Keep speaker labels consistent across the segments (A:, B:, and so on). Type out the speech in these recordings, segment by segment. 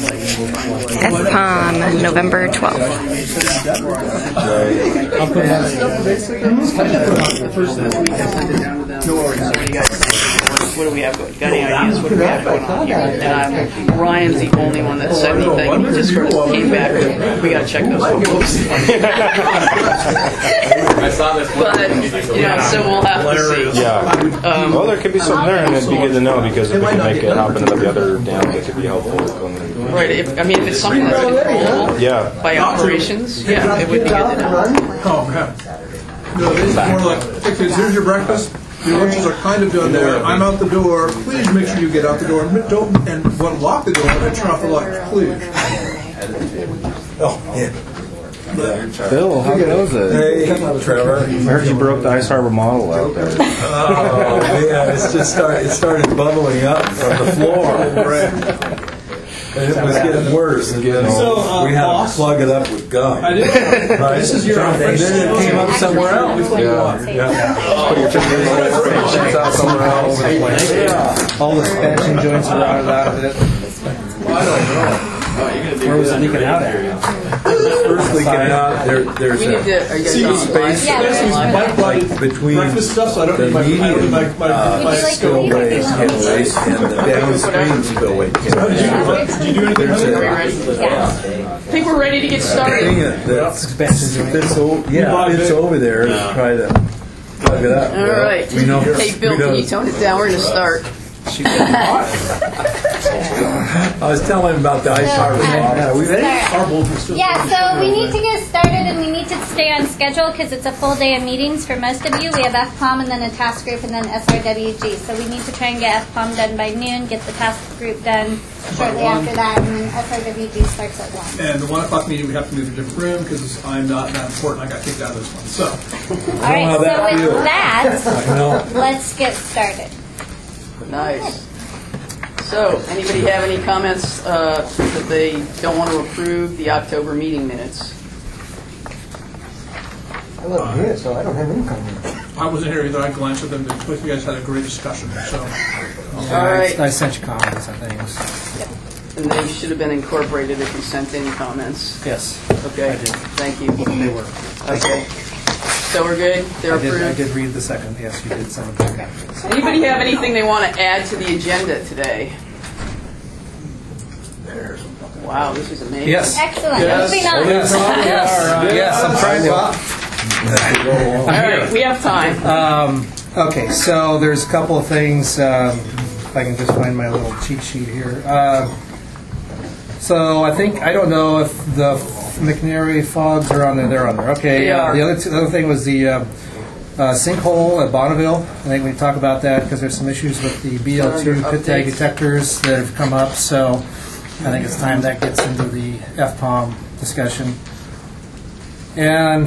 A: FPOM, November 12th.
B: What do we have going? Got any ideas? What do we have going on here? And Ryan's the only one that said anything. He just sort of came back with, we got to check those photos.
C: I saw this one.
B: But, so we'll have to see.
D: Yeah. Well, there could be something there, and it'd be good to know, because if we can make it happen to the other dam, it could be helpful.
B: Right. If it's something that's controllable by operations, it would be good to know.
E: Oh, man. No, this is more like, hey kids, here's your breakfast. Your lunches are kind of done there. I'm out the door. Please make sure you get out the door. And lock the door and turn off the lights, please.
F: Oh, yeah.
D: Phil, how goes it?
F: Hey, Trevor.
D: I heard you broke the Ice Harbor model out there.
F: Oh, yeah, it started bubbling up from the floor. Right. And it was getting worse. And so, we had to plug it up with gum.
E: I did.
F: Right.
E: This is your
F: and then it came up somewhere else.
D: Put your fingers out somewhere else.
G: All the suspension joints are out of it.
E: I don't know.
G: Where was it leaking out at?
F: First leaking out, there's
B: We need to, are you guys on
F: space between
E: breakfast stuff, so I don't
F: the
E: need
F: medium
E: my
F: spillway tailways and the downstream spillway tailways.
E: Did you do anything with it?
B: Are we ready? I think we're ready to get started.
F: It's over there to try to plug it up.
B: All right.
F: We know.
B: Hey, Bill, can you tone it down? We're going to start.
F: I was telling him about the Ice Harbor model.
H: Yeah, so we need to get started, and we need to stay on schedule because it's a full day of meetings for most of you. We have FPOM and then a task group and then SRWG. So we need to try and get FPOM done by noon, get the task group done shortly after that, and then SRWG starts at 1.
E: And the 1 o'clock meeting, we have to move to a different room because I'm not that important. I got kicked out of this one. So,
H: all right, so with that, let's get started.
B: Nice. So, anybody have any comments that they don't want to approve the October meeting minutes?
G: I wasn't here, so I don't have any comments.
E: I wasn't here either. I glanced at them. Both of you guys had a great discussion. So,
B: all right.
G: I sent you comments, I think.
B: And they should have been incorporated if you sent any comments.
G: Yes.
B: Okay.
G: I did.
B: Thank you.
G: They were.
B: Okay. So we're good? They're approved?
G: I did read the second. Yes, you did send them back.
B: Anybody have anything they want to add to the agenda today? Wow, this is amazing.
G: Yes.
H: Excellent. Moving on.
G: Yes, I'm trying to.
B: All right, we have time.
G: Okay, so there's a couple of things. If I can just find my little cheat sheet here. So I don't know if the McNary fogs are on there. They're on there. Okay.
B: They are.
G: The other thing was the sinkhole at Bonneville. I think we can talk about that because there's some issues with the BL2 pit tag detectors that have come up. So I think it's time that gets into the FPOM discussion. And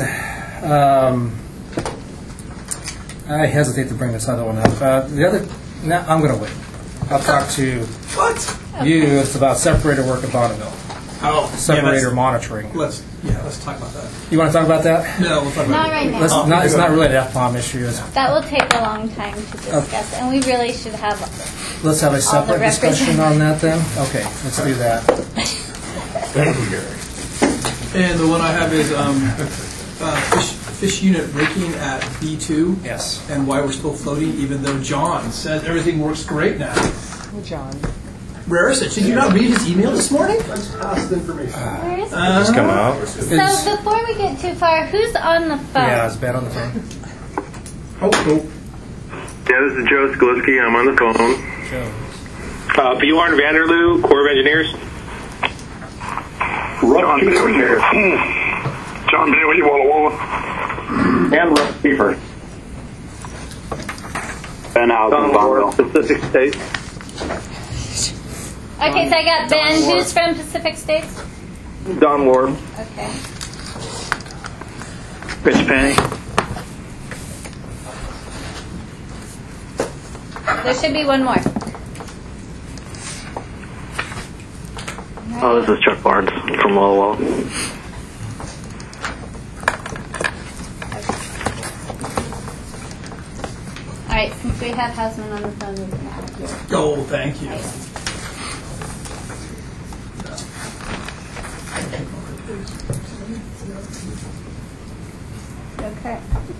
G: I hesitate to bring this other one up. I'm going to wait. I'll talk to you. It's about separator work at Bonneville.
E: Oh,
G: separator monitoring.
E: Let's talk about that.
G: You want to talk about that?
E: No, we'll talk about
H: Not right now.
G: It's not really an FPOM issue.
H: That will take a long time to discuss, and we really should have.
G: Let's have a separate discussion on that then. Okay, let's do that.
E: And the one I have is fish unit braking at B2.
G: Yes.
E: And why we're still floating, even though John said everything works great now.
B: John.
E: Where is it? Did you not read his email this morning?
D: That's past information.
H: Where is it?
D: It's come out.
H: So before we get too far, who's on the phone?
G: Yeah, it's bad on the phone.
E: Oh.
I: Yeah, this is Joe Skliski. I'm on the phone.
J: Bjorn Vanderloo, Corps of Engineers.
I: John Bailey. John Bailey, Walla Walla.
J: And Russ Kiefer.
I: Ben Housen, Bonneville. Pacific States.
H: Okay, so I got Ben. Who's from Pacific States?
I: Don Ward.
H: Okay.
I: Rich Penny.
H: There should be one more.
I: Oh, this is Chuck Barnes from Walla Walla.
H: All right, since we have Hausman on the phone, we can have you.
E: Oh, thank you.
H: Okay.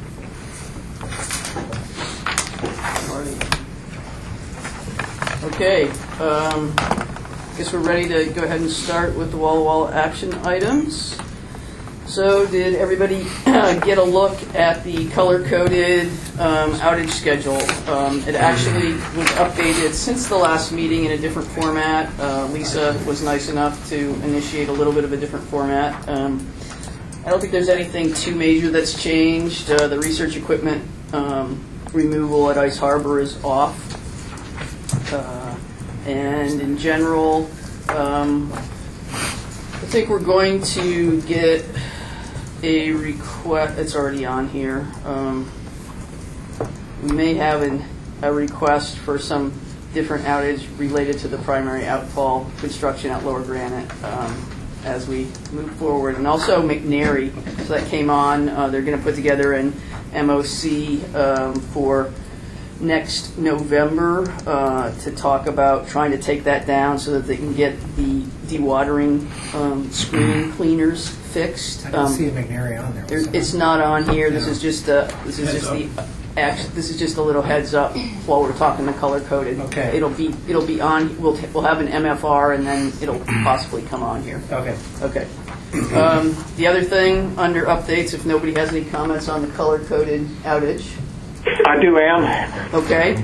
B: Okay, guess we're ready to go ahead and start with the wall-to-wall action items. So did everybody get a look at the color-coded outage schedule? It actually was updated since the last meeting in a different format. Lisa was nice enough to initiate a little bit of a different format. I don't think there's anything too major that's changed. The research equipment removal at Ice Harbor is off. And in general, I think we're going to get a request. It's already on here. We may have a request for some different outage related to the primary outfall construction at Lower Granite as we move forward. And also McNary, so that came on. They're going to put together an MOC for next November to talk about trying to take that down so that they can get the dewatering screen cleaners fixed.
G: I don't see a McNary on there.
B: It's not on here. This is just a little heads up while we're talking the color coded.
G: Okay.
B: It'll be on. We'll have an MFR and then it'll possibly come on here.
G: Okay.
B: Okay. The other thing under updates, if nobody has any comments on the color coded outage.
C: I do, Ann.
B: Okay.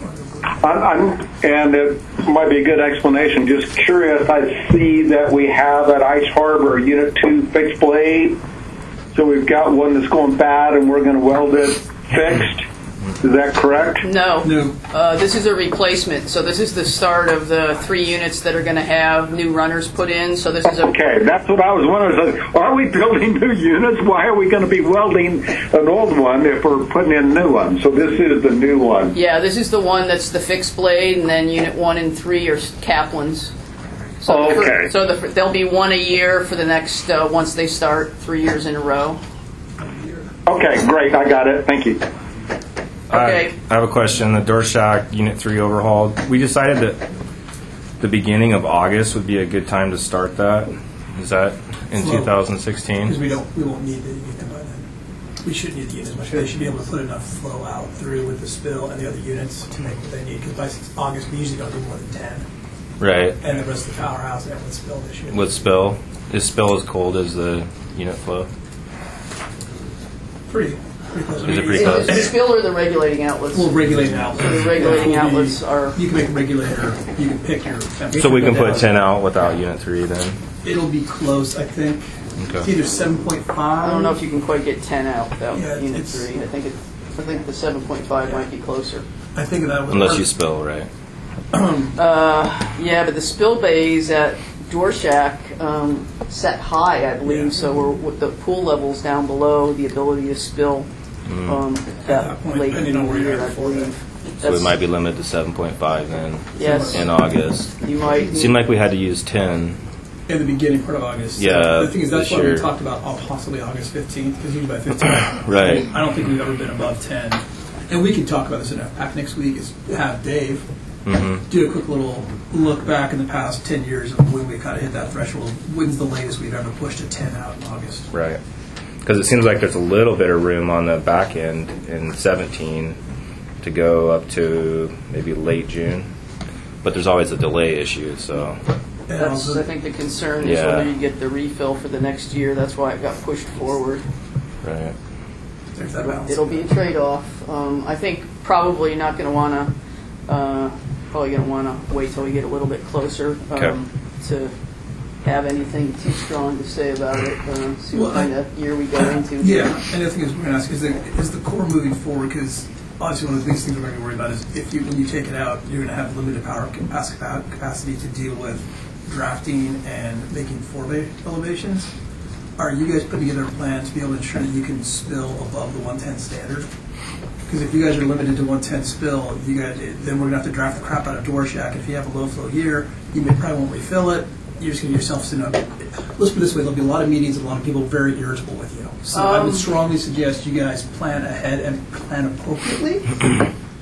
C: And it might be a good explanation. Just curious, I see that we have at Ice Harbor Unit 2 fixed blade. So we've got one that's going bad and we're going to weld it fixed. Is that correct?
B: No. This is a replacement. So this is the start of the 3 units that are going to have new runners put in. So this is
C: okay. That's what I was wondering. Are we building new units? Why are we going to be welding an old one if we're putting in a new one? So this is the new one.
B: Yeah, this is the one that's the fixed blade, and then Unit 1 and 3 are Kaplan's. So
C: okay.
B: There'll be one a year for the next once they start 3 years in a row.
C: Okay, great. I got it. Thank you.
B: Okay.
D: I have a question. The door shack Unit 3 overhaul. We decided that the beginning of August would be a good time to start that. Is that in 2016?
K: Because we won't need the unit by then. We shouldn't need the unit as much. They should be able to put enough flow out through with the spill and the other units to make what they need. Because by August, we usually don't do more than 10.
D: Right.
K: And the rest of the powerhouse and with spill this year.
D: With spill? Is spill as cold as the unit flow?
K: Pretty close.
D: Is it pretty close?
B: The spill or the regulating outlets?
K: Well, regulating outlets.
B: So the regulating outlets are...
K: You can make a regulator. You can pick your temperature.
D: So we can put 10 out without Unit 3 then?
K: It'll be close, I think.
D: Okay.
K: It's either 7.5.
B: I don't know if you can quite get 10 out without Unit
K: it's
B: 3. I think the 7.5 might be closer.
K: I think that was...
D: Unless you spill, right?
B: Yeah, but the spill bays at Door Shack set high, I believe, so we're with the pool levels down below, the ability to spill that late in the year, I believe.
D: So we might be limited to 7.5 then.
B: Yes.
D: In August.
B: You might.
D: It seemed like we had to use 10.
K: In the beginning part of August.
D: Yeah.
K: The thing is, that's
D: this
K: why
D: year.
K: we talked about possibly August 15th, because usually by 15th.
D: Right.
K: I don't think we've ever been above 10. And we can talk about this in FPAC next week, is have Dave do a quick little look back in the past 10 years of when we kind of hit that threshold. When's the latest we've ever pushed a 10 out in August?
D: Right. Because it seems like there's a little bit of room on the back end in 17 to go up to maybe late June. But there's always a delay issue, so...
B: That's, I think, the concern is whether you get the refill for the next year. That's why it got pushed forward.
D: Right.
K: There's that balance.
B: It'll be a trade-off. I think probably you're not going to want to... probably going to want to wait till we get a little bit closer to have anything too strong to say about it. See what kind of year we go into.
K: Yeah, and the other thing is we're going to ask is the core moving forward, because obviously one of the biggest things we're going to worry about is when you take it out, you're going to have limited power capacity to deal with drafting and making forebay elevations. Are you guys putting together a plan to be able to ensure that you can spill above the 110 standard? Because if you guys are limited to 110 spill, then we're going to have to draft the crap out of Door Shack. If you have a low flow year, you probably won't refill it. You're just going to get yourself in a... Let's put it this way, there'll be a lot of meetings and a lot of people very irritable with you. So I would strongly suggest you guys plan ahead and plan appropriately.
B: That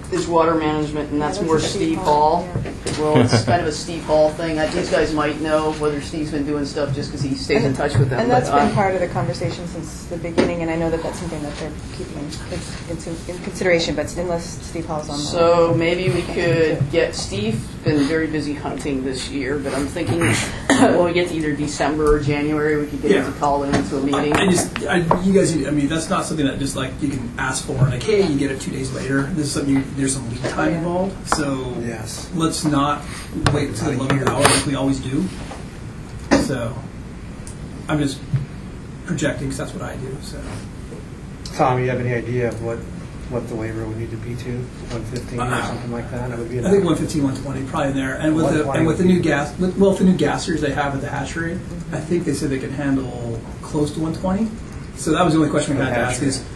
B: is water management, and that's more Steve Hall. Well, it's kind of a Steve Hall thing. These guys might know whether Steve's been doing stuff just because he stays in touch with them.
L: And that's been part of the conversation since the beginning, and I know that that's something that they're keeping in consideration, but unless Steve Hall's on the
B: So maybe we could get Steve, been very busy hunting this year, but I'm thinking when we get to either December or January, we could get him to call into a meeting.
K: You guys, I mean, that's not something that just like you can ask for and like, hey, you get it 2 days later. This is something there's some lead time involved. So let's not wait until the 11th hour like we always do. So I'm just projecting because that's what I do. So
G: Tom, you have any idea of what the waiver would need to be to 115 or something like that? It would be
K: I think 115, 120, probably in there. And with the new gassers they have at the hatchery, I think they said they could handle close to 120. So that was the only question we had to ask is,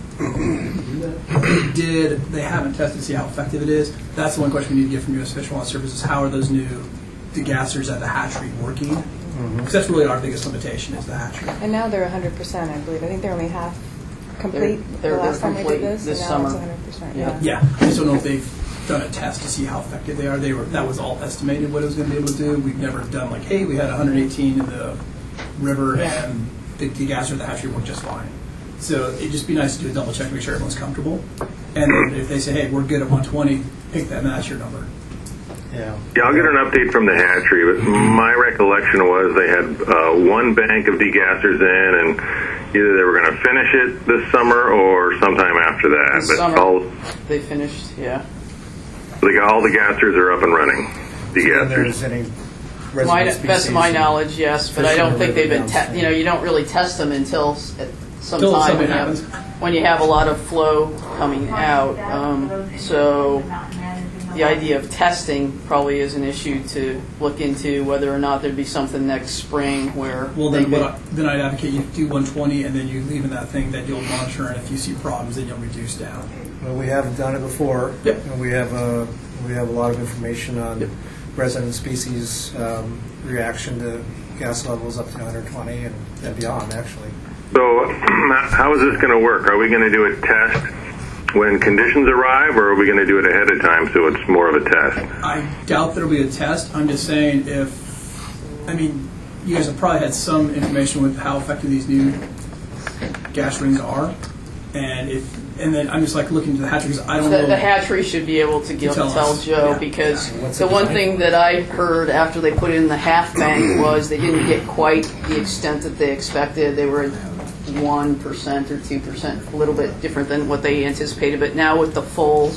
K: they haven't tested to see how effective it is. That's the one question we need to get from U.S. Fish and Wildlife Services. How are those new degassers at the hatchery working? Because that's really our biggest limitation is the hatchery.
L: And now they're 100%, I believe. I think they're only half complete.
B: They're
L: the last time we did
B: this
L: and now
B: summer.
L: It's 100%.
K: Yeah. I just don't know if they've done a test to see how effective they are. That was all estimated what it was going to be able to do. We've never done like, hey, we had 118 in the river and the degasser at the hatchery worked just fine. So it'd just be nice to do a double check to make sure everyone's comfortable. And then if they say, hey, we're good at 120, pick that and that's your number.
M: Yeah, I'll get an update from the hatchery, but my recollection was they had one bank of degassers in, and either they were going to finish it this summer or sometime after that.
B: This summer, they finished, yeah.
M: All the gassers are up and running, degassers.
B: Best of my knowledge, yes, but I don't think they've been, you don't really test them until sometime when you have a lot of flow coming out. So the idea of testing probably is an issue to look into, whether or not there'd be something next spring where.
K: Well, then I'd advocate you do 120 and then you leave in that thing that you'll monitor, and if you see problems, then you'll reduce down.
G: Well, we haven't done it before.
K: Yep.
G: And we have a lot of information on resident species reaction to gas levels up to 120 and beyond, actually.
M: So how is this going to work? Are we going to do a test when conditions arrive, or are we going to do it ahead of time so it's more of a test?
K: I doubt there'll be a test. I'm just saying you guys have probably had some information with how effective these new gas rings are, and then I'm just like looking to the hatchery because I don't know.
B: The hatchery should be able to tell Joe because the one thing that I heard after they put it in the half bank was they didn't get quite the extent that they expected. They were 1% or 2%, a little bit different than what they anticipated. But now with the full,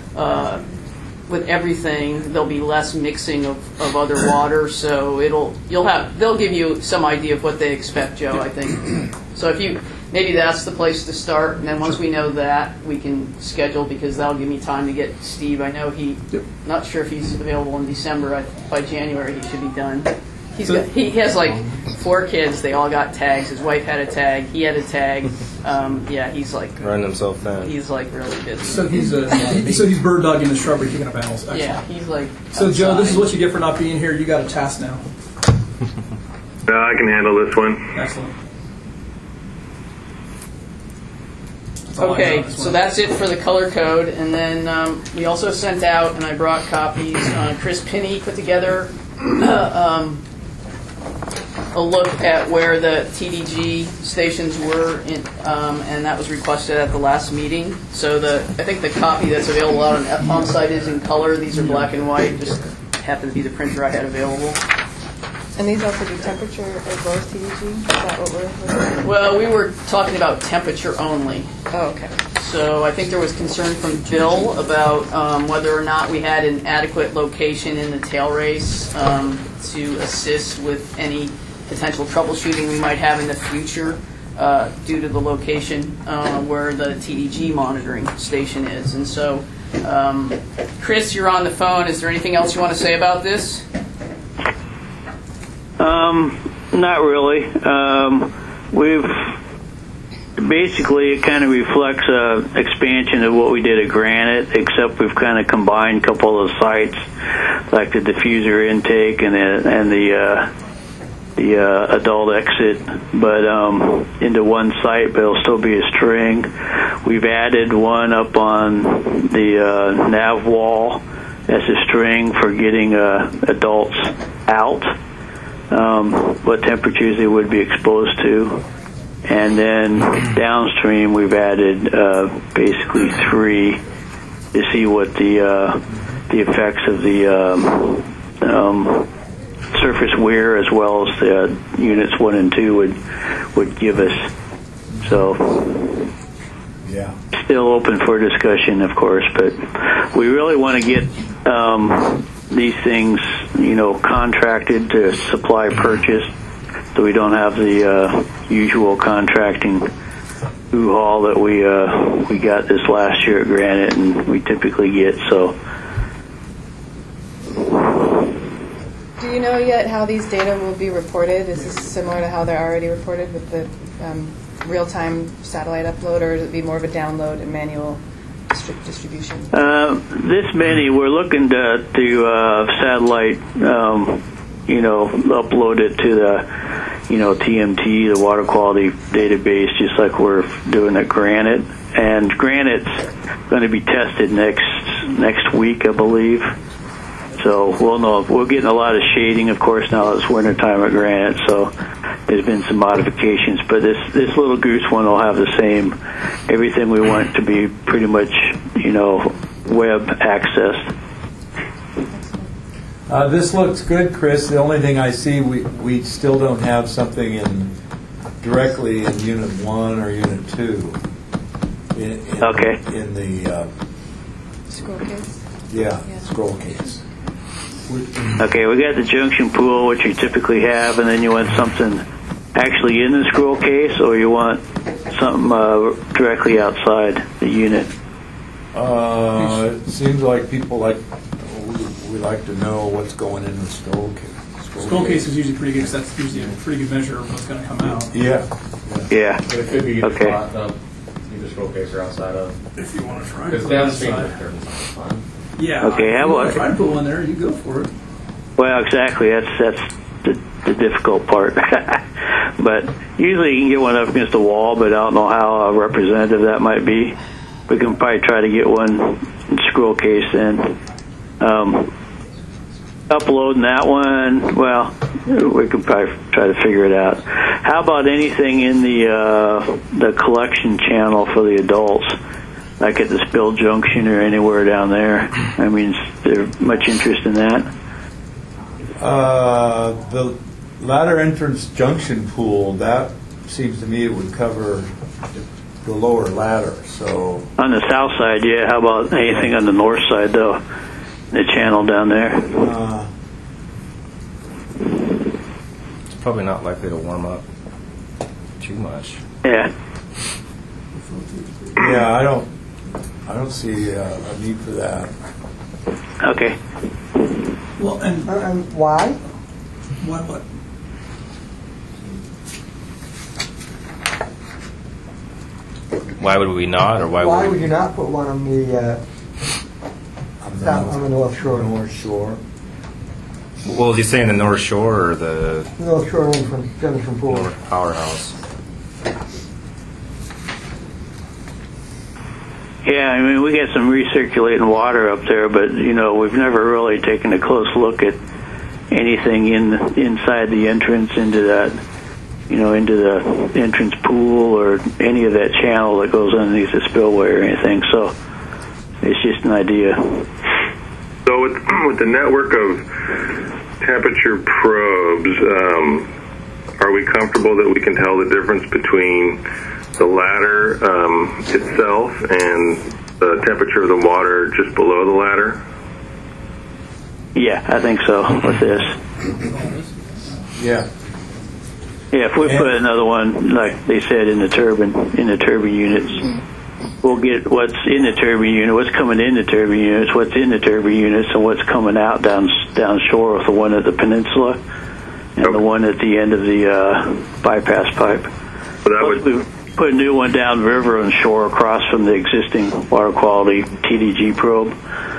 B: with everything, there'll be less mixing of other water. So they'll give you some idea of what they expect, Joe. I think. So maybe that's the place to start, and then once we know that, we can schedule because that'll give me time to get Steve. I know not sure if he's available in December. By January, he should be done. He has like 4 kids. They all got tags. His wife had a tag. He had a tag. He's like
D: running himself thin.
B: He's like really busy.
K: So he's bird dogging the shrubbery, picking up animals. Excellent.
B: Yeah, he's like.
K: So outside. Joe, this is what you get for not being here. You got a task now.
M: I can handle this one.
K: Excellent.
B: Okay, so that's it for the color code, and then we also sent out, and I brought copies. Chris Pinney put together a look at where the TDG stations were, and that was requested at the last meeting. So I think the copy that's available out on FPOM site is in color. These are black and white. Just happened to be the printer I had available.
L: And these also do temperature as well as TDG? Is that what we're looking at?
B: Well, we were talking about temperature only.
L: Oh, okay.
B: So I think there was concern from Bill about whether or not we had an adequate location in the tail race to assist with any potential troubleshooting we might have in the future due to the location where the TDG monitoring station is. And so, Chris, you're on the phone. Is there anything else you want to say about this?
N: Not really. We've basically, it kind of reflects expansion of what we did at Granite, except we've kind of combined a couple of sites, like the diffuser intake and the adult exit, but into one site, but it'll still be a string. We've added one up on the nav wall as a string for getting adults out, what temperatures they would be exposed to. And then downstream, we've added basically 3 to see what the effects of the surface wear as well as the units 1 and 2 would give us. So,
F: yeah,
N: still open for discussion, of course, but we really want to get these things, contracted to supply purchase, so we don't have the usual contracting hoo-haul that we got this last year at Granite, and we typically get. So.
L: Do you know yet how these data will be reported? Is this similar to how they're already reported with the real-time satellite upload, or will it be more of a download and manual distribution?
N: This many, we're looking to satellite, upload it to the, TMT, the water quality database, just like we're doing at Granite. And Granite's going to be tested next week, I believe. So we'll know. We're getting a lot of shading, of course, now it's winter time at Granite. So there's been some modifications, but this little goose one will have the same. Everything we want to be pretty much, web accessed.
F: This looks good, Chris. The only thing I see, we still don't have something directly in Unit 1 or Unit 2.
N: Okay.
F: In the
L: scroll case.
F: Yeah, scroll case.
N: Okay, we got the junction pool, which you typically have, and then you want something actually in the scroll case, or you want something directly outside the unit?
F: It seems like people we like to know what's going in the scroll case.
K: Scroll case is usually pretty good, because that's usually a pretty good measure of what's going to come out.
N: Yeah.
O: But it could be okay. Either scroll case or outside of.
K: If you want to try.
O: Because downstream is fun.
K: Yeah.
N: Okay. How about
K: try to put one there? You go for it.
N: Well, exactly. That's the difficult part. But usually you can get one up against the wall, but I don't know how representative that might be. We can probably try to get one scroll case in. Uploading that one, well, we can probably try to figure it out. How about anything in the collection channel for the adults, like at the Spill Junction or anywhere down there? I mean, is there much interest in that?
F: The ladder entrance junction pool, that seems to me it would cover the lower ladder. So
N: on the south side, yeah. How about anything on the north side, though? The channel down there?
D: It's probably not likely to warm up too much.
N: Yeah.
F: Yeah, I don't see a need for that.
N: Okay.
K: Well, and
P: why?
K: What?
D: Why would we not, or why
P: would you not put one on the North Shore?
F: North Shore.
D: Well, is he saying the North Shore or the
P: North Shore from Jennifer Pool?
D: North Powerhouse?
N: Yeah, I mean, we got some recirculating water up there, but, we've never really taken a close look at anything inside the entrance into that, into the entrance pool or any of that channel that goes underneath the spillway or anything. So it's just an idea.
M: So with the network of temperature probes, are we comfortable that we can tell the difference between the ladder itself and the temperature of the water just below the ladder?
N: Yeah, I think so with this.
F: Yeah.
N: Yeah, if we put another one, like they said, in the turbine units, we'll get what's in the turbine unit, what's coming in the turbine units, what's in the turbine units, and what's coming out down shore with the one at the peninsula and the one at the end of the bypass pipe.
M: So that would
N: put a new one down river and shore across from the existing water quality TDG probe.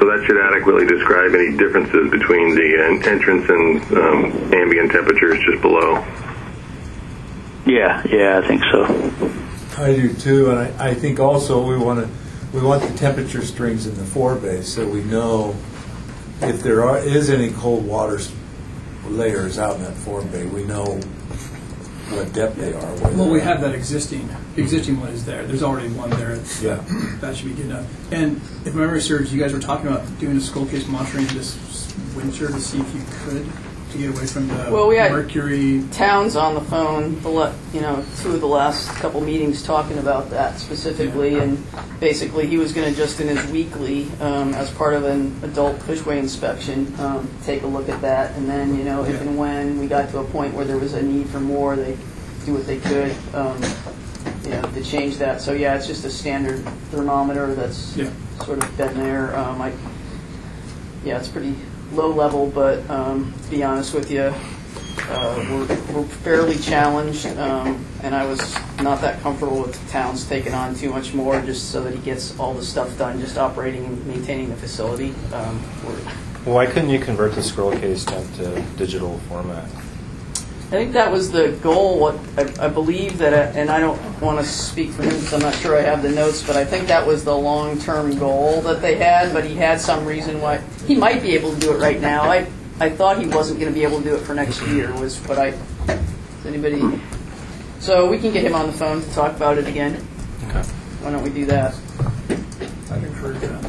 M: So that should adequately describe any differences between the entrance and ambient temperatures just below.
N: Yeah, I think so.
F: I do too, and I think also we want the temperature strings in the forebay so we know if there is any cold water layers out in that forebay. We know what depth they are.
K: Well, we have that existing one is there. There's already one there.
F: Yeah,
K: that should be good enough. And if my memory serves, you guys were talking about doing a skull case monitoring this winter to see if you could to get away from the
B: we had
K: mercury.
B: Towns on the phone, two of the last couple meetings talking about that specifically, and basically he was going to just in his weekly, as part of an adult fishway inspection, take a look at that, and then if and when we got to a point where there was a need for more, they do what they could, to change that. So it's just a standard thermometer that's sort of been there. It's pretty low level, but to be honest with you, we're fairly challenged, and I was not that comfortable with the towns taking on too much more just so that he gets all the stuff done, just operating and maintaining the facility.
D: Why couldn't you convert the scroll case down to digital format?
B: I think that was the goal. What I believe that, and I don't want to speak for him because I'm not sure I have the notes, but I think that was the long-term goal that they had. But he had some reason why he might be able to do it right now. I thought he wasn't going to be able to do it for next year. Was what I. Does anybody? So we can get him on the phone to talk about it again.
D: Okay.
B: Why don't we do that?
K: I'd encourage that.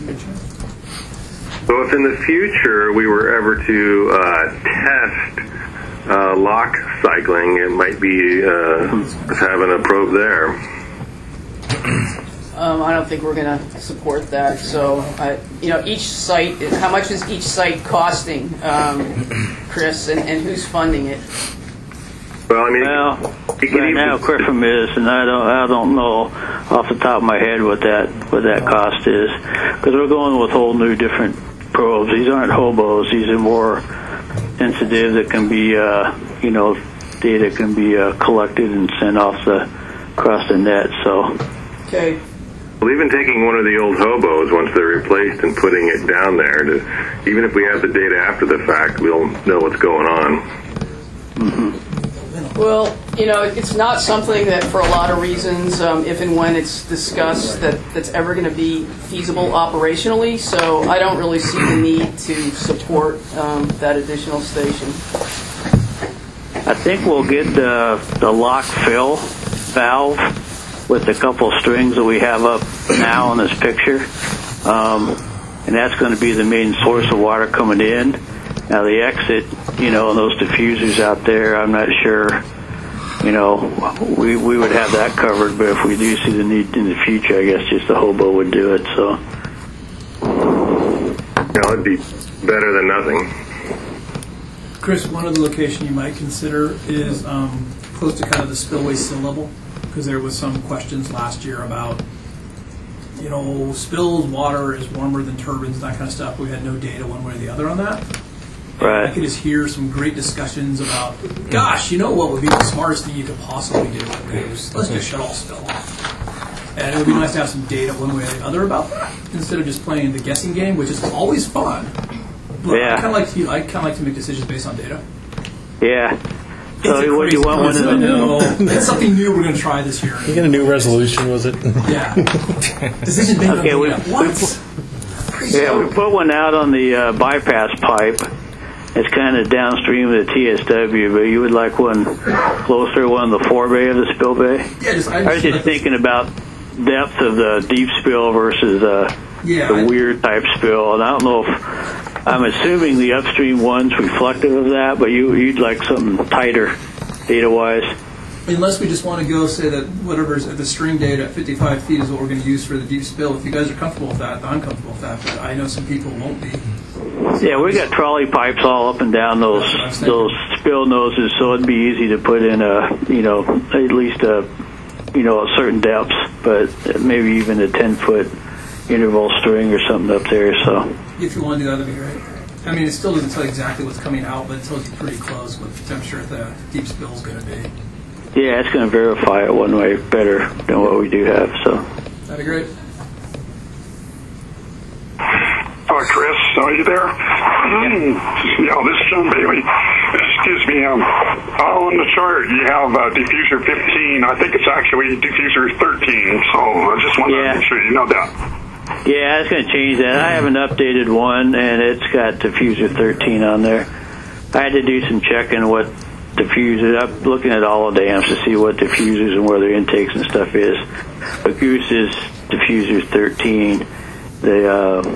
M: So if in the future we were ever to test lock cycling, it might be having a probe there.
B: I don't think we're going to support that. So, each site, how much is each site costing, Chris, and who's funding it?
M: Well, I mean,
N: right now Griffin is, and I don't know off the top of my head what that cost is, because we're going with whole new different probes. These aren't hobos; these are more sensitive that can be, data can be collected and sent across the net. So.
B: Okay.
M: Well, even taking one of the old hobos once they're replaced and putting it down there, even if we have the data after the fact, we'll know what's going on.
N: Mm-hmm.
B: Well, it's not something that, for a lot of reasons, if and when it's discussed, that's ever going to be feasible operationally. So I don't really see the need to support that additional station.
N: I think we'll get the lock fill valve with a couple of strings that we have up now in this picture, and that's going to be the main source of water coming in. Now the exit, and those diffusers out there, I'm not sure. We would have that covered, but if we do see the need in the future, I guess just the hobo would do it. So,
M: it'd be better than nothing.
K: Chris, one other location you might consider is close to kind of the spillway sill level, because there was some questions last year about, spills, water is warmer than turbines, that kind of stuff. We had no data one way or the other on that.
N: Right.
K: I could just hear some great discussions about, gosh, what would be the smartest thing you could possibly do? Let's just shut all spill off. And it would be nice to have some data one way or the other about that, instead of just playing the guessing game, which is always fun. But
N: yeah.
K: I kind of like to make decisions based on data.
N: Yeah. So what do you want one of them?
K: No, it's something new we're going to try this year.
Q: You get a new resolution, was it?
K: Yeah. Decision made
N: okay, we put one out on the bypass pipe. It's kind of downstream of the TSW, but you would like one closer, one on the forebay of the spill bay?
K: Yeah,
N: I was just thinking about depth of the deep spill versus the weird type spill, and I don't know if I'm assuming the upstream one's reflective of that, but you'd like something tighter data-wise.
K: Unless we just want to go say that whatever's at the string data at 55 feet is what we're going to use for the deep spill. If you guys are comfortable with that, I'm comfortable with that, but I know some people won't be.
N: Yeah, we got trolley pipes all up and down those spill noses, so it'd be easy to put in at least a certain depths, but maybe even a 10-foot interval string or something up there. So
K: if you want to do that, that'd be great. I mean, it still doesn't tell you exactly what's coming out, but it tells you pretty close what the temperature at the deep spill is going to be.
N: Yeah, it's going to verify it one way better than what we do have. So
K: that'd be great.
R: Chris, are you there? Yeah, this is John Bailey. Excuse me. On the chart, you have diffuser 15. I think it's actually diffuser 13. So I just wanted to make sure you know that.
N: Yeah, it's going to change that. I have an updated one, and it's got diffuser 13 on there. I had to do some checking what diffusers. I'm looking at all the dams to see what diffusers and where their intakes and stuff is. But Goose is diffuser 13. The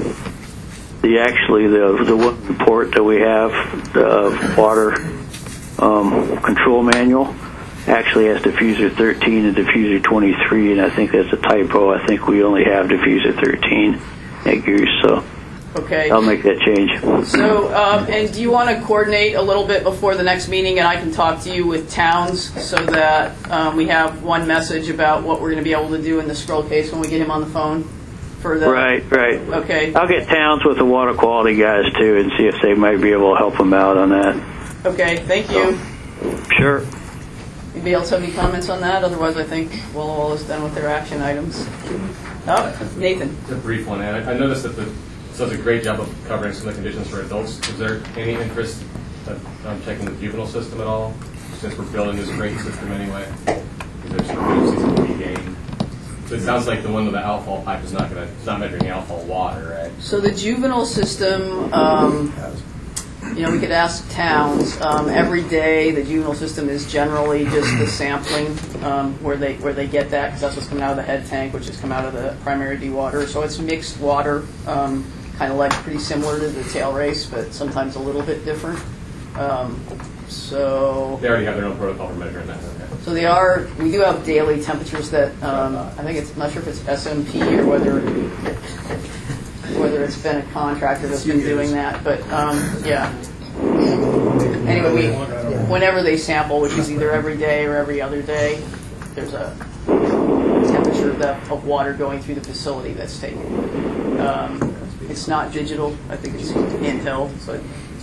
N: one report that we have, the water control manual, actually has diffuser 13 and diffuser 23, and I think that's a typo. I think we only have diffuser 13 at Goose, so
B: okay.
N: I'll make that change.
B: So, and do you want to coordinate a little bit before the next meeting, and I can talk to you with towns so that we have one message about what we're going to be able to do in the scroll case when we get him on the phone? For the
N: Right.
B: Okay.
N: I'll get towns with the water quality guys, too, and see if they might be able to help them out on that.
B: Okay, thank you.
N: Sure.
B: Anybody else have any comments on that? Otherwise, I think Walla Walla is done with their action items. Oh, Nathan.
O: A brief one, and I noticed that it does a great job of covering some of the conditions for adults. Is there any interest in checking the juvenile system at all, since we're building this great system anyway? Is there some efficiencies to be gained? So it sounds like the one with the outfall pipe is not measuring the outfall water, right?
B: So the juvenile system, we could ask towns. Every day, the juvenile system is generally just the sampling where they get that, because that's what's coming out of the head tank, which has come out of the primary dewater. So it's mixed water, kind of like pretty similar to the tail race, but sometimes a little bit different. So
O: they already have their own protocol for measuring that. Okay.
B: So we do have daily temperatures that I think I'm not sure if it's SMP or whether it's been a contractor that's been doing that, but yeah. Anyway, whenever they sample, which is either every day or every other day, there's a temperature of water going through the facility that's taken. It's not digital. I think it's handheld. So.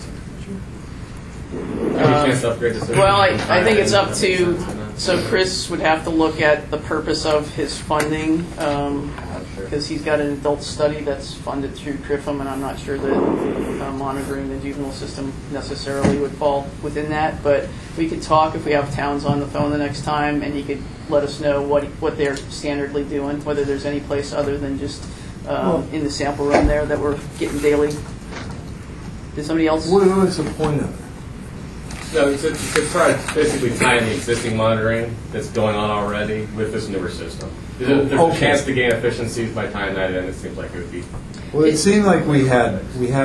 B: Well, I think it's up to. So Chris would have to look at the purpose of his funding, because he's got an adult study that's funded through TRIFM, and I'm not sure that monitoring the juvenile system necessarily would fall within that. But we could talk if we have towns on the phone the next time, and he could let us know what they're standardly doing, whether there's any place other than just in the sample room there that we're getting daily. Did somebody else?
F: What was the point of it?
O: No, it's try to basically tie in the existing monitoring that's going on already with this newer system. There's a chance to gain efficiencies by tying that in. It seems like it would be.
F: Well, it seemed like we had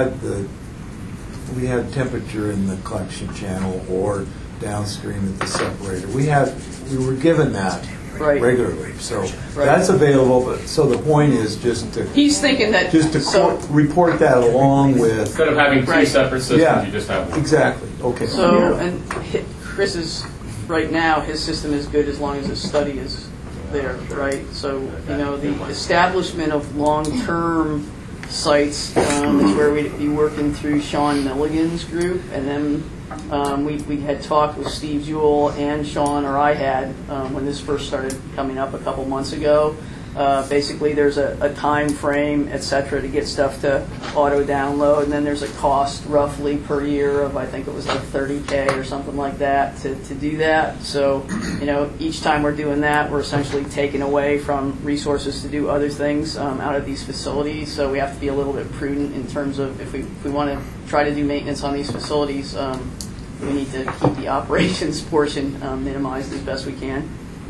F: temperature in the collection channel or downstream at the separator. We were given that regularly, so that's available. But so the point is just to report that along with
O: instead of having two separate systems, you just have one.
F: Exactly. Okay.
B: So and Chris's right now his system is good as long as his study is there, right? So the establishment of long-term sites is where we'd be working through Sean Milligan's group, and then we had talked with Steve Jewell and Sean, or I had, when this first started coming up a couple months ago. Basically, there's a time frame, et cetera, to get stuff to auto-download, and then there's a cost roughly per year of, I think it was like $30K or something like that to do that. So, each time we're doing that, we're essentially taking away from resources to do other things out of these facilities. So we have to be a little bit prudent in terms of if we want to try to do maintenance on these facilities, we need to keep the operations portion minimized as best we can.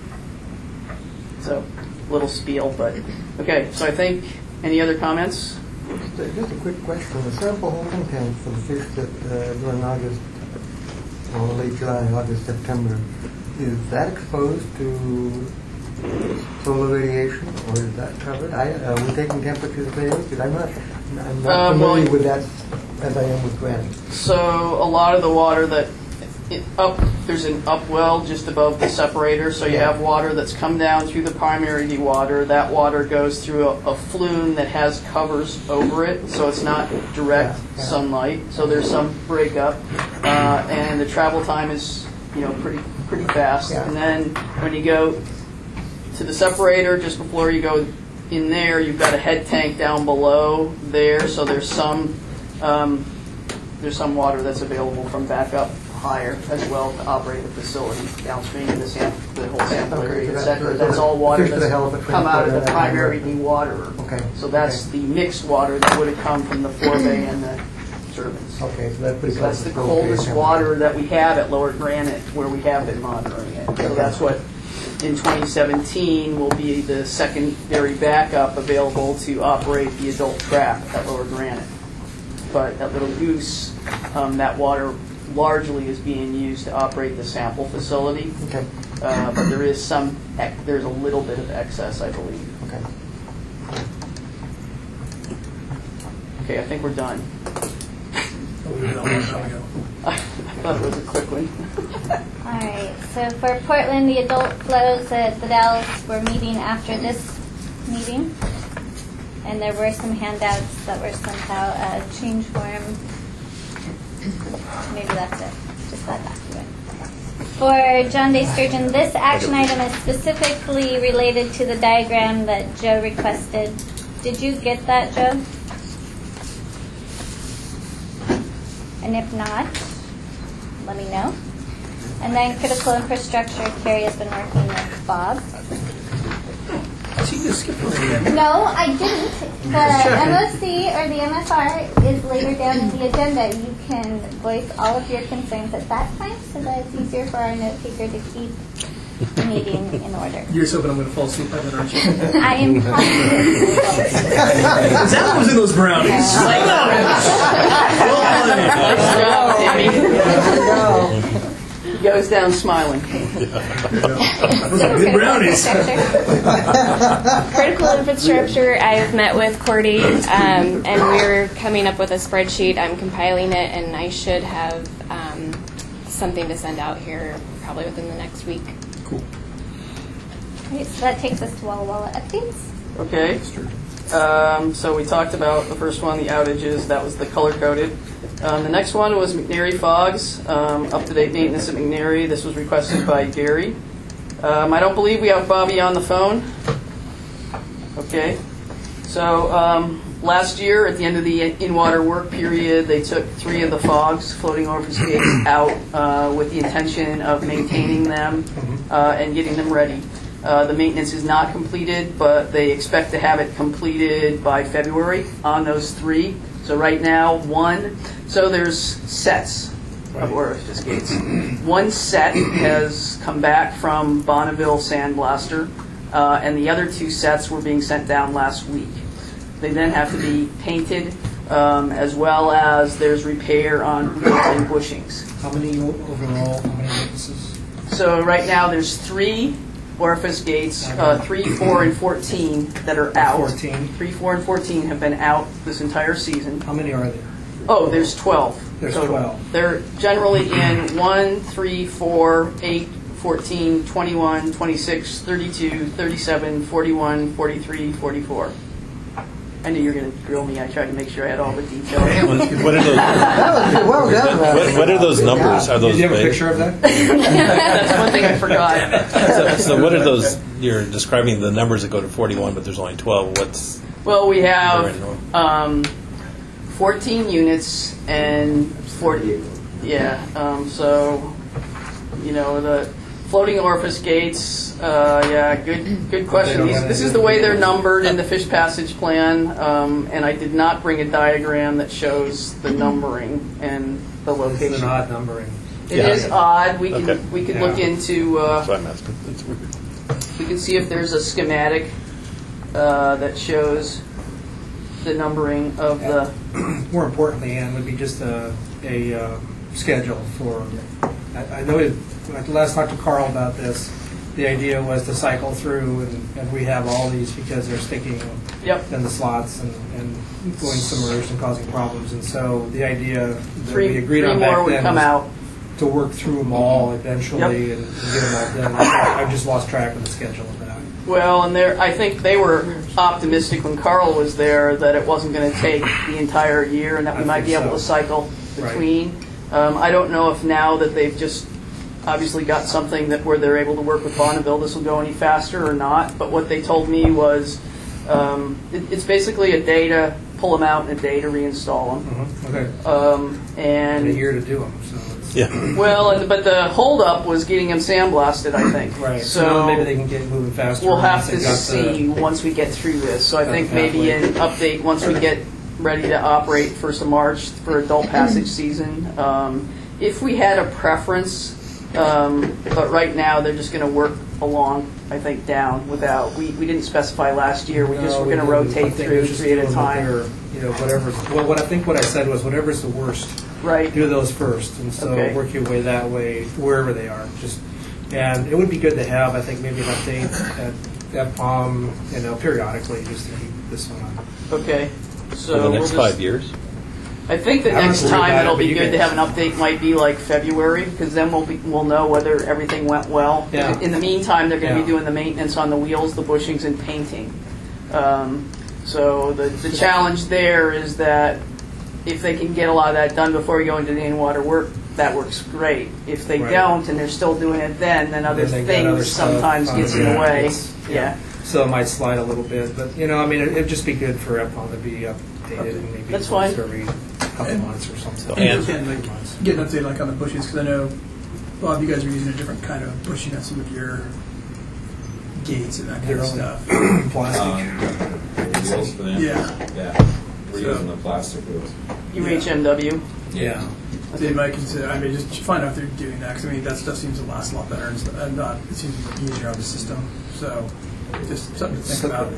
B: So, little spiel, but okay. So I think any other comments?
P: Just a quick question. The sample holding tank for the fish that during August, or late July, August, September, is that exposed to solar radiation, or is that covered? Are we taking temperatures there? Because I'm not familiar with that as I am with granite.
B: So a lot of the water that there's an upwell just above the separator, so you have water that's come down through the primary dewater. That water goes through a flume that has covers over it, so it's not direct sunlight. So there's some breakup, and the travel time is pretty fast. And then when you go to the separator, just before you go in there, you've got a head tank down below there, so there's some water that's available from backup higher as well to operate the facility downstream of the whole sample area, etc. That's all water that's come out of the primary dewaterer.
P: Okay.
B: So that's the mixed water that would have come from the forebay and the turbines.
P: Okay, so
B: that's the coldest water that we have at Lower Granite, where we have been monitoring it. So that's what in 2017 will be the secondary backup available to operate the adult trap at Lower Granite. But at Little Goose, that water largely is being used to operate the sample facility.
P: Okay.
B: But there's a little bit of excess, I believe.
P: Okay.
B: Okay, I think we're done. I thought it was a quick one.
H: All right. So for Portland, the adult flows at the Dells were meeting after this meeting, and there were some handouts that were sent out. Change form. Maybe that's it. Just that document. For John Day Sturgeon, this action item is specifically related to the diagram that Joe requested. Did you get that, Joe? And if not, let me know. And then critical infrastructure, Carrie has been working with Bob. No, I didn't. The MOC or the MFR is later down in the agenda. You can voice all of your concerns at that time so that it's easier for our note taker to keep the meeting in order.
K: You're just hoping I'm going to fall asleep by then, aren't you?
H: I am positive.
K: That was in those brownies.
B: He goes down smiling.
K: Those are good brownies.
S: Critical infrastructure, I've met with Cordy, and we're coming up with a spreadsheet. I'm compiling it, and I should have something to send out here probably within the next week.
K: Cool.
H: Right, so that takes us to Walla Walla updates.
B: Okay. So we talked about the first one, the outages. That was the color-coded. The next one was McNary Fogs, up-to-date maintenance at McNary. This was requested by Gary. I don't believe we have Bobby on the phone. Okay. So last year, at the end of the in-water work period, they took 3 of the fogs, floating orifice gates, out with the intention of maintaining them and getting them ready. The maintenance is not completed, but they expect to have it completed by February on those 3. So right now, 1. So there's sets of orifice gates. 1 set has come back from Bonneville Sandblaster, and the other 2 sets were being sent down last week. They then have to be painted, as well as there's repair on wheels and bushings.
G: How many overall? How many orifices?
B: So right now there's 3 orifice gates, 3, 4, and 14 that are out.
G: 14.
B: 3, 4, and 14 have been out this entire season.
G: How many are there?
B: Oh, there's 12.
G: There's
B: total.
G: 12.
B: They're generally in 1, 3, 4, 8, 14, 21, 26, 32, 37, 41, 43, 44. I knew you were going to grill me. I tried to make sure I had all the details.
Q: What are those? What are those numbers? Are those?
G: Do you have a picture of that?
B: That's one thing I forgot.
Q: So what are those? You're describing the numbers that go to 41, but there's only 12. What's?
B: Well, we have 14 units and 40. Yeah. So, the floating orifice gates. Good question. This is the way they're numbered in the fish passage plan, and I did not bring a diagram that shows the numbering and the location.
G: It's an odd numbering.
B: It is odd. We can look into.
Q: That's why I'm asking. It's weird.
B: We can see if there's a schematic that shows the numbering of the.
G: More importantly, Ann, would be just a schedule for. I know when I last talked to Carl about this, the idea was to cycle through, and we have all these because they're sticking in the slots and going submerged and causing problems. And so the idea that we agreed on back then was to work through them all eventually and get them all done. I've just lost track of the schedule of that.
B: Well, and I think they were optimistic when Carl was there that it wasn't going to take the entire year and that we might be able to cycle between. Right. I don't know if now that they've just obviously got something that where they're able to work with Bonneville, this will go any faster or not. But what they told me was It's basically a day to pull them out and a day to reinstall them.
G: Okay.
B: And
G: a year to do them. So
Q: yeah.
B: Well, but the holdup was getting them sandblasted, I think.
G: Right.
B: So
G: maybe they can get moving faster.
B: we'll have to see once we get through this. So I think maybe an update once we get ready to operate 1st of March for adult passage season. If we had a preference, but right now they're just going to work along, I think, down without. We didn't specify last year. We just were going to rotate through 3 at a time.
G: Whatever. Well, what I said was whatever's the worst.
B: Right.
G: Do those first, and so work your way that way wherever they are. And it would be good to have, I think, maybe an update at POM, periodically, just to keep this one on.
B: Okay. So
Q: for the next 5 years.
B: I think the next time it'll be good to have an update might be like February, because then we'll know whether everything went well.
G: Yeah.
B: In the meantime, they're going to be doing the maintenance on the wheels, the bushings, and painting. So the challenge there is that if they can get a lot of that done before we go into the in-water work, that works great. If they don't and they're still doing it then other things sometimes gets in the way. Yeah.
G: So it might slide a little bit, but it'd just be good for EPOM to be updated and maybe
B: That's fine.
G: every couple months or something.
K: And you can get an update on the bushes, because I know a lot of you guys are using a different kind of bushing on some of your gates and that kind of stuff.
G: Plastic.
T: Wheels for them?
K: Yeah.
T: We're using the plastic wheels.
B: UHMW.
K: Yeah. They might consider. Just find out if they're doing that, because that stuff seems to last a lot better, and it seems easier on the system. So, just something to think about.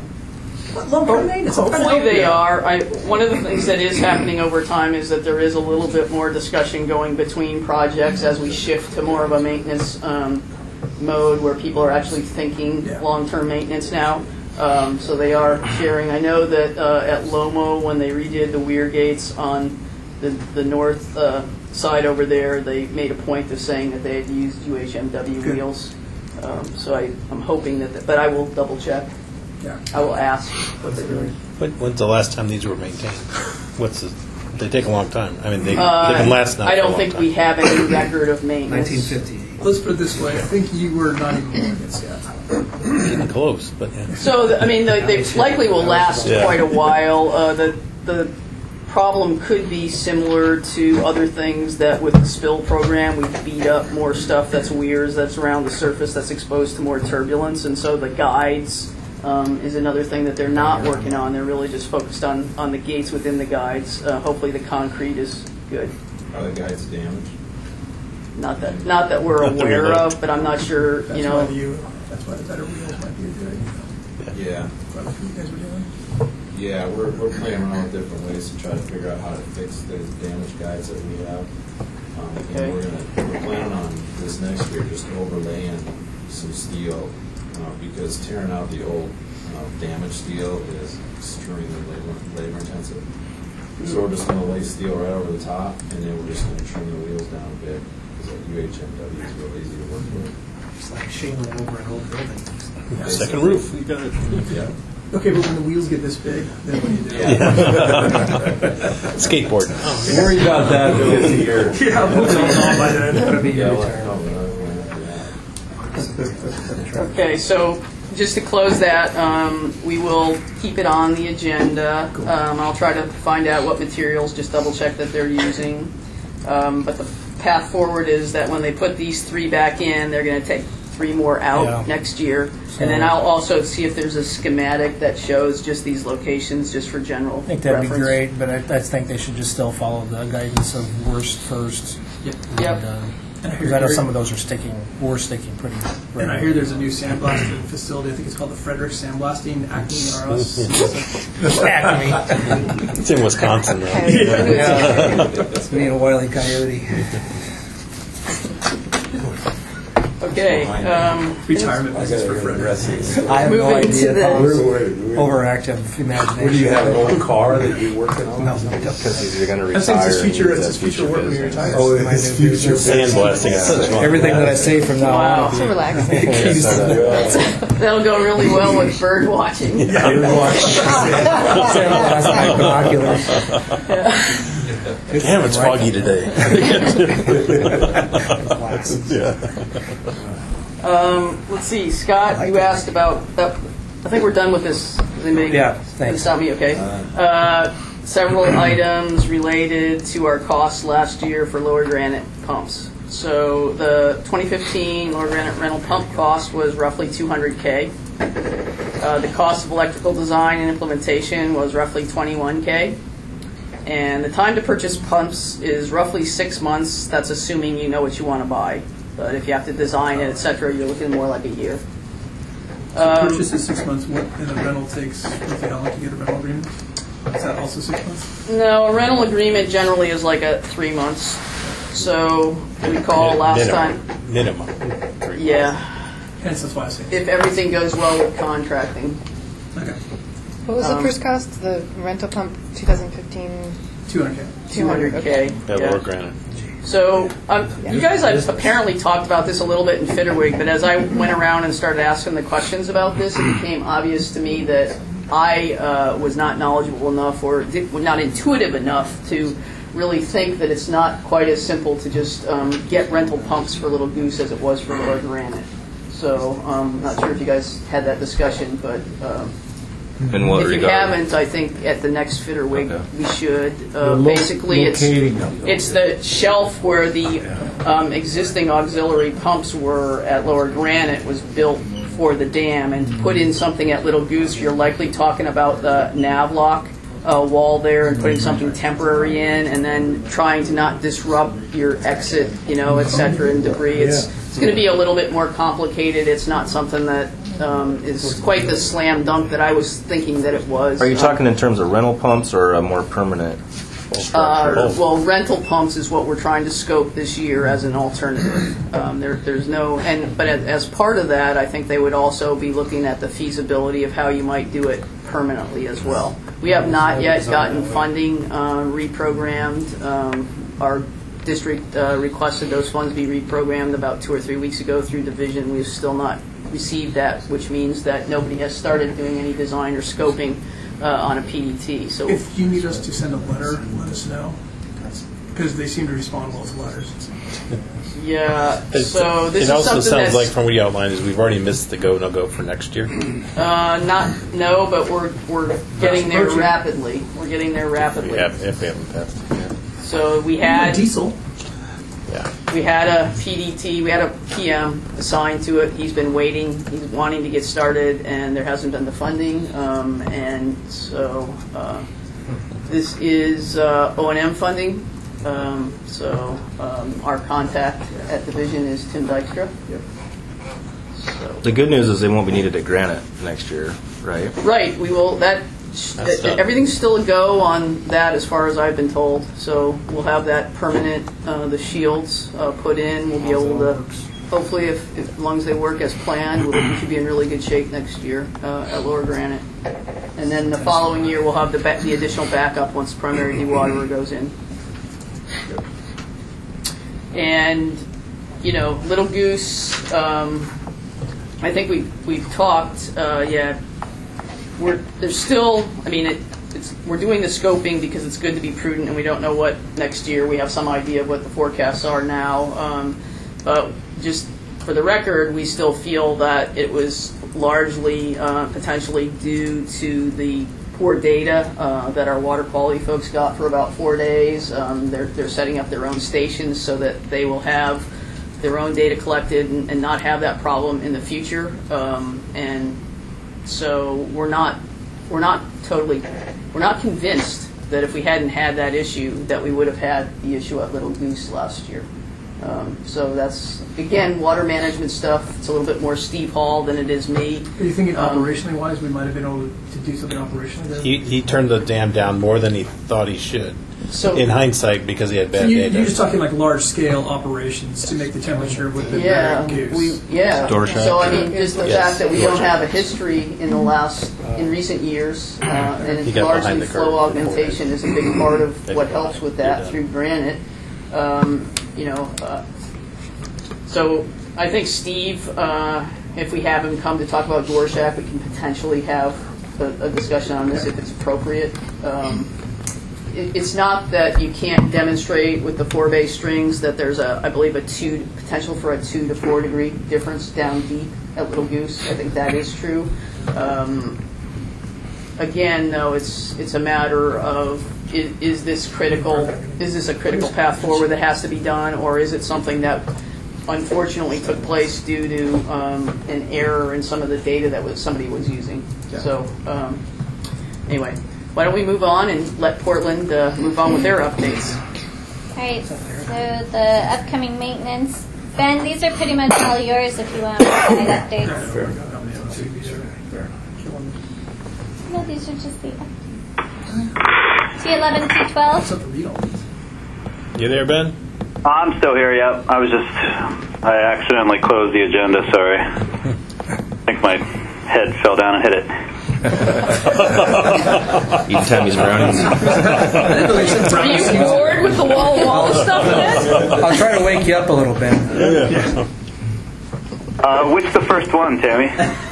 B: Hopefully they are. One of the things that is happening over time is that there is a little bit more discussion going between projects as we shift to more of a maintenance mode where people are actually thinking long-term maintenance now. So they are sharing. I know that at Lomo, when they redid the weir gates on the north side over there, they made a point of saying that they had used UHMW wheels. So I'm hoping that, but I will double check.
K: Yeah.
B: I will ask what they're doing.
Q: When's the last time these were maintained? They take a long time. They can last now.
B: I don't think we have any record of maintenance.
G: 1950.
K: Let's put it this way. I think you were not even born yet.
Q: Getting close, but yeah.
B: So, they likely will last quite a while. The problem could be similar to other things that with the spill program, we beat up more stuff that's weirs, that's around the surface, that's exposed to more turbulence. And so the guides is another thing that they're not working on. They're really just focused on the gates within the guides. Hopefully the concrete is good.
T: Are the guides damaged?
B: Not that we're aware of, but I'm not sure.
K: That's why the better wheels might be a good idea.
T: Yeah.
K: What you guys were doing?
T: Yeah, we're playing around with different ways to try to figure out how to fix those damaged guides that we have. And we're planning on this next year just overlaying some steel because tearing out the old damaged steel is extremely labor intensive. So we're just going to lay steel right over the top, and then we're just going to trim the wheels down a bit because that UHMW is real easy to work with.
G: It's like shingling over an old building.
Q: Yeah. Second roof. You got it.
T: Yeah.
K: Okay, but when the wheels get this big, then what do you do?
Q: Skateboard.
T: Don't worry about that. It's a year.
K: Yeah, we'll on by then.
G: That'll be your return.
B: Okay, so just to close that, we will keep it on the agenda. I'll try to find out what materials, just double check that they're using. But the path forward is that when they put these 3 back in, they're going to take 3 more out next year. And then I'll also see if there's a schematic that shows just these locations just for general
G: I think that'd
B: reference.
G: be great, but I think they should just still follow the guidance of worst first.
K: Yep.
G: Because I know some of those are sticking pretty.
K: And I hear there's a new sandblasting facility. I think it's called the Frederick Sandblasting Acme R Us.
G: Acme.
Q: It's in Wisconsin, though.
G: It's me and Wile E. Coyote.
B: Okay.
K: Retirement business for Frederick.
G: I have no
B: Moving
G: idea.
B: to the
G: Overactive imagination.
T: What do you have, an old car that you're working on?
G: No.
D: Because you're going to
K: I
D: retire.
K: think it's his future work when he retires.
T: Oh, it's future
Q: Sandblasting.
G: Everything that I say from now
B: Wow.
G: on.
L: So relaxing.
B: That'll go really well with bird watching.
Q: Damn, it's foggy today.
B: Let's see, Scott, you asked about. I think we're done with this Does anybody
G: Yeah, thanks.
B: stop me? Okay. Several items related to our costs last year for Lower Granite pumps. So the 2015 Lower Granite rental pump cost was roughly $200K. The cost of electrical design and implementation was roughly $21K. And the time to purchase pumps is roughly 6 months. That's assuming you know what you want to buy. But if you have to design it, etc., you're looking more like a year.
K: Purchase is 6 months, and the rental takes roughly how long to get a rental agreement? Is that also 6 months?
B: No, a rental agreement generally is like 3 months. So recall last time.
Q: Minimum.
B: Yeah.
K: Hence, that's why I say.
B: If everything goes well with contracting.
K: Okay.
L: What was the first cost? The rental pump 2015?
K: 200K.
B: 200K.
Q: Yeah, Lower Granite.
B: So you guys have apparently talked about this a little bit in Fitterwig, but as I went around and started asking the questions about this, it became obvious to me that I was not knowledgeable enough or not intuitive enough to really think that it's not quite as simple to just get rental pumps for Little Goose as it was for Lower Granite. So I'm not sure if you guys had that discussion, but
D: In what
B: if you
D: regard?
B: haven't, I think at the next Fitterwig we should.
F: The
B: Basically,
F: locating of them.
B: it's the shelf where the existing auxiliary pumps were at Lower Granite was built for the dam, and to put in something at Little Goose, you're likely talking about the Navlock wall there and putting something temporary in, and then trying to not disrupt your exit, et cetera, and debris. It's going to be a little bit more complicated. It's not something that is quite the slam dunk that I was thinking that it was.
D: Are you talking in terms of rental pumps or a more permanent structure?
B: Well, rental pumps is what we're trying to scope this year as an alternative. There's no, but as part of that, I think they would also be looking at the feasibility of how you might do it permanently as well. We have not yet gotten funding reprogrammed. Our district requested those funds be reprogrammed about 2 or 3 weeks ago through division. We've still not received that, which means that nobody has started doing any design or scoping on a PDT. So
K: if you need us to send a letter, let us know, because they seem to respond well to letters.
B: Yeah. So this
Q: it
B: is
Q: also
B: something
Q: sounds
B: that's,
Q: like from what you outlined is we've already missed the go no go for next year.
B: No, but we're getting there rapidly. We're getting there rapidly.
Q: Yeah, if we haven't passed it yet.
B: So we had
K: diesel.
Q: Yeah.
B: We had a PDT, we had a PM assigned to it. He's been waiting. He's wanting to get started, and there hasn't been the funding. And so this is O&M funding. Our contact at Division is Tim Dykstra. So.
D: The good news is they won't be needed at Granite next year, right?
B: Right. We will. Everything's still a go on that, as far as I've been told. So we'll have that permanent. The shields put in. We'll be able to. Hopefully, if as long as they work as planned, we should be in really good shape next year at Lower Granite. And then the following year, we'll have the additional backup once primary dewaterer goes in. And Little Goose. I think we've talked. There's still. I mean, we're doing the scoping because it's good to be prudent, and we don't know what next year. We have some idea of what the forecasts are now, but just for the record, we still feel that it was largely potentially due to the poor data that our water quality folks got for about 4 days. They're setting up their own stations so that they will have their own data collected and not have that problem in the future. And so we're not convinced that if we hadn't had that issue that we would have had the issue at Little Goose last year. So that's, again, water management stuff. It's a little bit more Steve Hall than it is me.
K: Are you thinking operationally wise, we might have been able to do something operationally there?
Q: He turned the dam down more than he thought he should.
B: So
Q: in hindsight, because he had bad
K: you're
Q: data.
K: just talking like large scale operations to make the temperature with the goose.
B: So I mean, just the fact that we don't have a history in recent years, and it's largely flow augmentation is a big part of what helps with that through Granite. So I think Steve, if we have him come to talk about Dvorak, we can potentially have a discussion on this if it's appropriate. It's not that you can't demonstrate with the 4-bay strings that there's I believe potential for a 2 to 4 degree difference down deep at Little Goose. I think that is true. again, though, it's a matter of is this critical? Is this a critical path forward that has to be done, or is it something that unfortunately took place due to an error in some of the data that somebody was using?
E: Yeah.
B: So anyway, why don't we move on and let Portland move on with their updates?
H: All right. So the upcoming maintenance. Ben, these are pretty much all yours if you want to provide updates. No, these are just the T11, T12.
Q: You there, Ben?
I: I'm still here, yep. I accidentally closed the agenda, sorry. I think my head fell down and hit it.
D: Eat Tammy's brownies.
B: Are you bored with the wall stuff yet?
G: I'll try to wake you up a little bit.
I: Which the first one, Tammy?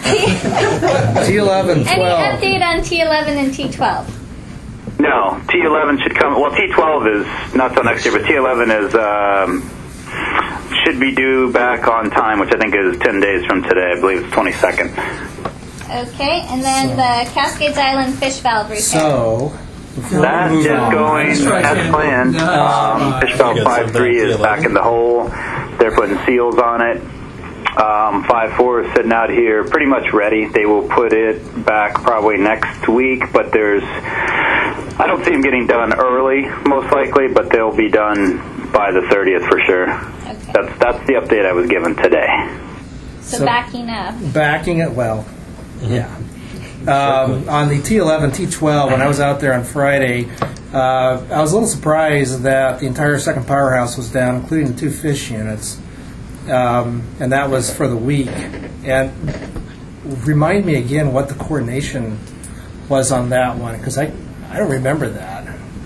G: T11, 12.
H: Any update on T11 and T12?
I: No, T11 should come. Well, T12 is not till next year, but T11 is should be due back on time, which I think is 10 days from today. I believe it's 22nd.
H: Okay, and then the Cascades Island fish valve repair.
G: So
I: that is going as planned. Fish valve 5.3 is back in the hole. They're putting seals on it. 5.4 is sitting out here pretty much ready. They will put it back probably next week, but I don't see them getting done early, most likely, but they'll be done by the 30th for sure. Okay. That's the update I was given today.
H: So backing up.
G: Backing it, well, yeah. On the T11, T12, when I was out there on Friday, I was a little surprised that the entire second powerhouse was down, including the 2 fish units. And that was for the week. And remind me again what the coordination was on that one, because I don't remember that.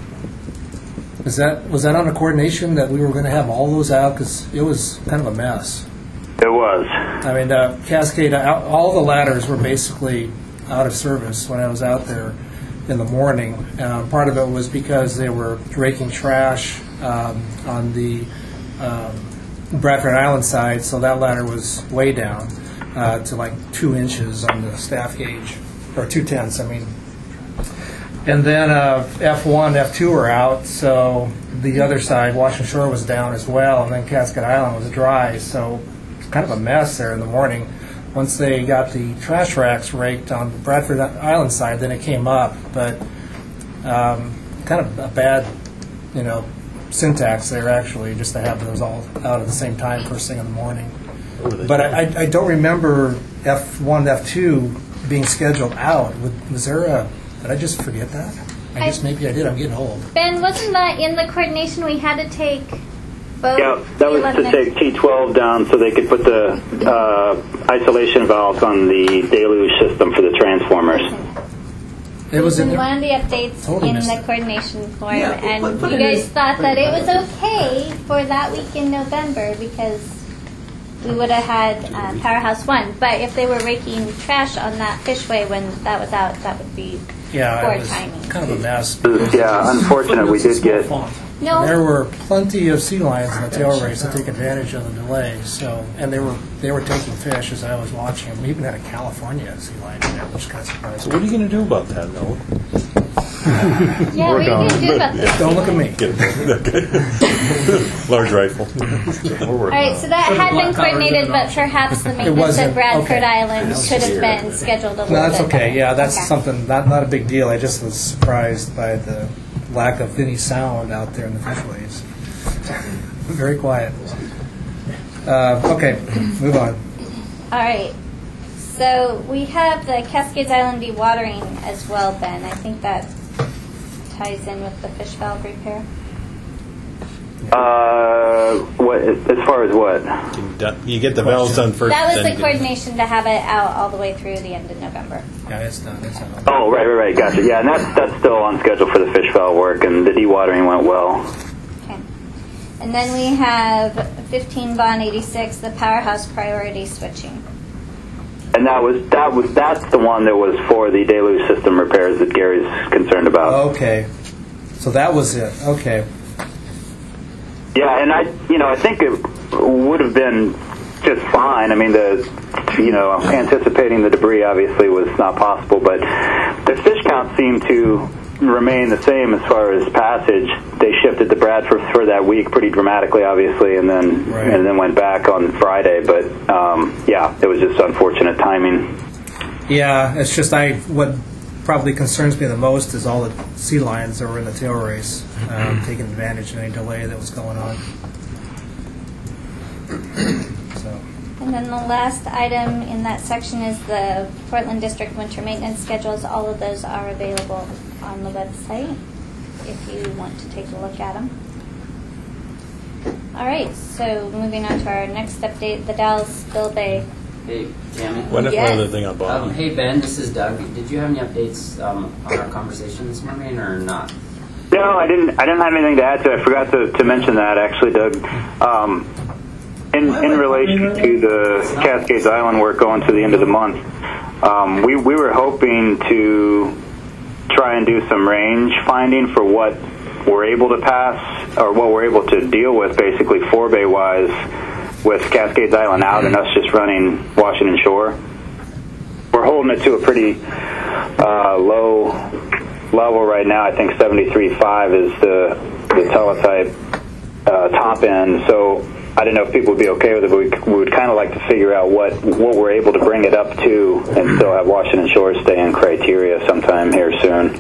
G: Was that on a coordination that we were going to have all those out? Because it was kind of a mess.
I: It was.
G: I mean, Cascade, all the ladders were basically out of service when I was out there in the morning. Part of it was because they were raking trash on the Bradford Island side, so that ladder was way down to like 2 inches on the staff gauge, or 2/10, I mean. And then F1, F2 were out, so the other side, Washington Shore, was down as well, and then Cascade Island was dry, so it was kind of a mess there in the morning. Once they got the trash racks raked on the Bradford Island side, then it came up, but kind of a bad, syntax there, actually, just to have those all out at the same time first thing in the morning. But I don't remember F1, F2 being scheduled out. Was there did I just forget that? I guess maybe I did. I'm getting old.
H: Ben, wasn't that in the coordination we had to take both?
I: Yeah, that was to take T12 down so they could put the isolation valves on the deluge system for the transformers.
G: It was in
H: one of the updates in the coordination form, and you guys thought that it was okay for that week in November because we would have had Powerhouse 1. But if they were raking trash on that fishway when that was out, that would be poor timing.
G: Kind of a mess.
I: Yeah, unfortunate. We did get.
H: No.
G: There were plenty of sea lions in the tail race to take advantage of the delay. And they were taking fish as I was watching them. We even had a California sea lion in there, which is kind of surprising.
Q: So what are you going to do about that, Noah?
H: Yeah, what are you going to do about this?
G: Don't look at me.
Q: Large rifle.
H: All right, so that had been coordinated, but perhaps the maintenance at Bradford Island could have been scheduled a little bit.
G: No, that's okay. Yeah, that's something, not a big deal. I just was surprised by the lack of any sound out there in the fishways. Very quiet. Okay, move on.
H: All right. So we have the Cascades Island dewatering as well, Ben. I think that ties in with the fish valve repair.
I: What as far as what?
Q: You get the valves done first.
H: That was the coordination to have it out all the way through the end of November.
G: Yeah, it's done.
I: Oh, right, gotcha. Yeah, and that's still on schedule for the fish valve work, and the dewatering went well.
H: Okay. And then we have 15 Bond 86, the powerhouse priority switching.
I: And that's the one that was for the deluge system repairs that Gary's concerned about.
G: Okay, so that was it. Okay.
I: Yeah, and I think it would have been just fine. I mean, anticipating the debris obviously was not possible, but the fish count seemed to remain the same as far as passage. They shifted to Bradford for that week pretty dramatically, obviously, and then went back on Friday. But it was just unfortunate timing.
G: Yeah, it's just what probably concerns me the most is all the sea lions that were in the tail race, taking advantage of any delay that was going on.
H: And then the last item in that section is the Portland District winter maintenance schedules. All of those are available on the website if you want to take a look at them. All right, so moving on to our next update, the Dalles Spillway.
U: Hey, Tammy.
Q: One other thing on Bob.
U: Hey, Ben, this is Doug. Did you have any updates on our conversation this morning or not?
I: No, I didn't have anything to add to it. I forgot to mention that, actually, Doug. In relation to the Cascades Island work going to the end of the month, we were hoping to try and do some range finding for what we're able to pass, or what we're able to deal with, basically forebay-wise, with Cascades Island out and us just running Washington Shore. We're holding it to a pretty low level right now. I think 73.5 is the teletype top end. So I don't know if people would be okay with it, but we would kind of like to figure out what we're able to bring it up to and still have Washington Shore stay in criteria sometime here soon.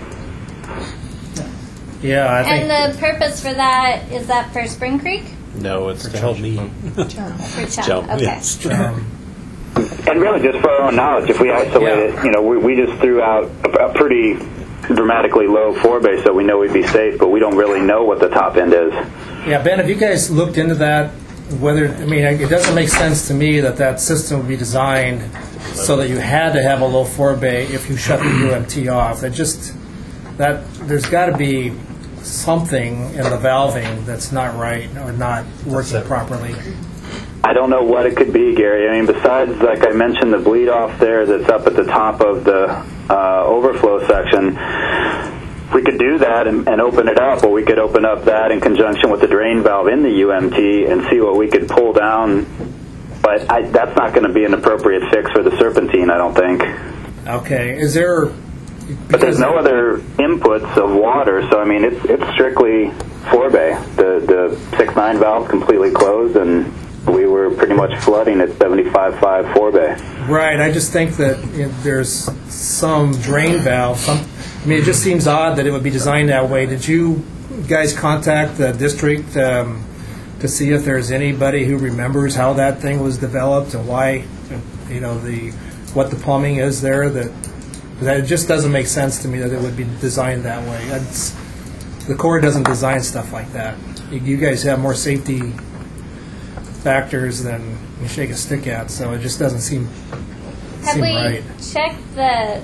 G: Yeah, I think.
H: And the purpose for that, is that for Spring Creek?
Q: No, it's to help me.
H: For Chum. Okay.
Q: Yes.
I: And really just for our own knowledge, if we isolate it, we just threw out a pretty dramatically low forebay, so we know we'd be safe, but we don't really know what the top end is.
G: Yeah, Ben, have you guys looked into that? It doesn't make sense to me that system would be designed so that you had to have a low forebay if you shut the UMT off. There's got to be something in the valving that's not right or not working properly.
I: I don't know what it could be, Gary. I mean, besides, like I mentioned, the bleed off there that's up at the top of the overflow section, we could do that and open it up, or we could open up that in conjunction with the drain valve in the UMT and see what we could pull down. But that's not going to be an appropriate fix for the serpentine, I don't think.
G: Okay. Is there...
I: But there's no other inputs of water, so I mean, it's strictly forebay. The 6.9 valve completely closed, and we were pretty much flooding at 75.5 forebay.
G: Right. I just think that there's some drain valve. It just seems odd that it would be designed that way. Did you guys contact the district to see if there's anybody who remembers how that thing was developed and why, what the plumbing is there? That it just doesn't make sense to me that it would be designed that way. The Corps doesn't design stuff like that. You guys have more safety factors than you shake a stick at, so it just doesn't seem right.
H: Have we checked the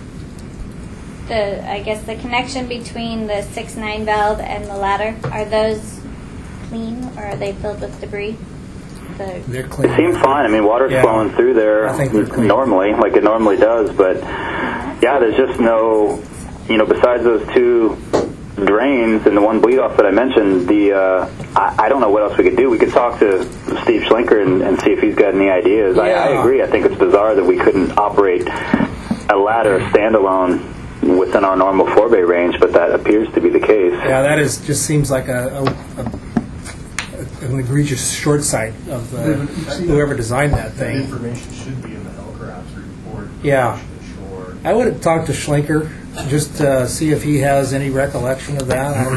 H: connection between the 6.9 valve and the ladder? Are those clean, or are they filled with debris?
G: They're clean.
I: It seems fine. I mean, water's flowing through there normally, like it normally does, but there's just no, besides those two drains and the one bleed off that I mentioned, I don't know what else we could do. We could talk to Steve Schlinker and see if he's got any ideas. Yeah. I agree. I think it's bizarre that we couldn't operate a ladder standalone within our normal forebay range, but that appears to be the case.
G: Yeah, that just seems like an egregious short sight of whoever designed that thing.
O: That information should be in the Hellcraft report.
G: Yeah. I would have talked to Schlinker just to see if he has any recollection of that. I don't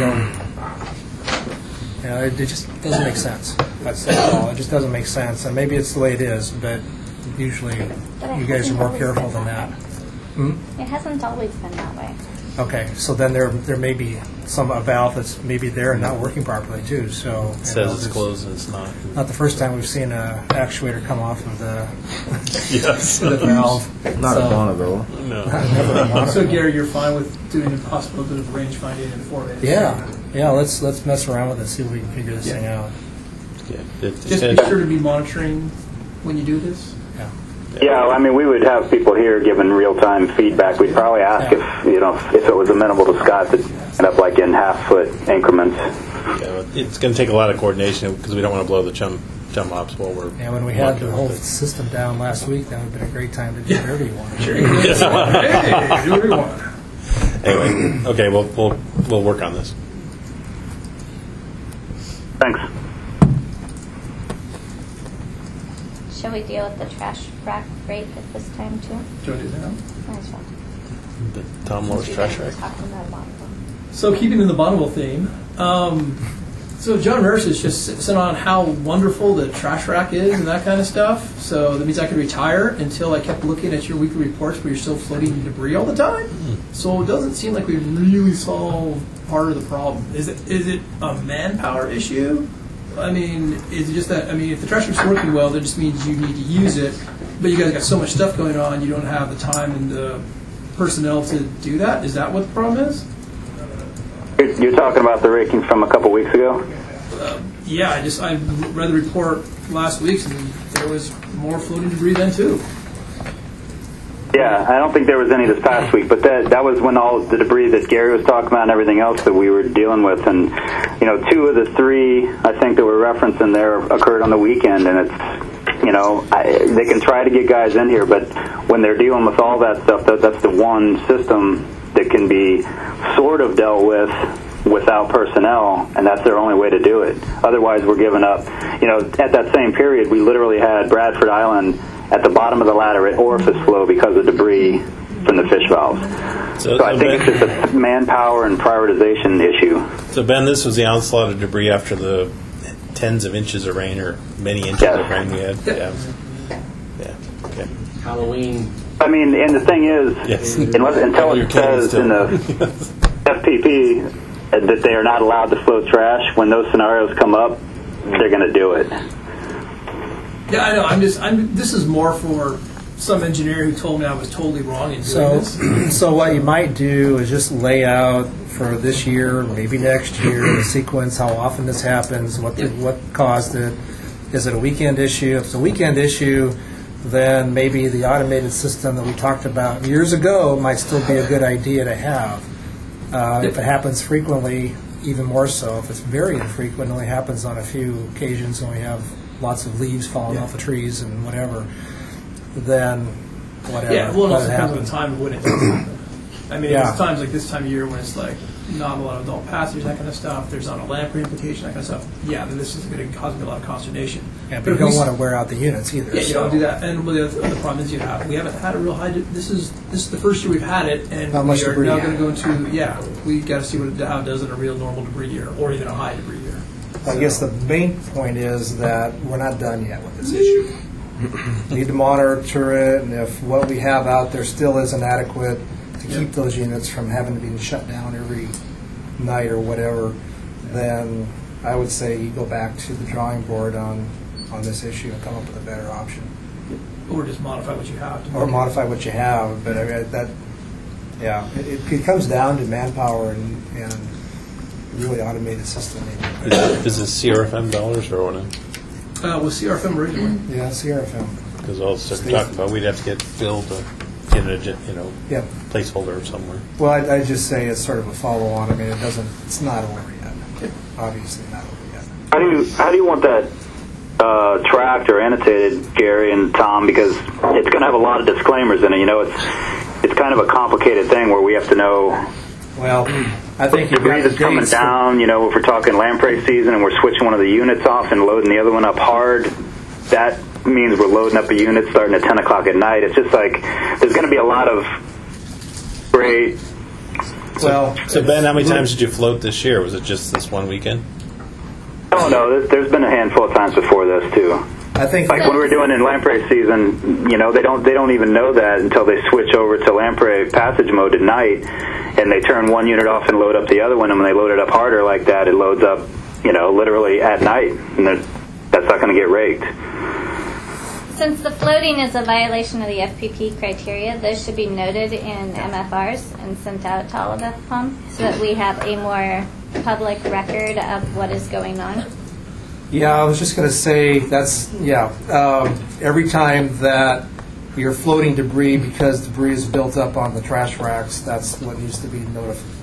G: know. It just doesn't make sense. That's all. It just doesn't make sense. And maybe it's the way it is, but usually you guys are more careful than that.
H: It hasn't always been that way.
G: Okay, so then there may be a valve that's maybe there and not working properly too. So
Q: it says it's closed and it's not.
G: Not the first time we've seen an actuator come off of the
Q: the
G: valve.
D: Not a Bonneville.
Q: No.
K: So Gary, you're fine with doing a possible bit of range finding in forebay?
G: Yeah. Let's mess around with it, see if we can figure this thing out.
K: Just be sure to be monitoring when you do this.
I: Yeah, I mean, we would have people here giving real-time feedback. We'd probably ask if it was amenable to Scott to end up like in half-foot increments.
Q: Yeah, it's going to take a lot of coordination because we don't want to blow the chum jump ops while we're.
G: Yeah, when we had the whole system down last week, that would have been a great time to do whatever you want.
Q: Sure.
K: Hey, do whatever you want.
Q: Anyway, okay, we'll work on this.
I: Thanks.
H: Shall we deal with the trash rack rate at this time too?
K: Do you want to do that?
H: Might as well.
Q: The Tom Moore's trash rack.
H: Talking about a lot of them.
K: So keeping in the Bonneville theme, so John Nurse has just sent on how wonderful the trash rack is and that kind of stuff. So that means I could retire until I kept looking at your weekly reports where you're still floating debris all the time. So it doesn't seem like we really solved part of the problem. Is it a manpower issue? I mean, is it just that, if the trash rack's working well, that just means you need to use it, but you guys got so much stuff going on, you don't have the time and the personnel to do that? Is that what the problem is?
I: You're talking about the raking from a couple weeks ago?
K: Yeah, I read the report last week, and there was more floating debris then too.
I: Yeah, I don't think there was any this past week, but that was when all the debris that Gary was talking about and everything else that we were dealing with. And, 2 of the 3, I think, that were referenced in there occurred on the weekend. And it's, they can try to get guys in here, but when they're dealing with all that stuff, that's the one system that can be sort of dealt with without personnel, and that's their only way to do it. Otherwise, we're giving up. At that same period, we literally had Bradford Island at the bottom of the ladder at orifice flow because of debris from the fish valves. So I think it's just a manpower and prioritization issue.
Q: So, Ben, this was the onslaught of debris after the tens of inches of rain or many inches of rain we had. Yeah. Okay.
O: Halloween.
I: And the thing is, until it says in the FPP that they are not allowed to float trash, when those scenarios come up, they're going to do it.
K: Yeah, I know. This is more for some engineer who told me I was totally wrong in doing this.
G: So what you might do is just lay out for this year, maybe next year, the sequence, how often this happens, what caused it. Is it a weekend issue? If it's a weekend issue, then maybe the automated system that we talked about years ago might still be a good idea to have. If it happens frequently, even more so. If it's very infrequent, it only happens on a few occasions when we have lots of leaves falling off the trees and whatever, then whatever.
K: Yeah, well, it also depends on the time when it does happen. There's times like this time of year when it's like not a lot of adult passengers, that kind of stuff. There's not a lamprey implication, that kind of stuff. Yeah, then this is going to cause me a lot of consternation.
G: Yeah, but you don't want to wear out the units either.
K: Yeah, you don't do that. And the other problem is we haven't had a real high. This is the first year we've had it, and
G: how much
K: we are
G: debris
K: now going to go into we got to see how it does in a real normal debris year, or even a high debris year.
G: I guess the main point is that we're not done yet with this issue. We need to monitor it, and if what we have out there still isn't adequate to keep those units from having to be shut down every night or whatever, then I would say you go back to the drawing board on this issue and come up with a better option.
K: Or just modify what you have.
G: Or modify what you have, but it comes down to manpower and really automated system.
Q: Is this CRFM dollars or what?
K: With CRFM originally.
G: Yeah, CRFM.
Q: Because all the talking about we'd have to get Phil to get a placeholder somewhere.
G: Well, I just say it's sort of a follow-on. It's not over yet. Obviously not over yet.
I: How do you want that tracked or annotated, Gary and Tom? Because it's going to have a lot of disclaimers in it. It's kind of a complicated thing where we have to know.
G: Well, I think
I: debris that's coming down. If we're talking lamprey season and we're switching one of the units off and loading the other one up hard, that means we're loading up a unit starting at 10 o'clock at night. It's just like there's going to be a lot of great.
Q: So Ben, how many times did you float this year? Was it just this one weekend?
I: Oh no, there's been a handful of times before this too.
G: I think
I: when we were doing in lamprey season, they don't even know that until they switch over to lamprey passage mode at night, and they turn one unit off and load up the other one. And when they load it up harder like that, it loads up, literally at night, and that's not going to get raked.
H: Since the floating is a violation of the FPP criteria, those should be noted in MFRs and sent out to all of FPOM so that we have a more public record of what is going on.
G: Yeah, I was just going to say every time that you're floating debris because debris is built up on the trash racks, that's what needs to be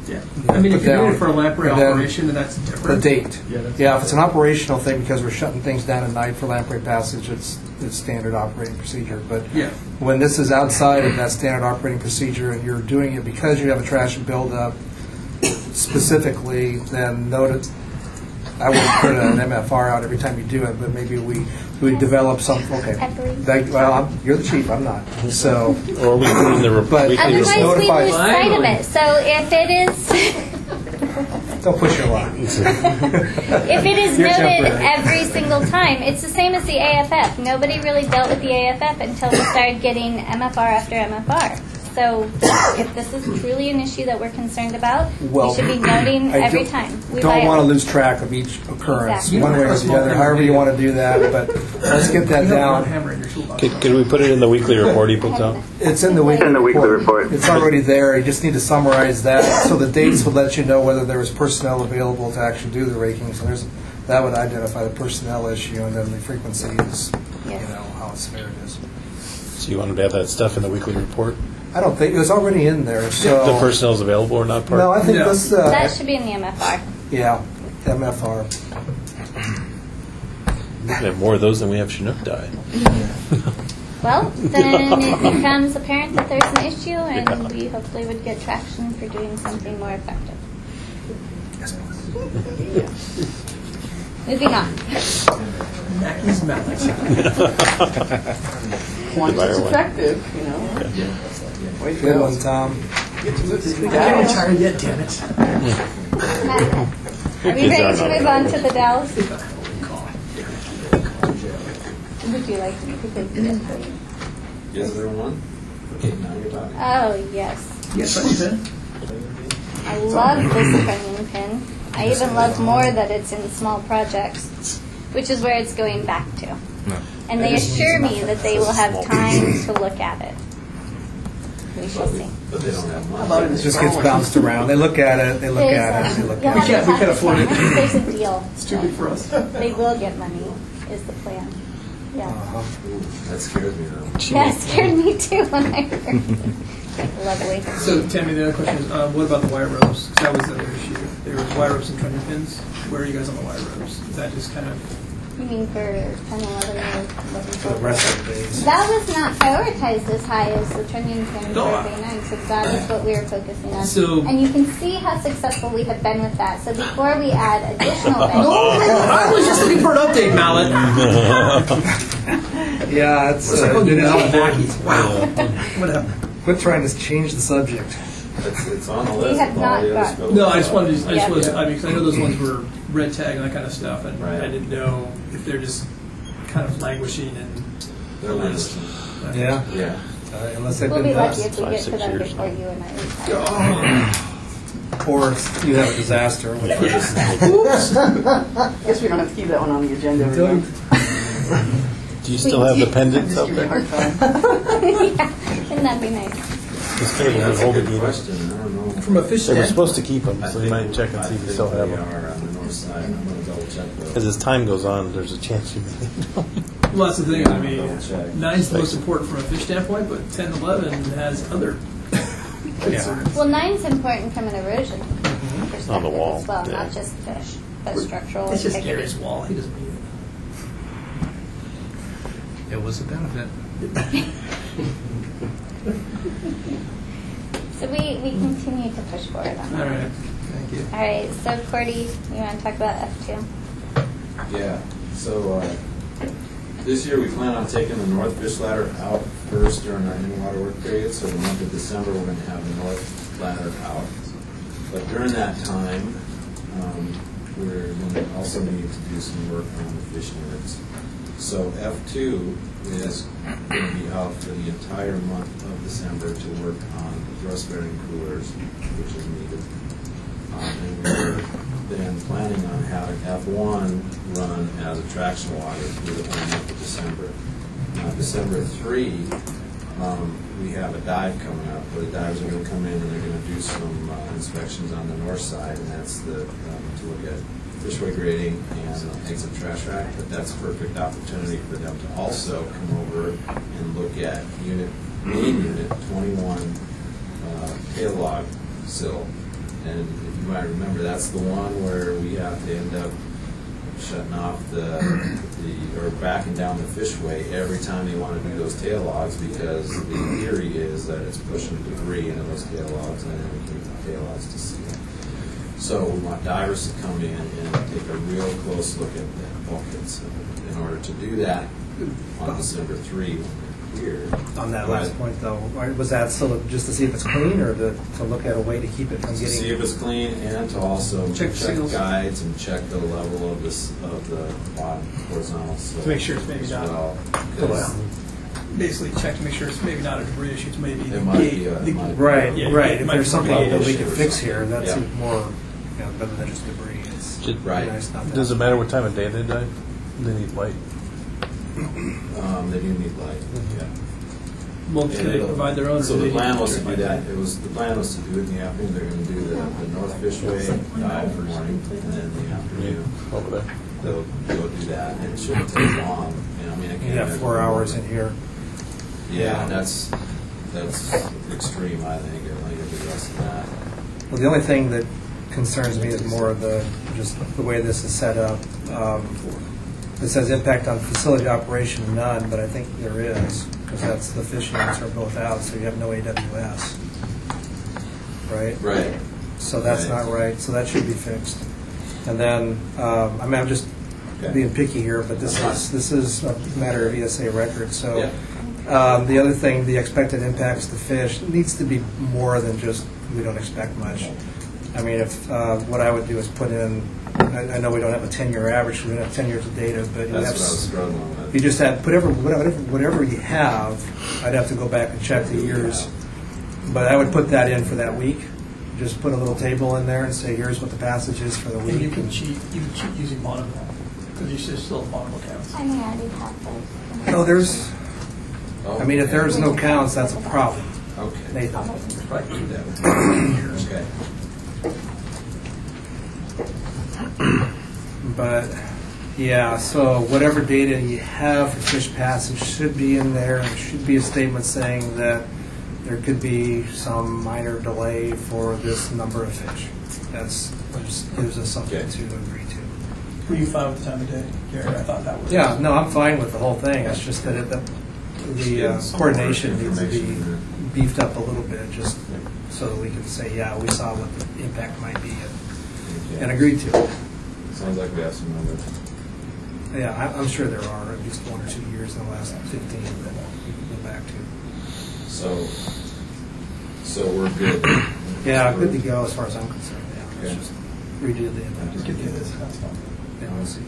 K: Yeah. I mean,
G: put
K: if you're doing
G: down.
K: it for a lamprey
G: And then
K: operation, then that's different.
G: The date.
K: Yeah,
G: If it's an operational thing because we're shutting things down at night for lamprey passage, it's standard operating procedure. But
K: Yeah.
G: when this is outside of that standard operating procedure and you're doing it because you have a trash buildup specifically, then note I wouldn't put an MFR out every time you do it, but maybe we develop some. Okay. You're the chief. I'm not. So.
Q: Or we put in the weekly
H: Otherwise, we
G: notify.
H: lose sight of it. So if it is,
G: Don't push your luck.
H: if it is
G: You're
H: noted
G: temporary.
H: every single time, it's the same as the AFF. Nobody really dealt with the AFF until we started getting MFR after MFR. So if this is truly an issue that we're concerned about, we should be noting
G: I
H: every
G: don't-
H: time. We
G: Don't
H: buy
G: want to
H: it.
G: lose track of each occurrence,
H: Exactly.
G: one way or the other, however you want to do that, but let's get that down.
Q: Could we put it in the weekly report he puts out?
G: It's in the weekly
I: report.
G: It's already there. You just need to summarize that. So the dates would let you know whether there was personnel available to actually do the raking. So that would identify the personnel issue, and then the frequency is, how severe it is.
Q: So you wanted to have that stuff in the weekly report?
G: I don't think, it was already in there, so.
Q: The personnel's available or not part?
G: No, I think this.
H: That should be in the MFR.
G: Yeah, MFR.
Q: We can have more of those than we have Chinook die.
H: Well, then it becomes apparent that there's an issue, and we hopefully would get traction for doing something more effective. Moving on.
K: Mackey's Mallet.
B: Once it's effective, Wait
G: Good one, Tom.
B: Get to move this
K: I haven't retired yet, damn it.
H: Are we ready to move on to the Dallas? Would you like me to take it for you?
T: Is there one? Okay, now you're talking.
H: Oh, yes.
K: Yes, pin.
H: I love this trunnion pin. I even love more that it's in small projects, which is where it's going back to. And they assure me that they will have time to look at it. We shall see.
T: But they don't have money.
G: It just gets bounced around. They look at it, they look at it, they look at it.
K: We can't afford it.
H: There's a deal.
K: It's too big for us.
H: They will get money, is the plan. Yeah.
T: That scares me though.
H: Yeah, it scared me too when I heard it. Lovely.
K: So, Tammy, the other question is, what about the wire ropes? Because that was the other issue. There was wire ropes and trunnion pins. Where are you guys on the wire ropes? Is that just kind of...
H: You mean for 10, 11, or 11,
G: For the rest of the days.
H: That was not prioritized as high as the trunnion pin
K: No.
H: for Bay 9, so that is what we were focusing on.
K: So-
H: and you can see how successful we have been with that. So before we add additional benches...
K: I was just looking for an update, Mallet.
G: Yeah, it's.
K: What's called you, Mallet Mackey's? Wow. Whatever.
G: Quit trying to change the subject.
T: It's on the
H: We
T: list.
H: have
T: of all
H: not
T: the other
H: got-
T: stuff.
K: No, I just wanted to,
H: Yeah.
K: because I know those ones were red tag and that kind of stuff, and I didn't know if they're just kind of languishing and
T: They're languishing.
G: Yeah.
T: Yeah.
G: Unless they've
H: We'll
G: been
H: be lucky
G: done.
H: if we get to them before you and I retire.
G: Or you have a disaster.
B: Oops. Guess we don't have to keep that one on the agenda every month.
Q: Do you still have the pendants up
B: Give me a
Q: there?
B: hard time.
H: Yeah, wouldn't that be nice?
Q: Just figured we'd hold it either.
T: Question. I don't know.
K: From a fish
Q: They were
K: stand.
Q: supposed to keep them,
T: I
Q: so we
T: think-
Q: might check and see if we
T: I
Q: still
T: think
Q: have
T: they
Q: them.
T: are on the north side. I'm going to double check those.
Q: Because as time goes on, there's a chance you may.
K: Well, that's the thing. I mean,
T: Double check.
K: 9's the most important from a fish standpoint, but 10, 11 has other concerns.
H: Well, 9's important from an erosion perspective
Q: On the wall,
H: as well,
Q: yeah.
H: not just fish, but structural
K: It's just
H: integrity.
K: Gary's wall. He doesn't need it.
E: It was a benefit.
H: So we continue to push forward on
K: All
H: that.
K: right. Thank you.
H: All right, so Cordy, you want to talk about F2?
T: Yeah. So this year we plan on taking the north fish ladder out first during our in-water work period. So the month of December we're going to have the north ladder out. But during that time, we're going to also need to do some work on the fish units. So F2 is going to be out for the entire month of December to work on the thrust-bearing coolers, which is needed. And we're then planning on having F1 run as a traction water through the whole month of December. December 3, we have a dive coming up where the divers are going to come in and they're going to do some inspections on the north side, and that's to look at fishway grading and exit trash rack. But that's a perfect opportunity for them to also come over and look at main unit 21 tail log sill And if you might remember, that's the one where we have to end up shutting off or backing down the fishway every time they want to do those tail logs, because the theory is that it's pushing debris into those tail logs and then we keep the tail logs to sea. So we want divers to come in and take a real close look at the bulkheads. In order to do that on December 3, here.
G: On that last point, though, was that still just to see if it's clean, or to look at a way to keep it from getting?
T: To see if it's clean, and to also check guides and check the level of the bottom horizontal sill.
K: To make sure it's maybe not. Basically, check to make sure it's maybe not a debris issue. It's maybe
G: right. If there's something that we can fix here, that's more better than just debris. It's nice not
Q: Does it matter what time of day they dive? They need light.
T: They do need light. Yeah.
K: Well, can they provide their own?
T: So the plan was to do that. The plan was to do it in the afternoon. They're going to do the North Fishway dive in the morning, and then in the afternoon they'll go do that. And it shouldn't take long. I mean,
G: you have 4 hours in here.
T: Yeah, that's extreme. I think. I think it'll be less than that.
G: Well, the only thing that concerns me is more just the way this is set up. It says impact on facility operation, none, but I think there is, because that's the fish units are both out, so you have no AWS, right?
T: Right.
G: So that's not right. So that should be fixed. And then, I'm just being picky here, but this is a matter of ESA record. So the other thing, the expected impacts to fish needs to be more than just we don't expect much. I mean, if what I would do is put in. I know we don't have a 10-year average, we don't have 10 years of data, but you just have whatever you have. I'd have to go back and check the years, but I would put that in for that week. Just put a little table in there and say, here's what the passage is for the week.
K: And you can cheat using Bonneville, because you should still have Bonneville counts.
H: I mean, I already have those.
G: No, there's. I mean, if there's no counts, that's a problem.
T: Okay.
G: Nathan.
T: Okay.
G: But yeah, so whatever data you have for fish passage should be in there. There should be a statement saying that there could be some minor delay for this number of fish. That just gives us something to agree to.
K: Were you fine with the time of day, Gary? I thought that was.
G: Yeah, no, I'm fine with the whole thing. It's just that the coordination needs to be beefed up a little bit, just so that we can say, yeah, we saw what the impact might be and agreed to.
T: Sounds like we have some numbers.
G: Yeah, I'm sure there are at least 1 or 2 years in the last 15 that we can go back to.
T: So we're good.
G: Yeah, good to go as far as I'm concerned. Yeah,
T: okay.
G: Let's just redo the impact.
K: Just get this. That's fine.
G: Yeah, we'll see.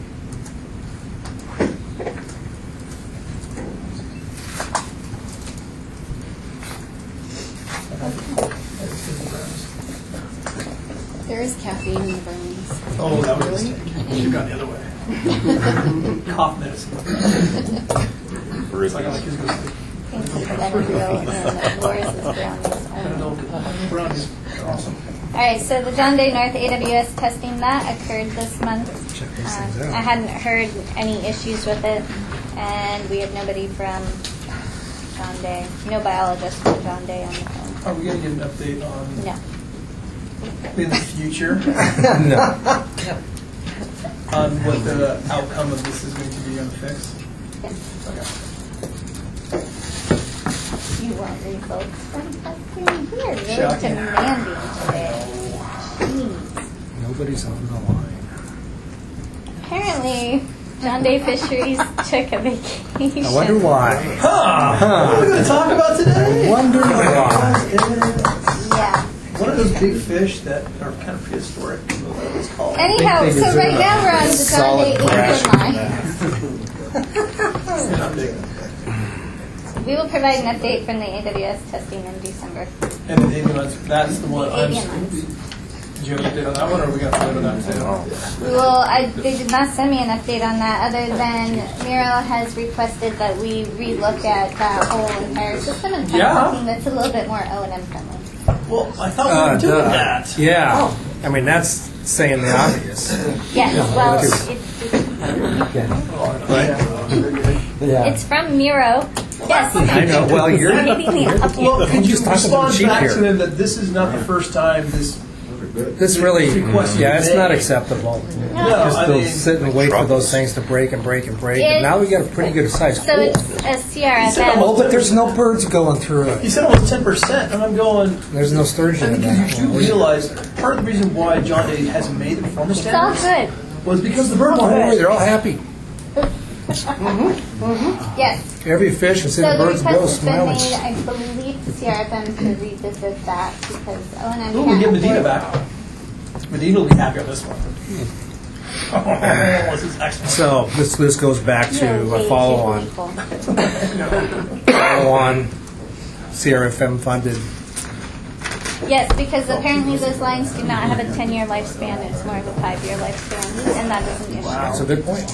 S: There is caffeine in the brownies.
K: Oh, that was a mistake. You should have gone the other way. Cough medicine. It's like I like his good sleep.
H: Thank you for that reveal. And Laura's is brownies.
K: Brownies are awesome.
H: All right, so the John Day North AWS testing, that occurred this month. I hadn't heard any issues with it, and we have nobody from John Day, no biologist from John Day on the phone.
K: Are we going to get an update on
H: No.
K: in the future?
G: No.
K: On what the outcome of this is going to be on the fix?
H: Yes.
K: Okay.
H: You want results from testing? We are really demanding today. Jeez.
G: Nobody's on the line.
H: Apparently, John Day Fisheries took a vacation.
G: I wonder why.
K: What are we going to talk about today?
G: I wonder why.
H: Yeah.
K: One of those big fish that are kind of prehistoric. What it's called.
H: Anyhow, so right now we're on the John Day Ingram line. We will provide an update from the AWS testing in December.
K: And the avian lines, that's the one.
H: Avian lines.
K: Did you have an update on that one, or are we going to follow that too?
H: Well, they did not send me an update on that, other than Miro has requested that we relook at that whole entire system and find something that's a little bit more O&M friendly.
K: Well, I thought we were doing that.
G: Yeah. Oh. I mean, that's saying the obvious.
H: Yes, well, it's from Miro. Yes.
G: I know. Well, you're.
K: Well, could you respond back to them that this is not the first time this
G: This really, yeah, it's not acceptable. Just to sit and wait for those things to break and break and break. And now we got a pretty good size
H: So
G: hole.
H: it's a CRFM.
G: Oh, but there's no birds going through it.
K: You said almost 10%, and I'm going.
G: There's no sturgeon in that.
K: You do realize part of the reason why John Day hasn't made the performance
H: It's all
K: standards
H: good.
K: was because the bird
G: Don't worry,
K: won't.
G: they're all happy.
H: Yes.
G: Every fish is in
H: So
G: the
H: the
G: birds
H: request
G: bill
H: has been
G: smiling.
H: made, I believe, to CRFM to revisit that because O&M
K: Ooh, we get
H: can't
K: Medina
H: afford-
K: back. Medina will be happy on this one. Oh, this is excellent.
G: So this goes back to a follow-on CRFM funded.
H: Yes, because apparently those lines do not have a 10-year lifespan. It's more of a 5-year lifespan, and that is an issue.
G: That's a good point.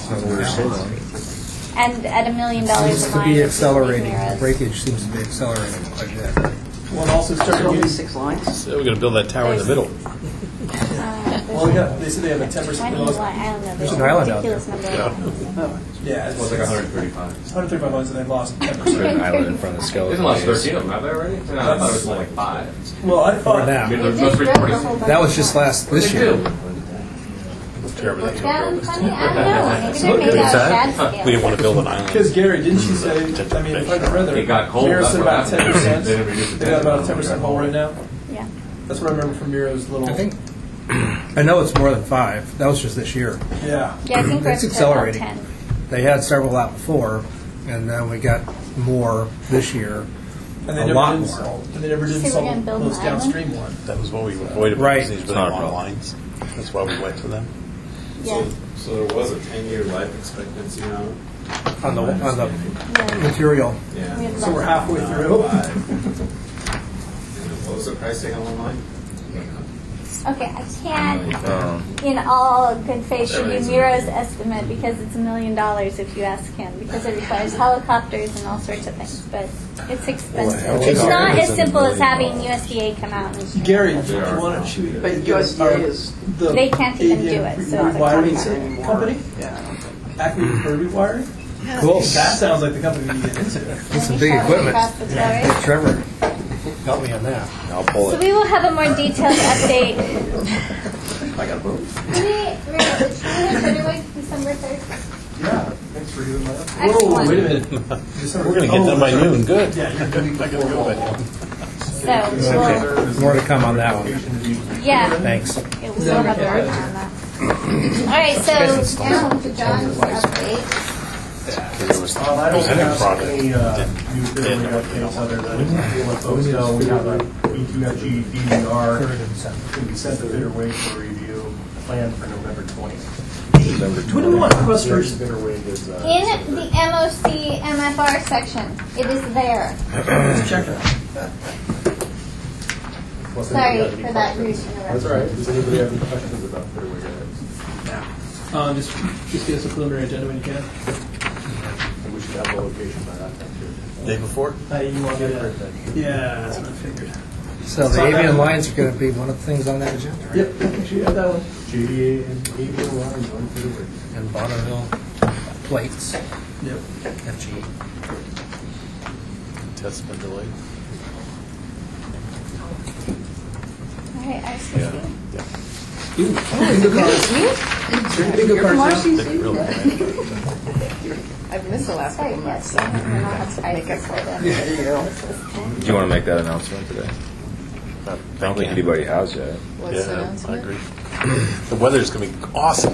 H: And at $1 million
G: Seems
H: a
G: to
H: line,
G: be
H: it's really
G: accelerating.
H: near us.
G: Breakage seems to be accelerating quite a bit.
K: Well, also started using
B: 6 lines.
Q: So we're going to build that tower in the middle.
K: Well, they said they have a 10%.
H: I don't know.
G: There's an island out there.
H: Ridiculous number.
K: Yeah,
O: Well, it's like 135.
K: 135 lines, and they've lost 10%.
D: There's an island in front of the skeleton.
O: There's lost 13 of them, have they already? No, I thought it was more like 5.
K: Well, I
G: Or
K: thought.
G: now.
O: I mean, there's most recent
G: That was just this year.
H: Look down funny? I don't know. Maybe they're made out of shad scale.
Q: We didn't want to build an island.
K: Because Gary, didn't she say? I mean, if I remember,
O: It got cold,
K: Miro
O: that's
K: said
O: what
K: about
O: happened.
K: 10%.
O: They didn't reduce it
K: They got
O: down.
K: about a 10% hole right now.
H: Yeah.
K: That's what I remember from Miro's little.
G: I think. I know it's more than 5. That was just this year.
K: Yeah.
H: Yeah, I think we're
G: It's
H: up to about
G: accelerating.
H: 10.
G: They had several out before, and then we got more this year.
K: And
G: A
K: they
G: lot
K: never did
G: more.
K: solve. And they never did
H: So we're
K: solve
H: gonna build
K: those
H: an island?
K: downstream ones.
Q: That was what we avoided.
G: Right.
Q: These
D: It's
Q: really
D: not a
Q: long
D: problem.
Q: lines. That's why we went to them.
H: Yeah.
T: So there was a 10-year life expectancy on it?
G: On the material.
T: Yeah.
H: We have
K: So we're
H: less.
K: halfway through.
T: And what was the pricing on one line?
H: Okay, I can't, in all good faith, give you Miro's estimate because it's $1 million if you ask him, because it requires helicopters and all sorts of things, but it's expensive. It's not as simple as having USDA come out and.
K: Gary, do you want to shoot?
B: But USDA is.
H: They can't even do it, so it's a
K: Rewiring
H: contract.
K: company?
B: Yeah, I don't think.
K: Acme Bird Rewiring?
G: Cool.
K: That sounds like the company we need to get into.
G: That's some big equipment. Hey, Trevor, help me on that.
Q: I'll pull
H: So
Q: it.
H: we will have a more detailed update.
K: I got a boat.
H: Should we have December 3rd?
K: Yeah, thanks for doing that.
H: Excellent.
K: Whoa, wait a minute.
Q: We're going to get done by noon. Good.
K: Yeah, you're going to go by noon.
H: So, we'll,
G: More to come on that one.
H: yeah.
G: Thanks.
H: Okay, we will have a on that. All right, so now to John's update.
Q: I don't have any
A: new building updates other than let folks know we have a E2FG DVR to be sent to bidder wing for review, planned for November 20th.
K: What do we want clusters?
A: Bidder wing is
H: In the MOC MFR section, it is there.
K: Check it.
H: Sorry for that rude interruption.
A: That's all right. Does anybody have any questions about bidder wing items?
K: Just get us a preliminary agenda when you can.
A: And we should have the location by that time too.
Q: Day before?
K: You want me to? Yeah, that's what I figured.
G: So the avian lines are going to be one of the things on that agenda, right?
K: Yep, make sure you have that one.
A: JDA and ABO lines on bidder wing.
G: And Bonneville plates.
K: Yep.
G: FG.
Q: Test's been delayed.
H: All right, RCC.
K: Bingo cards. Bingo cards.
L: I've missed the last couple months, so make up for that.
D: Do you want to make that announcement today? I don't think anybody has yet.
L: What's the announcement?
Q: I agree. The weather's going to be awesome.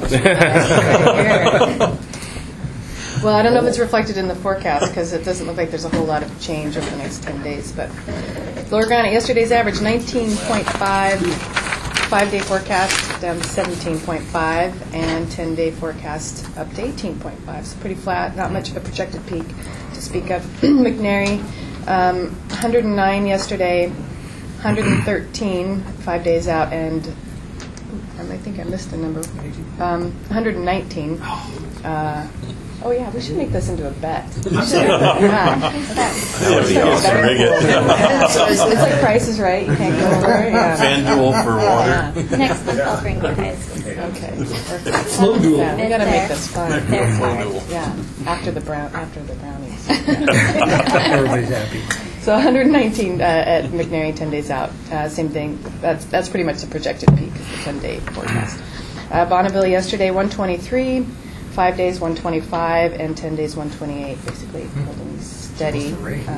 L: Well, I don't know if it's reflected in the forecast because it doesn't look like there's a whole lot of change over the next 10 days. But Lorgana, yesterday's average 19.5, 5-day forecast down to 17.5, and 10-day forecast up to 18.5. So pretty flat, not much of a projected peak to speak of. McNary, 109 yesterday, 113 5 days out, and I think I missed a number. 119. Oh yeah, we should make this into a bet.
Q: That would be awesome. Rig it.
L: It's like Price is Right. You can't go over. Yeah.
Q: FanDuel for water.
H: Next month I'll bring you guys.
L: Okay.
K: Flow duel.
L: Yeah, we got to make this fun.
H: There.
Q: Flow duel.
L: Yeah. After the brownies.
G: Everybody's happy.
L: So 119 at McNary, 10 days out. Same thing. That's pretty much the projected peak, the 10-day forecast. Bonneville yesterday, 123. 5 days, 125, and 10 days, 128. Basically, holding steady.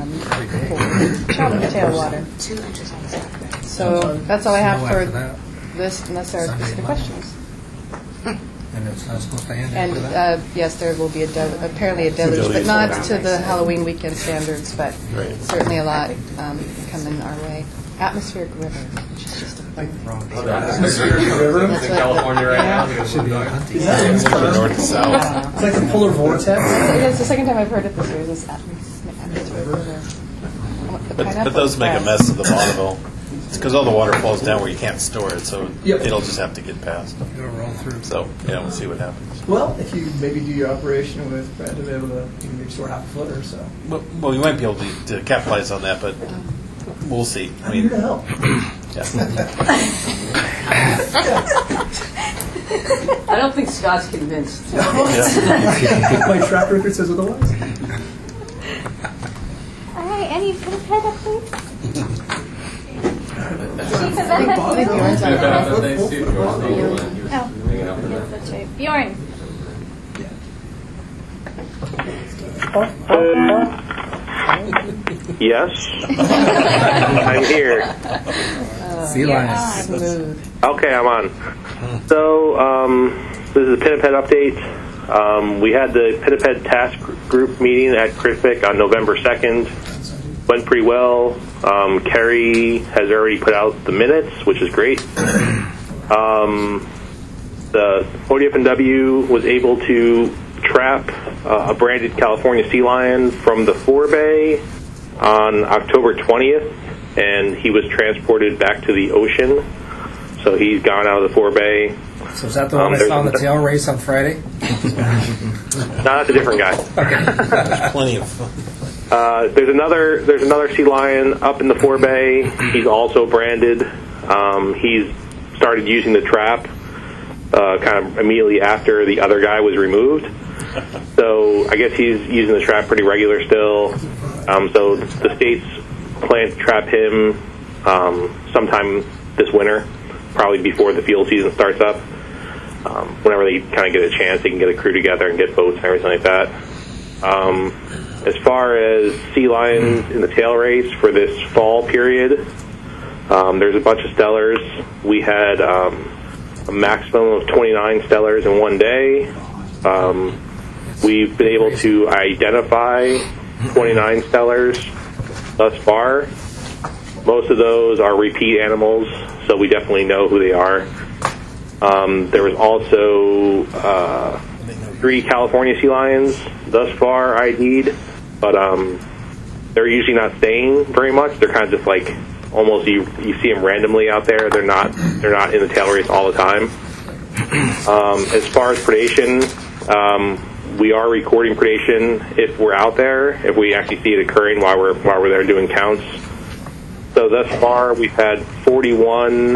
L: Tailwater.
G: 2 inches on Saturday.
L: So that's all I have for
G: that.
L: this, unless there are specific questions.
G: And it's not supposed to end
L: And
G: after that?
L: yes, there will be apparently a deluge, but not to the Halloween weekend standards, but certainly a lot coming our way. Atmospheric river, which is just a wrong.
O: Atmospheric river in California right now.
K: It's like a polar vortex.
L: It's the second time I've heard it this year. This atmospheric river.
Q: But those make a mess of the Bonneville. It's because all the water falls down where you can't store it, so it'll just have to get passed.
K: It'll roll through.
Q: So, we'll see what happens.
K: Well, if you maybe do your operation with Brad to be able to maybe store half a foot or so.
Q: Well, you might be able to capitalize on that, but we'll see.
K: I'm here to help.
B: I don't think Scott's convinced.
K: My track record says otherwise.
H: All right, any Pinniped updates? Chief of FFU? Bjorn.
J: Yes, I'm here.
G: Sea lions.
J: Okay, I'm on. So, this is a Pinniped update. We had the Pinniped Task Group meeting at CRIFIC on November 2nd. Went pretty well. Kerry has already put out the minutes, which is great. The ODF&W was able to trap a branded California sea lion from the forebay on October 20th, and he was transported back to the ocean. So he's gone out of the forebay.
G: So is that the one I saw in the tail race on Friday?
J: No, that's a different guy.
G: Okay.
Q: There's plenty of fun.
J: There's another sea lion up in the forebay. He's also branded. He's started using the trap kind of immediately after the other guy was removed. So I guess he's using the trap pretty regular still. So the state's plan to trap him sometime this winter, probably before the field season starts up. Whenever they kind of get a chance, they can get a crew together and get boats and everything like that. As far as sea lions in the tail race for this fall period, there's a bunch of stellars. We had a maximum of 29 stellars in one day. We've been able to identify 29 stellars thus far. Most of those are repeat animals, so we definitely know who they are. There was also 3 California sea lions thus far ID'd, but they're usually not staying very much. They're kind of just like almost you see them randomly out there. They're not in the tail race all the time. As far as predation, we are recording predation if we're out there, if we actually see it occurring while we're there doing counts. So thus far, we've had 41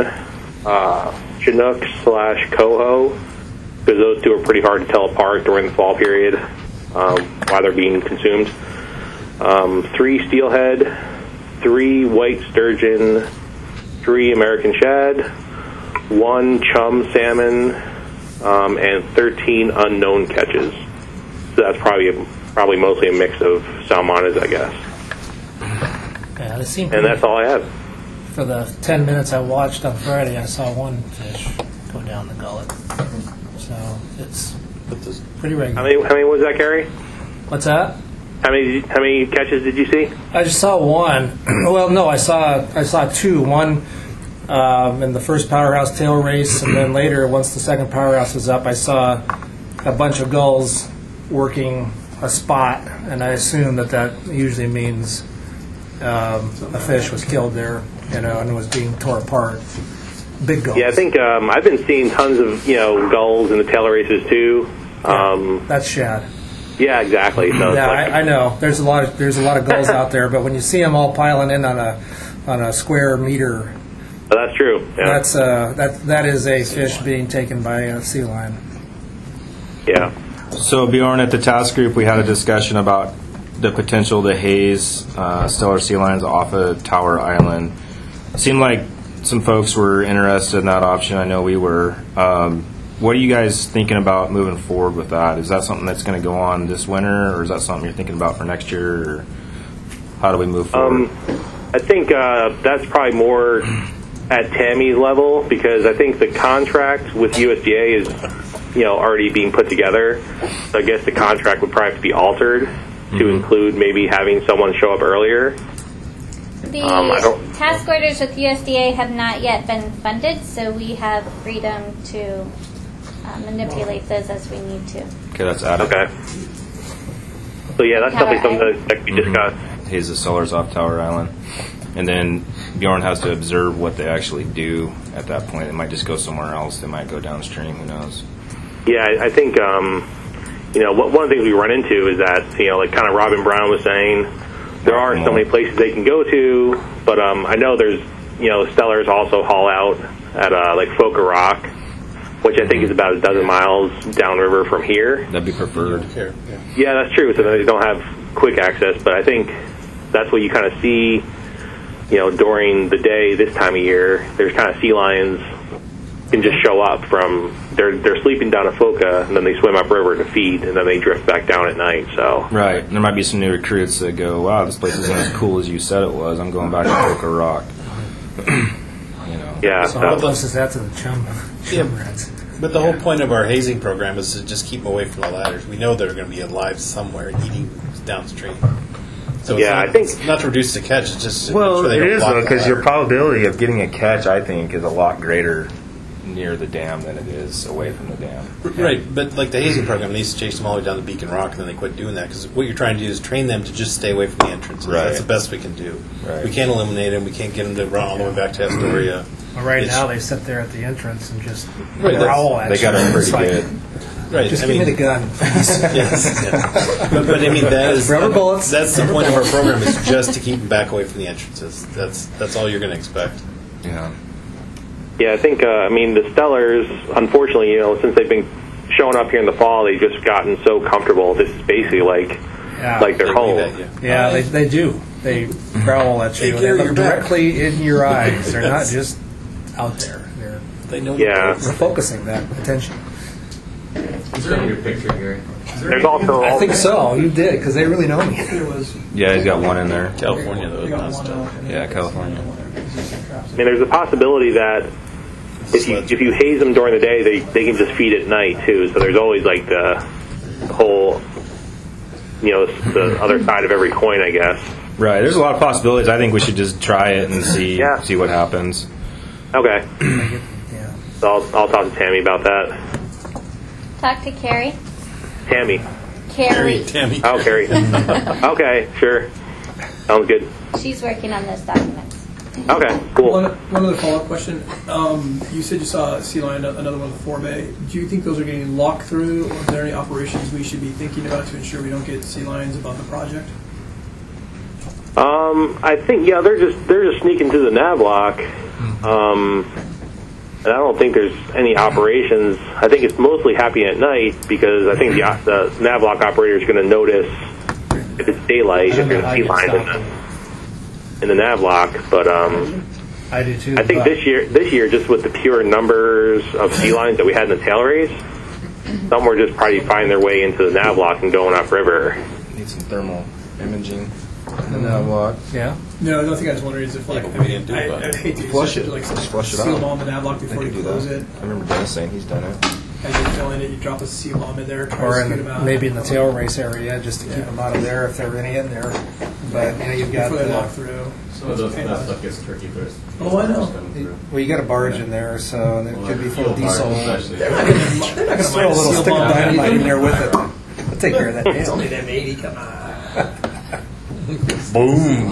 J: Chinook/coho, because those two are pretty hard to tell apart during the fall period while they're being consumed. 3 steelhead, 3 white sturgeon, 3 American shad, 1 chum salmon, and 13 unknown catches. So that's probably mostly a mix of salmonids, I guess.
G: Yeah, it seemed
J: and that's all I have.
G: For the 10 minutes I watched on Friday, I saw one fish go down the gullet. So it's pretty regular.
J: How many was that, Gary?
G: What's that?
J: How many catches did you see?
G: I just saw one. Well, no, I saw 2. One in the first powerhouse tail race, and then later, once the second powerhouse was up, I saw a bunch of gulls working a spot, and I assume that usually means a fish was killed there, and was being torn apart. Big gulls.
J: Yeah, I think I've been seeing tons of gulls in the tail races too.
G: That's shad.
J: Yeah, exactly. So
G: yeah, I know. There's a lot of gulls out there, but when you see them all piling in on a square meter,
J: that's true. Yeah.
G: That is a fish being taken by a sea lion.
J: Yeah.
D: So Bjorn, at the task group, we had a discussion about the potential to haze stellar sea lions off of Tower Island. Seemed like some folks were interested in that option. I know we were. What are you guys thinking about moving forward with that? Is that something that's going to go on this winter, or is that something you're thinking about for next year? Or how do we move forward?
J: I think that's probably more at Tammy's level, because I think the contract with USDA is, already being put together. So I guess the contract would probably have to be altered to include maybe having someone show up earlier.
H: The task orders with USDA have not yet been funded, so we have freedom to manipulate those as we need to.
D: Okay, that's added.
J: Okay. So yeah, that's definitely something that could be discussed.
D: Haze the sellers off Tower Island. And then Bjorn has to observe what they actually do at that point. It might just go somewhere else. They might go downstream. Who knows?
J: Yeah, I think, one of the things we run into is that, like kind of Robin Brown was saying, there are so many places they can go to, but I know there's, Stellars also haul out at like Foca Rock, which I think is about a dozen miles downriver from here.
D: That'd be preferred.
J: Yeah, that's true. So they don't have quick access, but I think that's what you kind of see, during the day this time of year. There's kind of sea lions can just show up from, they're sleeping down at Foca, and then they swim upriver to feed, and then they drift back down at night. So
D: right, there might be some new recruits that go, wow, this place isn't as cool as you said it was. I'm going back to Foca Rock.
J: Yeah.
G: So how close is that to the chum rats?
Q: But the whole point of our hazing program is to just keep them away from the ladders. We know they're going to be alive somewhere eating downstream. So
J: I think
Q: it's not to reduce the catch. It's just
D: well,
Q: it
D: is though, because your probability of getting a catch, I think, is a lot greater near the dam than it is away from the dam.
Q: Right, but like the hazing program needs to chase them all the way down to Beacon Rock, and then they quit doing that because what you're trying to do is train them to just stay away from the entrances.
D: Right.
Q: That's the best we can do.
D: Right.
Q: We can't eliminate them. We can't get them to run all the way back to Astoria.
G: Well, right now they sit there at the entrance and just
Q: Right,
G: growl at you.
D: They got it pretty
G: It's like,
D: good.
Q: Right,
G: just
Q: I
G: give
Q: mean-
G: me the gun.
Q: Yes. But I mean that is
G: Rubber bullets.
Q: That's the point of our program is just to keep them back away from the entrances. That's all you're going to expect.
D: Yeah.
J: Yeah, I think, the Stellars, unfortunately, since they've been showing up here in the fall, they've just gotten so comfortable. This is basically like their home.
G: Yeah, they do. They growl at you. They look directly in your eyes. They're not just out there.
Q: They know.
J: Yeah.
G: They're focusing that attention.
O: Is there any picture, Gary?
J: There's also
G: I think so. You did because they really know me.
D: Yeah, he's got one in there.
Q: California, though, is not still.
D: Yeah, California.
J: there's a possibility that if you haze them during the day, they can just feed at night too. So there's always like the whole, the other side of every coin, I guess.
D: Right. There's a lot of possibilities. I think we should just try it and see what happens.
J: Okay. So I'll talk to Tammy about that.
H: Talk to Carrie.
J: Tammy.
H: Carrie.
Q: Tammy.
J: Oh, Carrie. Okay, sure. Sounds good.
H: She's working on those documents.
J: Okay, cool.
K: One other follow-up question. You said you saw a sea lion, another one in the forebay. Do you think those are getting locked through, or are there any operations we should be thinking about to ensure we don't get sea lions above the project?
J: I think they're just sneaking through the nav lock. And I don't think there's any operations. I think it's mostly happening at night because I think the nav lock operator is going to notice if it's daylight, if there's sea lions in the nav lock. But
G: I do too.
J: I think this year, just with the pure numbers of sea lions that we had in the tail race, some were just probably finding their way into the nav lock and going upriver.
D: Need some thermal imaging in the nav lock.
G: Yeah.
K: No, the thing I was wondering is if, like,
Q: we didn't do it.
K: I hate to
D: Flush it.
K: like,
D: Just flush it
K: seal
D: out.
K: bomb the nav lock before
D: They
K: you
D: could do
K: close
D: that.
K: it.
D: I remember Dennis saying he's done it.
K: As you're filling it, you drop a seal bomb in there, try
G: Or
K: to scoot them out.
G: maybe in the tail race area, just to keep them out of there if there are any in there. But you've got
K: Before they walk
G: the,
K: through.
O: Some of that stuff gets tricky first.
K: Oh, I know.
G: well, you got a barge in there, so it could be full of diesel.
K: They're not going to
G: Throw a
K: mind a
G: little
K: seal
G: stick of
K: bomb.
G: dynamite in there with it. I'll take care of that.
K: It's
G: Damn.
K: only them 80, come on.
Q: Boom.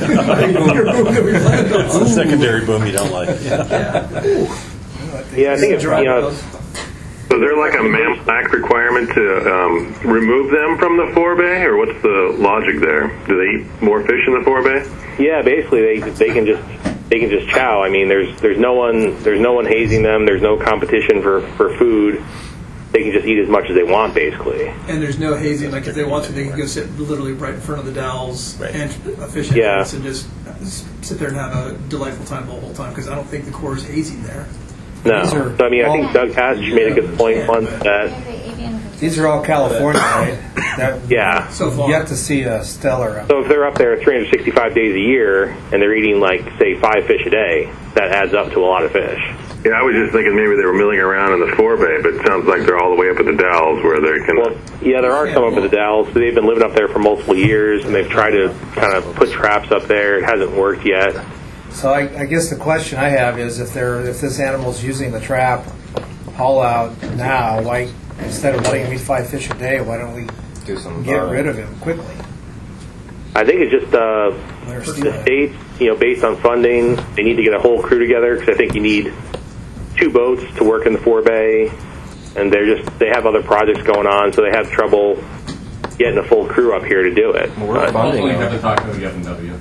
Q: It's the secondary boom you don't like.
J: Yeah, I think it's
M: So is there like a MAMPAC requirement to remove them from the forebay, or what's the logic there? Do they eat more fish in the forebay?
J: Yeah, basically they can just chow. I mean, there's no one hazing them. There's no competition for food. they can just eat as much as they want, basically.
K: And there's no hazing. Like if they want to, they can go sit literally right in front of the dowels and a fish
J: Yeah.
K: entrance and just sit there and have a delightful time the whole time. Because I don't think the Corps is hazing there.
J: No. So, I mean, I think Doug Hatch made a good point once that.
G: These are all California, right?
J: Yeah.
G: Yet to see a stellar.
J: So if they're up there 365 days a year and they're eating, like, say, 5 fish a day, that adds up to a lot of fish.
M: Yeah, I was just thinking maybe they were milling around in the forebay, but it sounds like they're all the way up at the Dalles where they can...
J: Well, yeah, there are some up at the Dalles. They've been living up there for multiple years, and they've tried to kind of put traps up there. It hasn't worked yet.
G: So I guess the question I have is if this animal's using the trap haul out now, why instead of letting him eat 5 fish a day, why don't we get rid of him quickly?
J: I think it's just the states, based on funding, they need to get a whole crew together because I think you need 2 boats to work in the forebay, and they have other projects going on, so they have trouble getting a full crew up here to do it.
O: Well, we're funding. You have to talk to the F&W.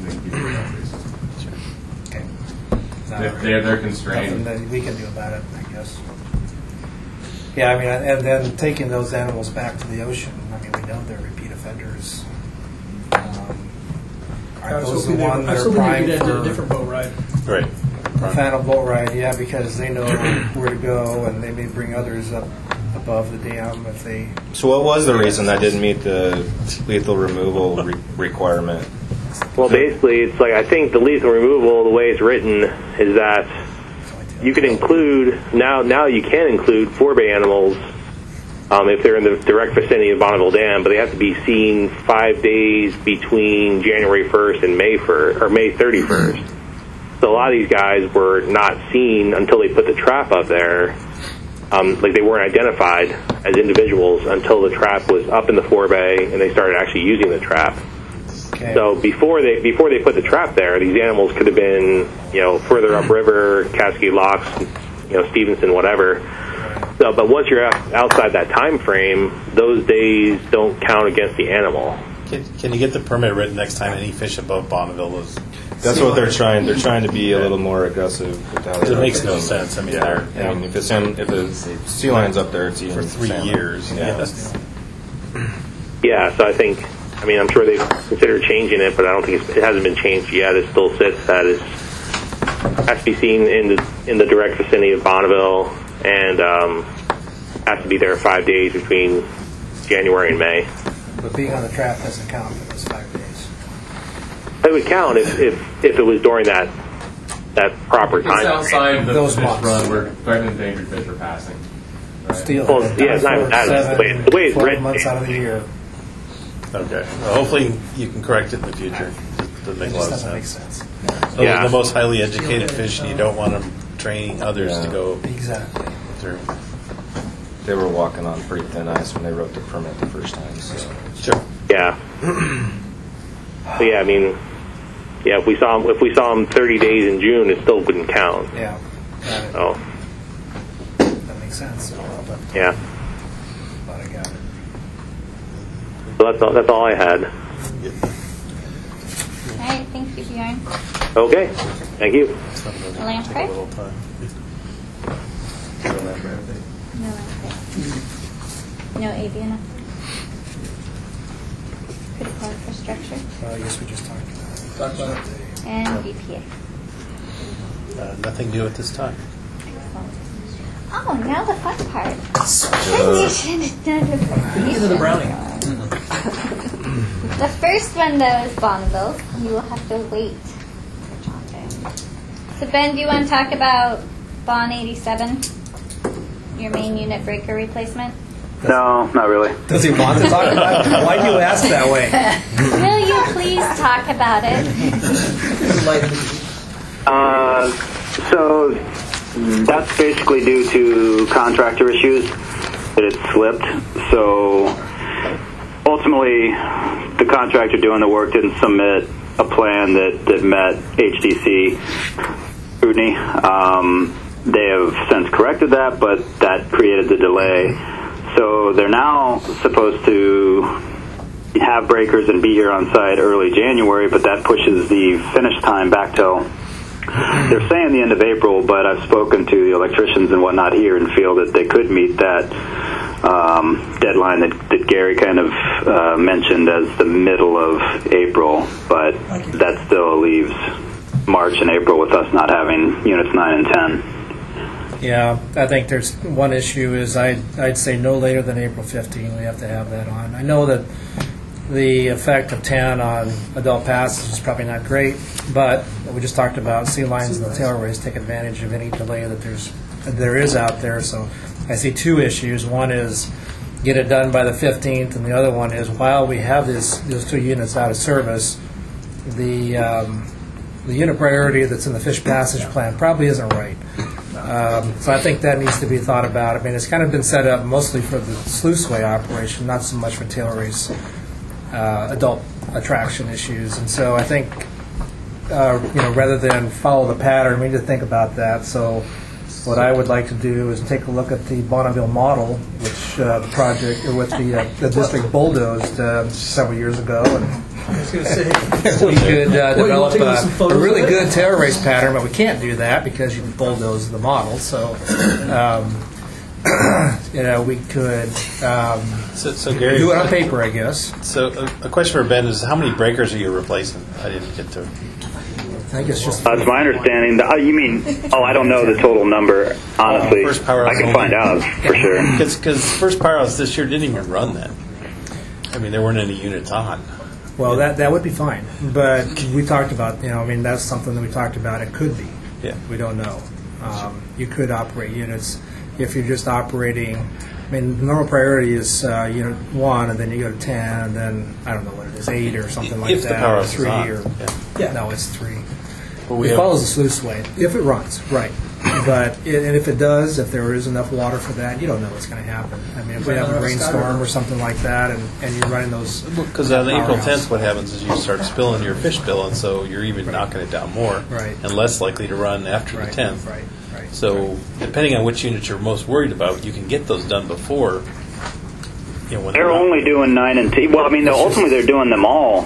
O: They're constrained.
G: Nothing that we can do about it, I guess. Yeah, I mean, and then taking those animals back to the ocean. I mean, we know they're repeat offenders. Are those the ones that are primed for
K: a different boat ride?
Q: Right.
G: A Phantom boat ride? Yeah, because they know where to go, and they may bring others up above the dam if they.
D: So, what was the reason that didn't meet the lethal removal requirement?
J: Well, basically, it's like I think the lethal removal, the way it's written, is that you can include now you can include forebay animals if they're in the direct vicinity of Bonneville Dam, but they have to be seen 5 days between January 1st and May 1st or May 31st. So a lot of these guys were not seen until they put the trap up there. Like they weren't identified as individuals until the trap was up in the forebay and they started actually using the trap. Okay. So before they put the trap there, these animals could have been, further upriver, Cascade Locks, Stevenson, whatever. So, but once you're outside that time frame, those days don't count against the animal.
Q: Can you get the permit written next time any fish above Bonneville is?
D: That's what they're trying. They're trying to be a little more aggressive.
Q: It makes no sense. I mean,
D: I mean, if the sea line's up there, it's
Q: for 3 years.
D: Yeah.
J: Yeah. So I think. I mean, I'm sure they've considered changing it, but I don't think it hasn't been changed yet. It still sits that it has to be seen in the direct vicinity of Bonneville and has to be there 5 days between January and May.
G: But being on the trap doesn't count for those 5 days.
J: It would count if it was during that proper time.
O: It's outside the
G: those
O: fish
G: months.
O: run where threatened endangered fish are passing. Right?
G: Still,
J: well, yeah, it's not even that. The way it's
G: 12
J: written.
G: months out of the year.
Q: Okay. Well, hopefully you can correct it in the future. It doesn't make a lot of
G: Doesn't make
Q: sense.
G: sense.
Q: So the most highly educated fish, and you don't want them training others to go
G: exactly
Q: through.
D: They were walking on pretty thin ice when they wrote the permit the first time. So.
Q: Sure.
J: Yeah. So yeah, I mean, if we saw them 30 days in June, it still wouldn't count.
G: Yeah. Got it.
J: Oh.
G: That makes sense.
J: Yeah.
G: But I got it.
J: So that's all I had.
H: All right, thank you, Bjorn.
J: Okay, thank you.
H: Lamprey?
Q: No
H: lamprey. No avian. Critical infrastructure.
G: Well, I guess we just talked about it.
H: And BPA.
Q: Nothing new at this time.
H: Oh, now the fun part.
K: Into the brownie.
H: The first one, though, is Bonneville. You will have to wait. So, Ben, do you want to talk about Bon 87? Your main unit breaker replacement?
I: No, not really.
G: Does he want to talk about it? Why do you ask that way?
H: Will you please talk about it?
I: So that's basically due to contractor issues that it slipped. So ultimately, the contractor doing the work didn't submit a plan that met HDC scrutiny. They have since corrected that, but that created the delay. So they're now supposed to have breakers and be here on site early January, but that pushes the finish time back till They're saying the end of April, but I've spoken to the electricians and whatnot here and feel that they could meet that deadline that Gary kind of mentioned as the middle of April, but that still leaves March and April with us not having units 9 and 10.
G: Yeah, I think there's one issue is I'd say no later than April 15. We have to have that on. I know that the effect of 10 on adult passes is probably not great, but we just talked about sea lines and the tailways take advantage of any delay that there is out there. So I see two issues. One is get it done by the 15th, and the other one is while we have those two units out of service, the unit priority that's in the fish passage plan probably isn't right. So I think that needs to be thought about. I mean, it's kind of been set up mostly for the sluiceway operation, not so much for tail race adult attraction issues. And so I think, rather than follow the pattern, we need to think about that. So what I would like to do is take a look at the Bonneville model, which the project, or what the district bulldozed several years ago. And
K: I was going to say,
G: we could develop a really good tail race pattern, but we can't do that because you bulldoze the model. So, we could
Q: so Gary,
G: do it on paper, I guess.
Q: So a question for Ben is, how many breakers are you replacing? I didn't get to.
G: I think it's just.
I: That's my understanding. You mean? Oh, I don't know the total number. Honestly,
Q: First Powerhouse
I: I can find out for sure.
Q: Because First Powerhouse this year didn't even run that. I mean, there weren't any units on.
G: Well, that would be fine, but we talked about, that's something that we talked about. It could be.
Q: Yeah.
G: We don't know. You could operate units if you're just operating. I mean, the normal priority is unit 1, and then you go to 10, and then I don't know what it is, 8 or something like
Q: if
G: that.
Q: The powerhouse
G: 3
Q: is on.
G: or no, it's 3.
Q: Well,
G: it follows the sluice way if it runs, right? But and if it does, if there is enough water for that, you don't know what's going to happen. I mean, if we have a rainstorm or something like that, and you're running those.
Q: Because on April 10th, what happens is you start spilling your fish bill, and so you're even knocking it down more,
G: right,
Q: and less likely to run after the 10th.
G: Right.
Q: So depending on which units you're most worried about, you can get those done before. When
I: They're only doing 9 and 10. Well, I mean, ultimately they're doing them all,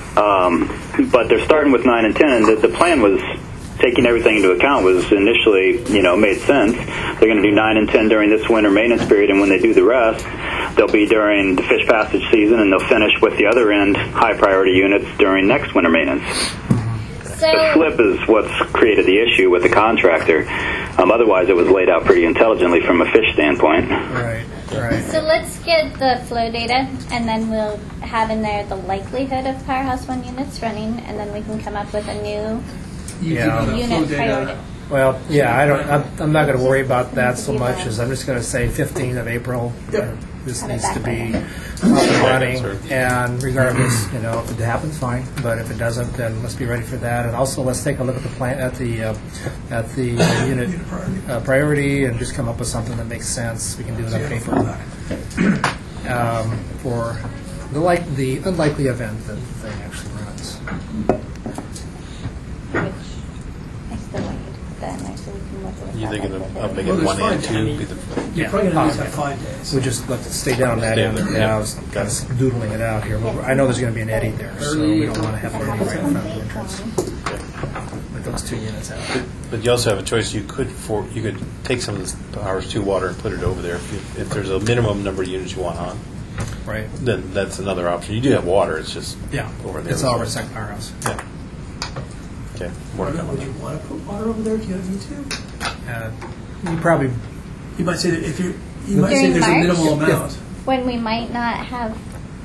I: but they're starting with 9 and 10. And the plan was, taking everything into account, was initially, made sense. They're going to do 9 and 10 during this winter maintenance period, and when they do the rest, they'll be during the fish passage season, and they'll finish with the other end high priority units during next winter maintenance. The flip is what's created the issue with the contractor. Otherwise, it was laid out pretty intelligently from a fish standpoint.
G: Right.
H: So let's get the flow data, and then we'll have in there the likelihood of Powerhouse 1 units running, and then we can come up with a new unit priority.
G: Well, I'm not going to worry about that so much as I'm just going to say 15th of April. This needs to be up and running, and regardless, if it happens, fine. But if it doesn't, then let's be ready for that. And also, let's take a look at the plan at the unit priority, and just come up with something that makes sense. We can do it on paper for the unlikely event that the thing actually runs.
Q: You thinking of making 1 and 2?
K: You're probably going to use that 5 days.
G: We just let it stay down that end. I was kind of doodling it out here. I know there's going to be an eddy there, so we don't want to have an eddy right in front of the entrance. With those 2 units out.
Q: But you also have a choice. You could take some of this Powers 2 water and put it over there. If there's a minimum number of units you want on,
G: right?
Q: Then that's another option. You do have water. It's just over there.
G: It's all over at Second Powerhouse.
Q: Yeah. Okay.
K: Would you want to put water over there if you need to?
G: You probably.
K: You might say that if you might say there's a minimal amount.
H: When we might not have.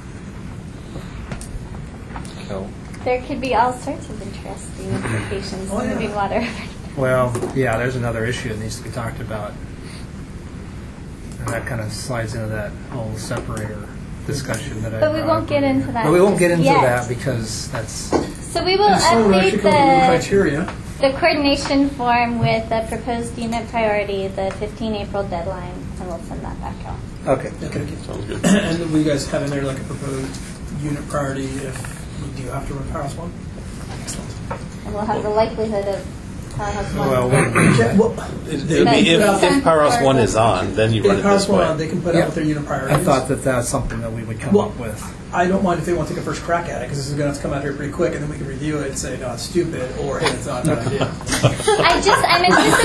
H: There could be all sorts of interesting implications of moving water.
G: Well, there's another issue that needs to be talked about. And that kind of slides into that whole separator discussion that I
H: But we won't get into that.
G: But we won't get into that because that's.
H: So we will update the coordination form with the proposed unit priority, the 15 April deadline, and we'll send that back out.
G: Okay.
Q: Sounds good.
K: And will you guys have in there like a proposed unit priority if you do have to run Powerhouse 1? Excellent.
H: And we'll have the likelihood of Powerhouse 1.
Q: If Powerhouse 1 is on, then you run it this way.
K: They can put out their unit priorities.
G: I thought that's something that we would come up with.
K: I don't mind if they want to take a first crack at it, because this is going to come out here pretty quick, and then we can review it and say, no, it's stupid, or hey, it's not a bad idea.
H: I'm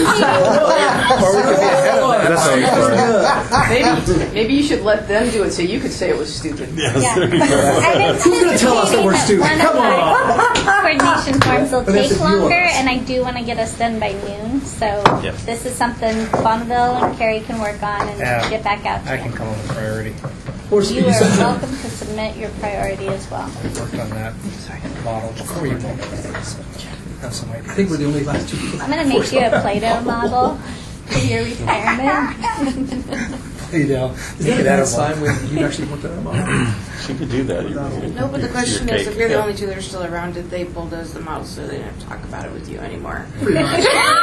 B: Maybe you should let them do it so you could say it was stupid.
K: Who's going to tell us that we're stupid? Come on!
H: Coordination forms will take longer, and I do want to get us done by noon. So this is something Bonneville and Carrie can work on and get back out to
G: I can come up with a priority.
H: You are welcome to submit your priority as well.
G: We've worked on that model before you vote. Have some ideas.
K: I think we're the only last two people.
H: I'm going to make you a Play-Doh model for your retirement.
G: Play-Doh.
K: Is that a sign when you actually worked on a model?
Q: She could do that.
C: No, but the question is, if you're the only two that are still around, did they bulldoze the model so they didn't have to talk about it with you anymore?
K: There's a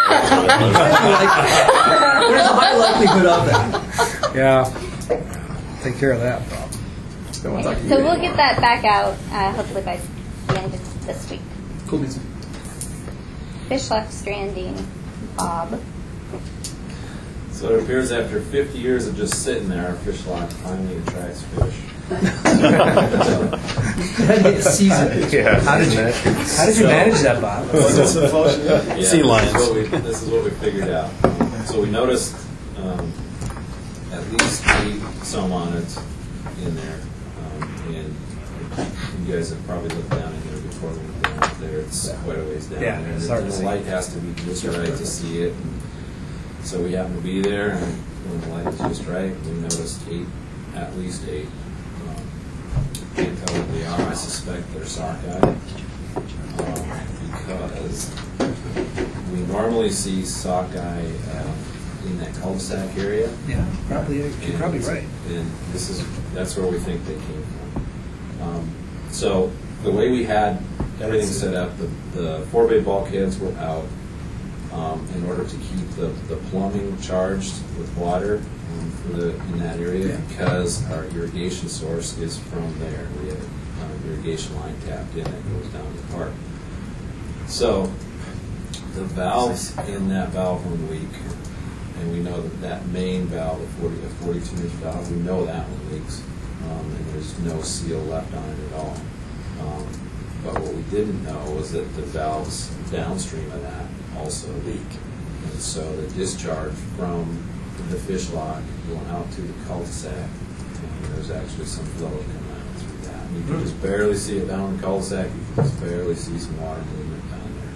K: high likelihood of that.
G: Yeah. Take care of that problem.
H: So we'll get that back out hopefully by the end of this week.
K: Cool beans.
H: Fish left stranding, Bob.
T: So it appears after 50 years of just sitting there, our fish lock finally attracts fish.
G: How did you manage that, Bob?
T: Sea lions. This is what we figured out. So we noticed at least 8 salmonids in there, and you guys have probably looked down in there before we went down there. It's quite a ways down there.
G: It's hard to
T: the
G: see.
T: light has to be just right to see it. And so we happened to be there, and when the light was just right, we noticed 8, at least 8. Can't tell what they are. I suspect they're sockeye, because we normally see sockeye in that cul-de-sac area.
G: Yeah, probably. You're probably right.
T: And that's where we think they came from. So the way we had everything set up, the 4-bay bulkheads were out in order to keep the plumbing charged with water in that area, because our irrigation source is from there. We have an irrigation line tapped in that goes down the park. So the valves in that valve were weak, and we know that main valve, the 42-inch valve, we know that one leaks, and there's no seal left on it at all. But what we didn't know was that the valves downstream of that also leak, and so the discharge from the fish lock going out to the cul-de-sac, and there's actually some flow coming out through that. And you can just barely see it down the cul-de-sac. You can just barely see some water movement down there.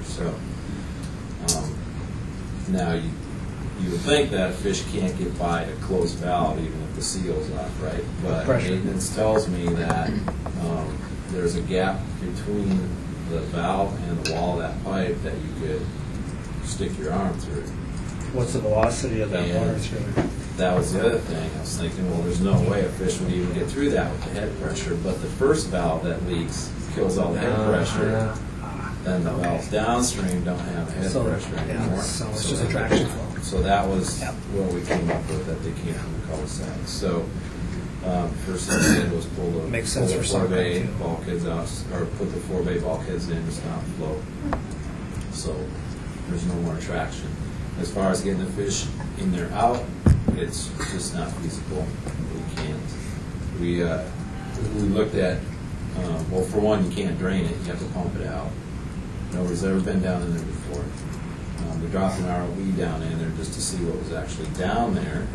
T: So now you would think that a fish can't get by a closed valve even if the seal's up, right? But maintenance tells me that there's a gap between the valve and the wall of that pipe that you could stick your arm through.
G: What's the velocity of that water through?
T: That was the other thing. I was thinking, well, there's no way a fish would even get through that with the head pressure. But the first valve that leaks kills all the head pressure. Then the valves downstream don't have head pressure anymore.
G: So it's just a traction flow.
T: So that was what we came up with, that they came from the cul-de-sac. So first thing we did was pull the 4-bay bulkheads out, or put the 4-bay bulkheads in to stop flow. So there's no more traction. As far as getting the fish in there out, it's just not feasible. We can't. We looked at, well, for one, you can't drain it. You have to pump it out. Nobody's ever been down in there before. We dropped an ROV down in there just to see what was actually down there.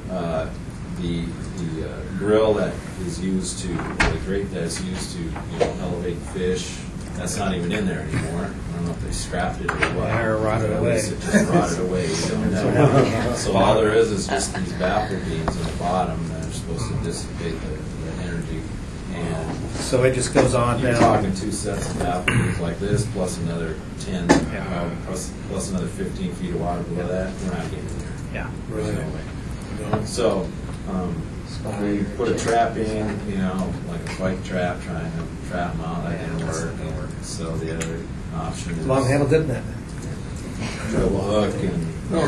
T: The grill that is used to, the grate that is used to elevate fish, that's not even in there anymore. I don't know if they scrapped it or what.
G: Or rotted away.
T: It just rotted away. We don't know. So all there is just these baffle beams on the bottom that are supposed to dissipate the energy. And
G: so it just goes on
T: you're
G: down.
T: talking 2 sets of baffle beams like this, plus another 10, plus another 15 feet of water below that. We're not getting there.
G: Yeah.
T: There's no way. So we put a trap in, like a bike trap, trying to trap them out. That didn't work. So the other option is
G: Long handle didn't it?
T: Double hook and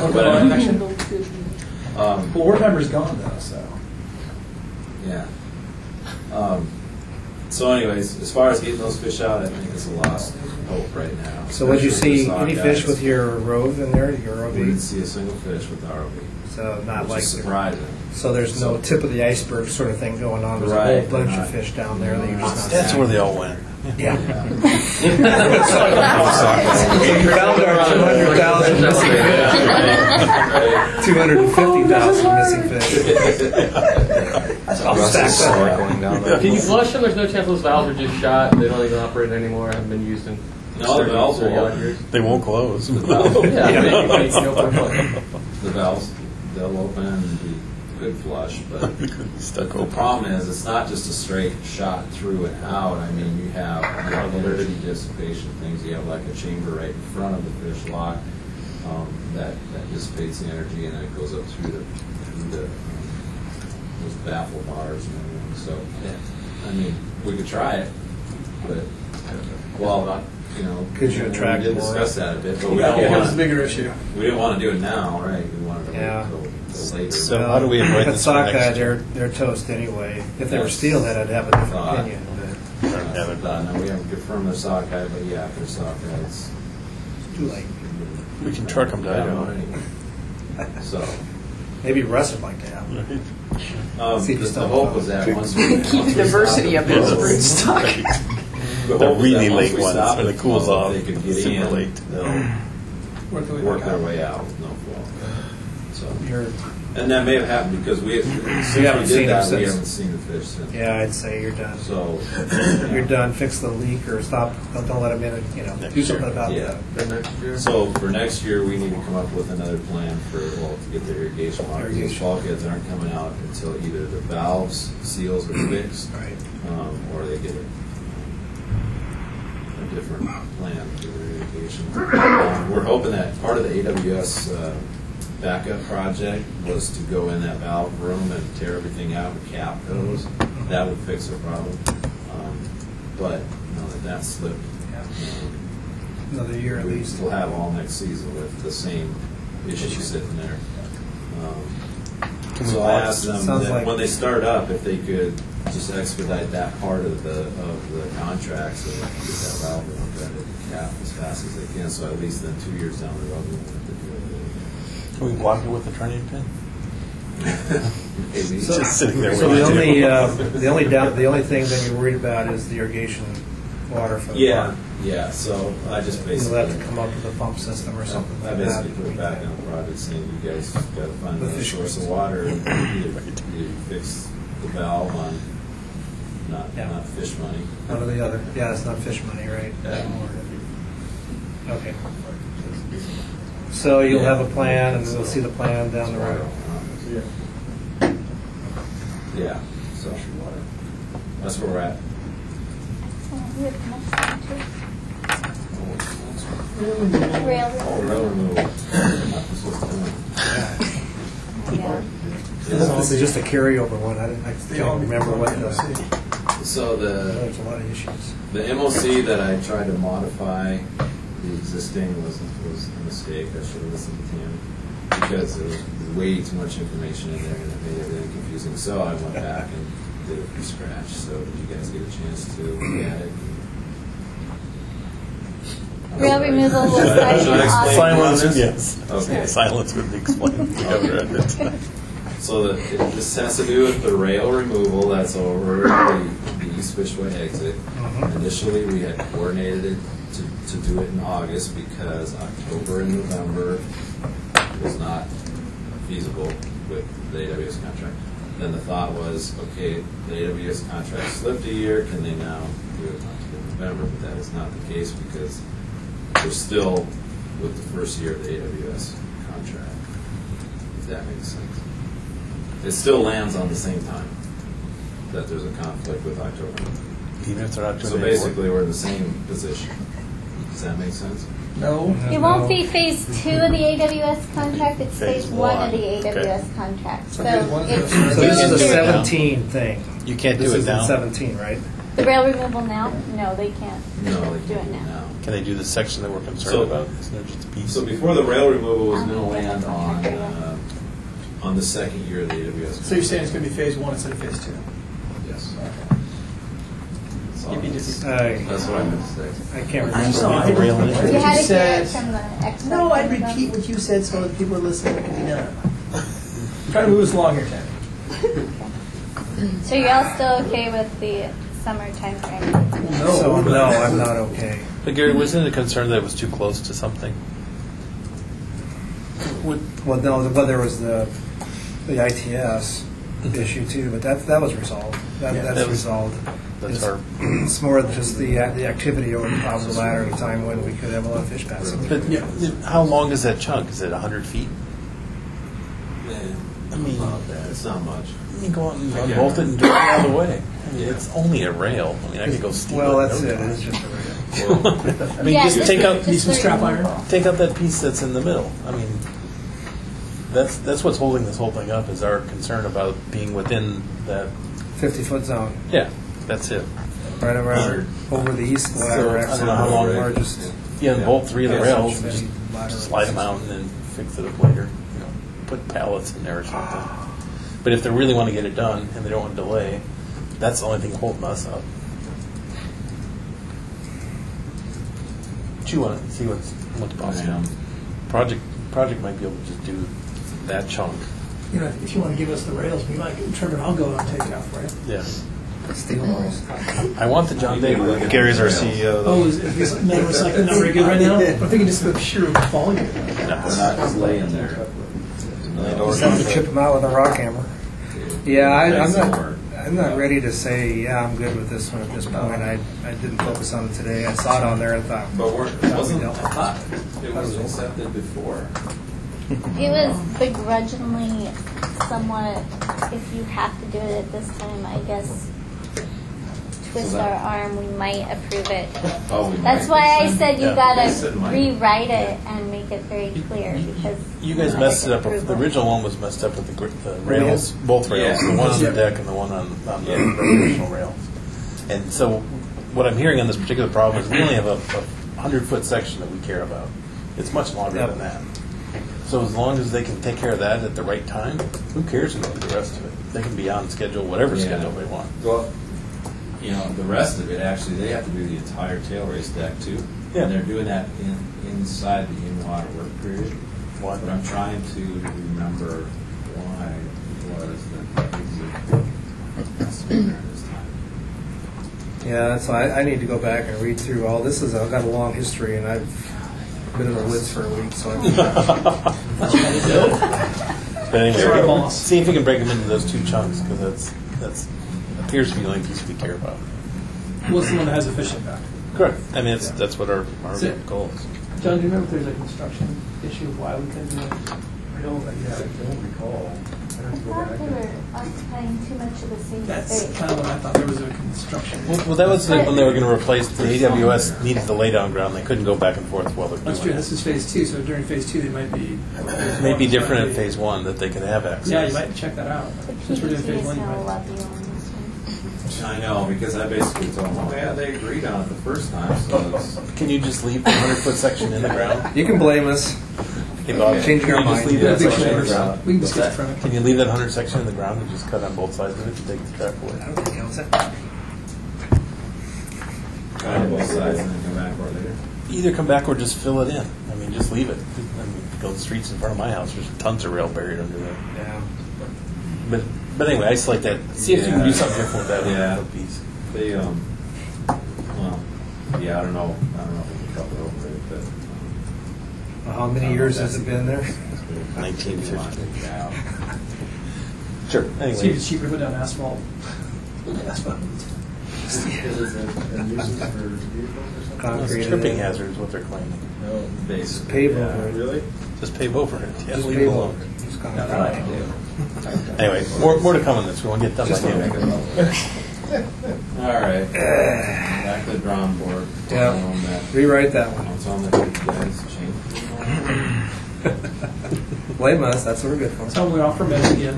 K: Well, Warhammer's gone though, so
T: yeah. So anyways, as far as getting those fish out, I think it's a lost hope right now.
G: So would you
T: especially
G: see
T: for
G: any
T: sockeyes.
G: fish with your rove in there, your ROV?
T: We didn't see a single fish with the ROV.
G: So not
T: which
G: like
T: is surprising.
G: So there's no tip of the iceberg sort of thing going on. There's a
T: Right,
G: whole bunch
T: right.
G: of fish down there that you're just not
Q: That's
G: seeing.
Q: where they all went.
G: Yeah.
E: We found our 200,000 missing fish. 250,000 missing fish.
D: That's all stacked up.
O: Can you flush them? There's no chance those valves are just shot. They don't even operate anymore. Haven't been used in
T: No, the valves will
O: 30 odd
T: open.
O: years.
Q: They won't close.
T: The valves,
O: Yeah, they can open up.
T: the valves, they'll open and be good flush, but
Q: Stuck
T: the
Q: open.
T: problem is it's not just a straight shot through and out. I mean, you have energy dissipation things. You have like a chamber right in front of the fish lock that dissipates the energy, and then it goes up through the those baffle bars and everything. So, I mean, we could try it, but
G: Could you attract
T: we did
G: more?
T: discuss that a bit, but we
K: Yeah,
T: don't
K: that
T: want
K: was a bigger issue.
T: We didn't want to do it now, right? We wanted to
G: Yeah.
T: wait till later.
Q: So how do we avoid
G: But
Q: this for next
G: sockeye,
Q: year?
G: they're toast anyway. If they were
T: Yes.
G: steelhead, I'd have a different opinion.
T: No, we haven't confirmed their sockeye, but yeah, if they're sockeye, it's
G: Too late.
Q: We can truck them
T: I
Q: down.
T: don't know anyway. So,
G: Maybe Russ would like to have. See if you
T: the
G: still
T: hope
G: have
T: was that
G: them.
T: once we
B: Keep the diversity up in the fruit stock.
T: The
Q: The
T: hope was
Q: really
T: that once
Q: late
T: we
Q: ones,
T: stop
Q: when
T: it,
Q: it cools off,
T: they could get
Q: super
T: in,
Q: late.
T: they'll work their way out with no flow. So,
G: You're,
T: and that may have happened because since
G: haven't
T: we
G: seen
T: did that,
G: them
T: we
G: since.
T: haven't seen the fish since.
G: yeah, I'd say you're done.
T: So,
G: You're done. Fix the leak or stop. Don't let them in. Do something about
T: yeah.
G: that.
T: So for next year, we need to come up with another plan for, to get the irrigation water. Because
G: Irrigation.
T: bulkheads aren't coming out until either the valves, seals are fixed,
G: Right.
T: or they get a different plan for their irrigation. We're hoping that part of the AWS backup project was to go in that valve room and tear everything out and cap those. That would fix the problem. But that slipped.
G: Another year at
T: We
G: least.
T: still have all next season with the same issue sitting there.
Q: Can we
T: So I
Q: walk-
T: asked them
G: Sounds
T: that
G: like-
T: when they start up, if they could just expedite that part of the contract so they can get that valve and cap as fast as they can. So at least then 2 years down the road, we won't have to do it.
Q: Can we block it with a turning pin?
T: Maybe.
G: So,
Q: Just sitting there
G: so the
Q: waiting.
G: the only thing that you're worried about is the irrigation water for the
T: Yeah,
G: park.
T: yeah. So I just
G: You'll
T: basically
G: have to come up with a pump system or something
T: I
G: like that.
T: basically put it back on the project saying you guys got to find
G: The
T: another
G: fish
T: source of
G: source.
T: water and you fix the valve on not fish money.
G: Out of the other. Yeah, it's not fish money, right?
T: Yeah.
G: Okay. So you'll have a plan, and we'll see the plan down the road.
T: Yeah. So that's where we're at. Oh, rail removal.
G: This is just a carryover one. I can't remember what the.
T: So
G: There's a lot of issues.
T: the MOC that I tried to modify, the existing was a mistake. I should have listened to Tim because there was way too much information in there and it made everything confusing. So I went back and did it from scratch. So did you guys get a chance to look at it?
H: Rail removal was like
T: Should I explain
Q: Silence,
T: this?
Q: yes.
T: Okay.
Q: Silence would explain the cover of it.
T: So this has to do with the rail removal that's over the East Fishway exit. Initially, we had coordinated it to do it in August because October and November was not feasible with the AWS contract. Then the thought was, okay, the AWS contract slipped a year, can they now do it in October and November? But that is not the case because we're still with the first year of the AWS contract, if that makes sense. It still lands on the same time that there's a conflict with October.
Q: Even if they're not doing
T: So
Q: any
T: basically, we're in the same position. Does that make sense?
K: No.
H: It won't be phase 2 of the AWS contract, it's
T: Phase
H: phase 1
T: one.
H: of the AWS
T: Okay.
H: contract. So
G: So
H: it's
G: this is a
H: still
G: 17 thing.
Q: You can't do
G: This
Q: it
G: is in
Q: now.
G: 17, right?
H: the rail removal now? No, they can't
T: No, they
H: do it now.
Q: Can they do the section that we're concerned
T: So-
Q: about? Isn't there just a piece?
T: So before the rail removal was going to land on the second year of the AWS.
K: So you're saying it's going to be phase 1 instead of phase 2?
T: Yes. That's what I meant to say.
G: I can't
R: I'm
G: remember.
R: sorry.
H: You had to hear it
R: said.
H: from the expert.
R: No, I'd repeat what you said so that people listening can be done.
K: Try to move us along here, Tammy.
H: So you're all still okay with the summer time frame?
G: So, no, I'm not okay.
Q: But Gary, wasn't it a concern that it was too close to something?
G: Well, no, but there was the ITS issue too, but that was resolved. That's resolved. It's more just the activity over the top of the ladder at a time when we could have a lot of fish passing.
Q: But how long is that chunk? Is it 100 feet? I mean,
T: it's not much.
Q: You can go out and unbolt it and do it the other way. I mean, it's only a rail. I mean, I could go steal it.
G: Well, that's it. It's just a rail.
Q: I mean, just take out
K: some strap iron.
Q: Take out that piece that's in the middle. I mean, that's what's holding this whole thing up is our concern about being within that
G: 50-foot zone.
Q: Yeah, that's it.
G: Right around over the east ladder.
Q: I don't know how long
G: we're just
Q: unbolt 3 of the rails and just slide them out and then fix it up later. Put pallets in there or something. But if they really want to get it done and they don't want to delay, that's the only thing holding us up. Chew on it and see what's possible. Project might be able to just do that chunk.
K: You know, if you want to give us the rails, we might. Trevor, I'll go out and take it out for you.
Q: Yes.
G: Steel noise.
Q: I want the John Day. Gary's our CEO.
K: Oh, is this metal recycling not very good right now? I'm thinking just the sheer volume.
T: They're not just laying there.
G: Just have to chip them out with a rock hammer. Yeah, I'm not ready to say, yeah, I'm good with this one at this point. I didn't focus on it today. I saw it on there and thought,
T: But it wasn't hot. It was accepted before.
H: It was begrudgingly somewhat, if you have to do it at this time, I guess, twist our arm, we might approve it. That's why I said you gotta rewrite it and make it very clear because
Q: you guys messed it up. The original one was messed up with the rails, both rails, the one on the deck and the one on the original rails. And so, what I'm hearing on this particular problem is we only have a 100-foot section that we care about. It's much longer than that. So as long as they can take care of that at the right time, who cares about the rest of it? They can be on schedule, whatever schedule they want.
T: Well, you know, the rest of it, actually, they have to do the entire tail race deck, too.
Q: Yeah.
T: And they're doing that inside the in-water work period.
Q: Why?
T: But I'm trying to remember why it was that this time.
G: yeah, so I need to go back and read through all this. I've got a long history, and I've been in the woods for a week, so
Q: But anyway, see if you can break them into those 2 chunks because that's appears to be the only piece we care about.
K: What's the one that has a fishing back?
Q: Correct. I mean, that's what our goal is.
K: John, do you remember if there's a construction issue of why we couldn't do it?
F: I don't recall.
H: I thought they were occupying too much of the same
K: That's
H: space.
K: kind of what I thought. There was a construction.
Q: Well, that was when they were going to replace the AWS needed the laydown ground. They couldn't go back and forth while they're
K: That's
Q: doing
K: true.
Q: it.
K: This is phase 2, so during phase 2 they might be.
Q: It may be different at phase 1 that they can have access.
K: Yeah, you might check that out. Since we're doing phase 1, you might.
T: I know, because I basically told them, oh, yeah, they agreed on it the first time, so it's...
Q: Can you just leave the 100-foot section in the ground?
G: you can blame us.
Q: Hey, Bob,
G: Change your
Q: can you just
G: mind.
Q: leave that section in the
K: We
Q: ground?
K: can just get from it.
Q: Can you leave that 100 section in the ground and just cut on both sides of it and take the track away?
G: I don't think else.
T: Cut on both sides and then come back for it later.
Q: Either come back or just fill it in. I mean, just leave it. I mean, go to the streets in front of my house. There's tons of rail buried under there.
G: Yeah.
Q: But anyway, isolate that. See if you can do something different with that
T: Yeah.
Q: piece.
T: They, well, yeah, I don't know if we can cover over it, but...
G: How many years has it been there?
Q: 1950.
T: Yeah.
Q: Sure.
K: See if
Q: Anyway,
K: it's cheaper to put down asphalt. Asphalt.
G: Concrete.
Q: it's a tripping hazard is what they're claiming.
T: No, basically.
G: Pave
T: yeah.
G: over it.
T: Really?
Q: Just pave over it. Yeah,
G: Just
Q: leave
G: pave
Q: it alone.
G: over it. Just
T: No,
G: concrete.
T: no, I can do.
Q: Anyway, more to come on this. We won't get done by noon.
T: All right. Back to the drawing board.
G: Yeah. Rewrite that one.
T: It's on the guys change.
G: Blame us. That's what we're good for.
K: Tell them we're off for minutes again.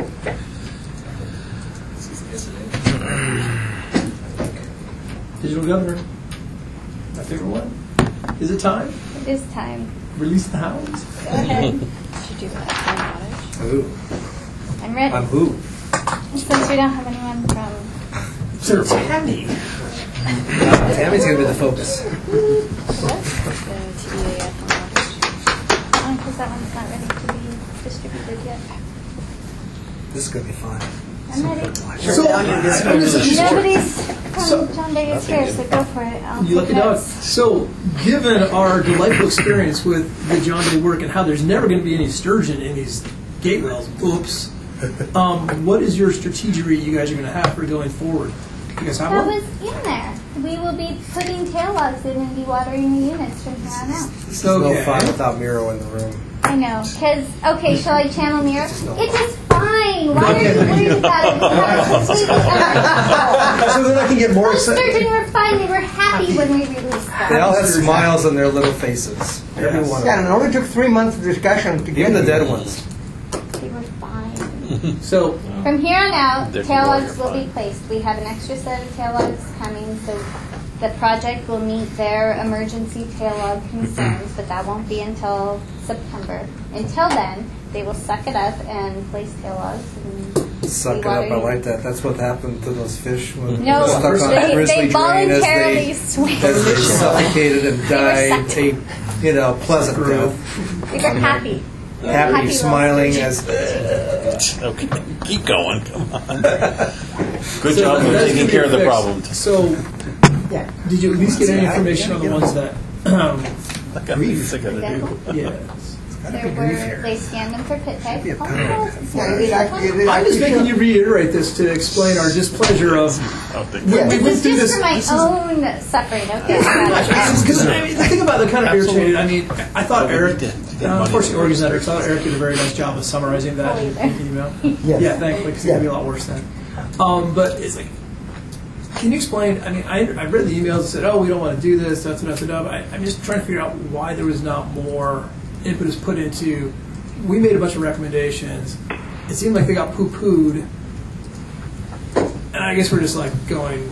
K: Digital governor. My favorite one. Is it time?
H: It is time.
K: Release the hounds.
H: Go ahead.
S: Should do that.
G: Ooh.
H: I'm ready.
G: I'm who?
H: Since we don't have anyone from
K: Sir Tammy.
G: Tammy's going to be the focus.
H: Because that one's not ready to be distributed yet.
G: This is going to be fun.
H: I'm ready.
K: Nobody's
H: from John Day is here, so go for it. I'll
K: You lucky
H: take
K: dog.
H: notes.
K: So, given our delightful experience with the John Day work and how there's never going to be any sturgeon in these gate wells, oops. What is your strategy you guys are going to have for going forward? You guys have
H: That
K: one?
H: was in there. We will be putting tail logs in and dewatering the units from here on out.
G: It's no fun without Miro in the room.
H: I know, because, okay, shall I channel Mira? It is fine. Why are you worried about it? We have it completely under control.
G: So then I can get more
H: The
G: excited.
H: sturgeon were fine. They were happy when we released them.
G: They all had smiles on their little faces. Every one of
P: Yeah, and
G: them.
P: it only took 3 months of discussion to get
G: Even the
P: here.
G: dead ones.
H: They were fine.
K: So,
H: From here on out,
Q: They're
H: tail
Q: all
H: logs will be placed. We have an extra set of tail logs coming, so the project will meet their emergency tail log concerns, but that won't be until September. Until then, they will suck it up and place tail logs. And
G: Suck it up. I like that. That's what happened to those fish when
H: No,
G: they were stuck on a
H: they
G: grizzly drain as
H: voluntarily
G: they
H: swam.
G: suffocated and
H: They were
G: died.
H: sucked.
G: A pleasant death.
H: They were happy.
G: Happy,
H: little
G: smiling
H: sturgeon.
G: as.
Q: Okay, keep going. Come on. Good
K: so
Q: job of
K: that's
Q: taking
K: gonna
Q: care
K: be
Q: of the
K: fixed.
Q: problem.
K: So, did you at least get any information on the ones that?
Q: I got things I gotta do.
K: Yeah.
H: They scanned them for pit tags.
K: I'm just making you reiterate this to explain our displeasure of. We went
H: This
K: through
H: is
K: this.
H: just for my own suffering. Okay.
K: Because the thing about it that kind of irritated. I mean, I thought Eric. Unfortunately, Oregon's not. I thought Eric did a very nice job of summarizing that in the email. Yeah, thankfully, because it could be a lot worse then. But it's like, can you explain? I mean, I read the emails and said, "Oh, we don't want to do this." But I'm just trying to figure out why there was not more impetus put into. We made a bunch of recommendations. It seemed like they got poo-pooed, and I guess we're just like going,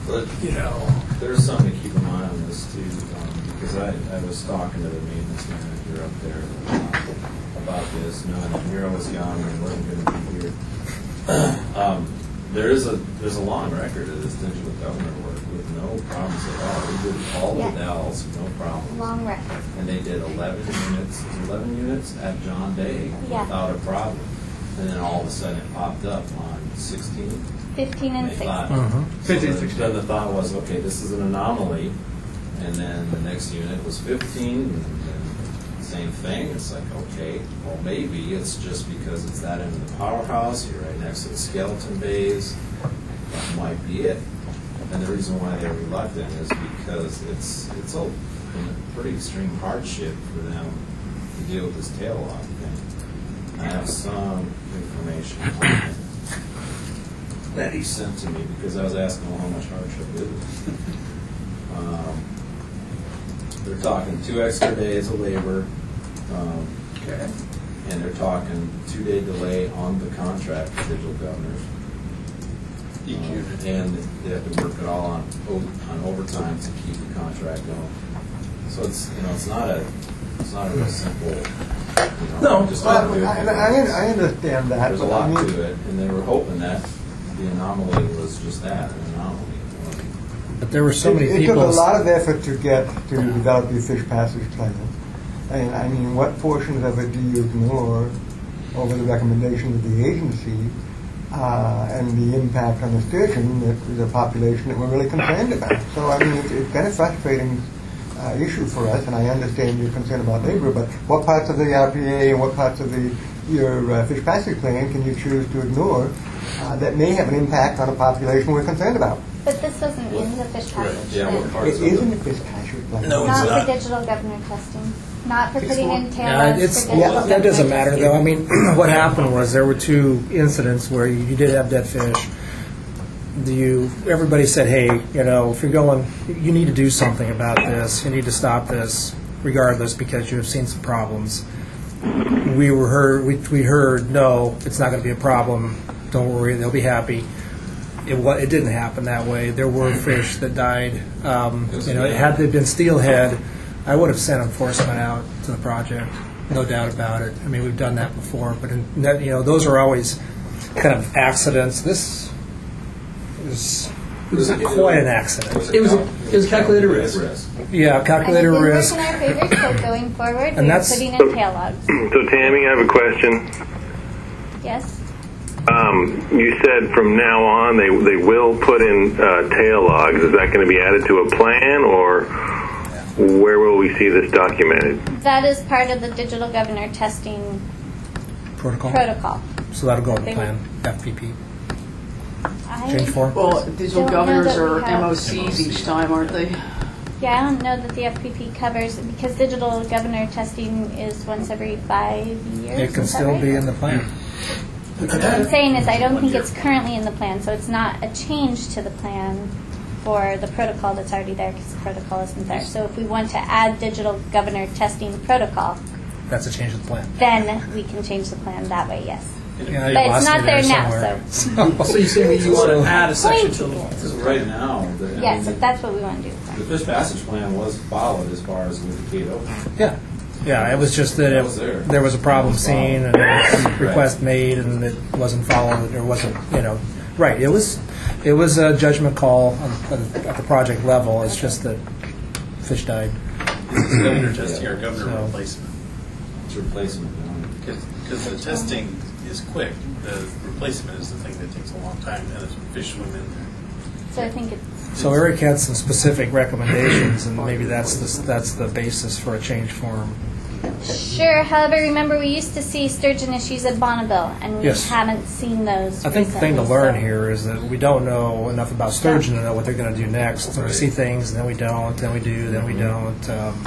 T: There's something to keep in mind on this too, because I was talking to the maintenance manager up there about this, knowing that Miro was gone and wasn't going to be here. There's a long record of this digital governor work with no problems at all. We did all the Dells, no problem.
H: Long record.
T: And they did 11 units at John Day without a problem. And then all of a sudden it popped up on 16.
H: 15 and 16.
T: 15 and 16. Then the thought was, okay, this is an anomaly. And then the next unit was 15, and then same thing. It's like, okay, well, maybe it's just because it's that end of the powerhouse. You're right next to the skeleton bays. That might be it. And the reason why they're reluctant is because it's a pretty extreme hardship for them to deal with this tail lock thing. I have some information on it that he sent to me because I was asking him how much hardship it is. They're talking 2 extra days of labor, and they're talking 2-day delay on the contract for digital governors. Each unit, and they have to work it all on overtime to keep the contract going. So it's not a real simple. Just don't do it.
P: I understand that.
T: There's a lot to it, and they were hoping that the anomaly was just that, an anomaly.
G: But there were so many
P: It
G: people.
P: took a lot of effort to develop the fish passage plan. And I mean, what portions of it do you ignore over the recommendation of the agency and the impact on the sturgeon, the population that we're really concerned about? So I mean, it's been a frustrating issue for us, and I understand your concern about labor, but what parts of the RPA and what parts of your fish passage plan can you choose to ignore that may have an impact on a population we're concerned about?
H: But this wasn't in the fish passage plan.
P: It is in the fish passage plan.
H: Not for digital governor testing. Not for putting in tail logs for digital
G: That doesn't
H: governor
G: matter, though. I mean, what happened was there were 2 incidents where you did have dead fish. Everybody said, hey, if you're going, you need to do something about this. You need to stop this, regardless, because you have seen some problems. We heard, no, it's not going to be a problem. Don't worry, they'll be happy. It didn't happen that way. There were fish that died. Had they been steelhead, I would have sent enforcement out to the project, no doubt about it. I mean, we've done that before, but those are always kind of accidents. This is It was quite an accident.
K: It was calculated risk.
G: Yeah, calculated
H: and
G: risk.
H: In our favor, so going forward,
G: And
H: we're
G: that's-
H: putting in tail logs.
M: So Tammy, I have a question.
H: Yes.
M: You said from now on they will put in tail logs. Is that going to be added to a plan, or where will we see this documented?
H: That is part of the digital governor testing protocol.
G: So that'll go in the
H: They
G: plan, FPP.
H: I
G: Change form?
B: Well, digital
H: don't know
B: governors
H: that we
B: are
H: have-
B: MOCs each time, aren't they?
H: Yeah, I don't know that the FPP covers, because digital governor testing is once every 5 years.
G: It can
H: is that
G: still
H: right?
G: be in the plan.
H: What I'm saying is I don't think it's currently in the plan, so it's not a change to the plan for the protocol that's already there, because the protocol isn't there. So if we want to add digital governor testing protocol,
G: That's a change of the plan.
H: then we can change the plan that way, yes.
G: Yeah, you
H: But it's
G: lost
H: not
G: me
H: there now,
G: somewhere.
H: so.
K: So you're saying you want to add a section to
H: Point.
K: the...
T: So right now,
H: Yes, that's what we want to do.
T: the fish passage plan was followed as far as with the Cato.
G: Yeah. Yeah, it was just that
T: That was there.
G: there was a problem
T: It was
G: seen and there was a request made and it wasn't followed or wasn't, right. It was a judgment call at the project level. It's just that fish died.
Q: Is it governor testing or governor
G: So-
Q: replacement?
T: It's replacement.
Q: Because the testing is quick. The replacement is the thing that takes a long time, and if fish swim in there.
H: So I think it's,
G: So Eric had some specific recommendations and maybe that's the basis for a change form.
H: sure, however, remember we used to see sturgeon issues at Bonneville, and we
G: Yes.
H: haven't seen those
G: I think the thing to
H: recently,
G: learn
H: so-
G: here is that we don't know enough about sturgeon to know what they're going to do next. So we see things, and then we don't, then we do, then we don't.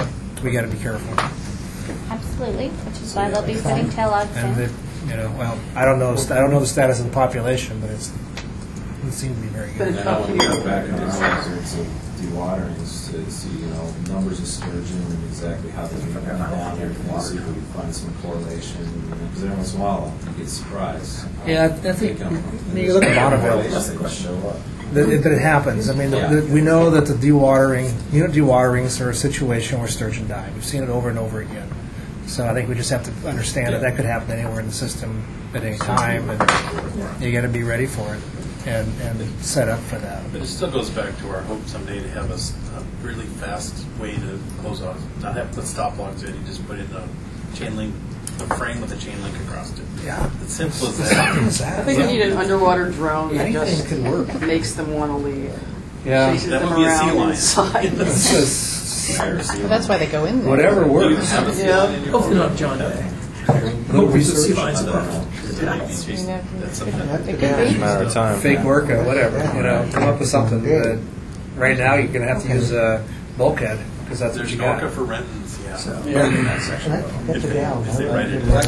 G: We got to be careful.
H: Absolutely, which is why they'll be putting tail logs
G: And
H: in.
G: well, I don't know the status of the population, but it seems to be very good.
T: And now when we go back into the results of dewaterings to see, numbers of sturgeon and exactly how they're moving down there, to see if we can find some correlation. Because every once in a while, you get surprised.
G: Yeah, I think you look at Bonneville.
T: They show up.
G: That it happens. I mean, we know that the unit dewaterings are a situation where sturgeon die. We've seen it over and over again. So I think we just have to understand that could happen anywhere in the system at any time, and you got to be ready for it and set up for that.
Q: But it still goes back to our hope someday to have a really fast way to close off, not have to put stop logs in. You just put in a chain link, a frame with a chain link across it.
G: Yeah,
Q: it's simple as that.
B: I think we need an underwater drone that
R: Anything
B: just
R: could work.
B: makes them want to leave.
G: Yeah.
B: Chases
Q: That
B: them
Q: would be a
B: around
Q: sea lion.
B: inside.
L: Well, that's why they go in there.
G: Whatever works.
B: Yeah.
K: Hopefully not John Day. Hope we sea lions above.
Q: That's something.
G: It's a matter of time. Fake workout, whatever. Come up with something that right now you're going to have to use a bulkhead because that's what
Q: There's
G: you
Q: an
G: got.
Q: orca for rentals, yeah.
G: Yeah.
Q: That section.
P: That's a gal.
Q: If they write it.
G: What's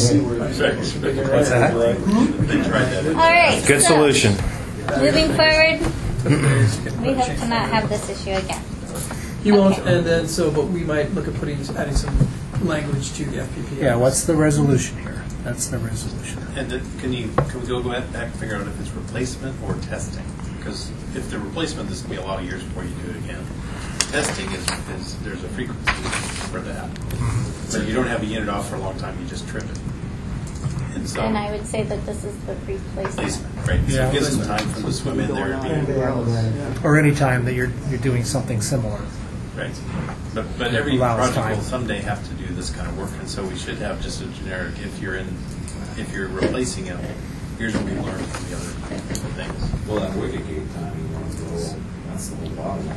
G: that?
Q: They tried that.
H: All right.
D: Good
H: so,
D: solution.
H: Moving forward, we hope to not have this issue again.
K: You won't, and then but we might look at adding some language to the FPP.
G: Yeah, what's the resolution here? That's the resolution.
Q: And can we go back and figure out if it's replacement or testing? Because if the replacement, this will be a lot of years before you do it again. Testing is there's a frequency for that. So you don't have a unit off for a long time, you just trip it. And so
H: And I would say that this is the replacement.
Q: right, so
G: Yeah.
Q: it gives them time for them to swim in there and be
G: Or any time that you're doing something similar.
Q: right. But every
G: Allows
Q: project
G: time.
Q: will someday have to do this kind of work, and so we should have just a generic. If you're replacing it, here's what we learned from the other things.
T: Well, that wicket gate timing, that's the whole bottleneck.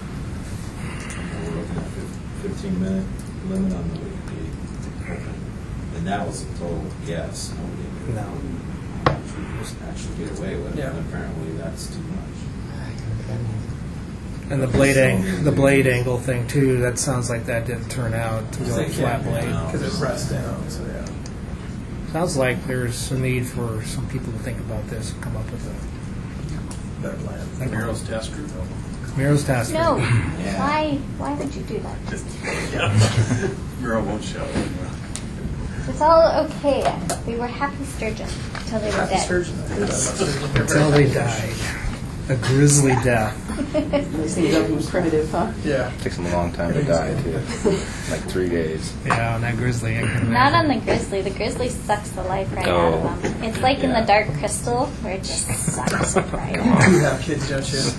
T: We're looking at 15-minute limit on the wicket gate. And that was a total guess. Nobody knew. Actually get away with it, and apparently that's too much.
G: And the blade angle thing too. That sounds like that didn't turn out to go flat blade.
K: Because it rests down, so yeah.
G: Sounds like there's a need for some people to think about this and come up with a
K: better plan.
Q: Miro's task group.
G: Miro's task
H: No.
G: group.
H: Why would you do that?
Q: Yeah. Miro won't show.
H: It's all okay. We were happy sturgeon until they were dead.
G: Until they died. A grisly death.
B: These things are primitive, huh?
K: Yeah.
D: Takes them a long time to die, too. Like 3 days.
G: Yeah, on that grizzly. I can
H: Not
G: imagine.
H: on the grizzly. The grizzly sucks the life right
D: Oh.
H: out of them. It's like in the Dark Crystal, where it just sucks it right
K: You
H: out.
K: have kids, don't you?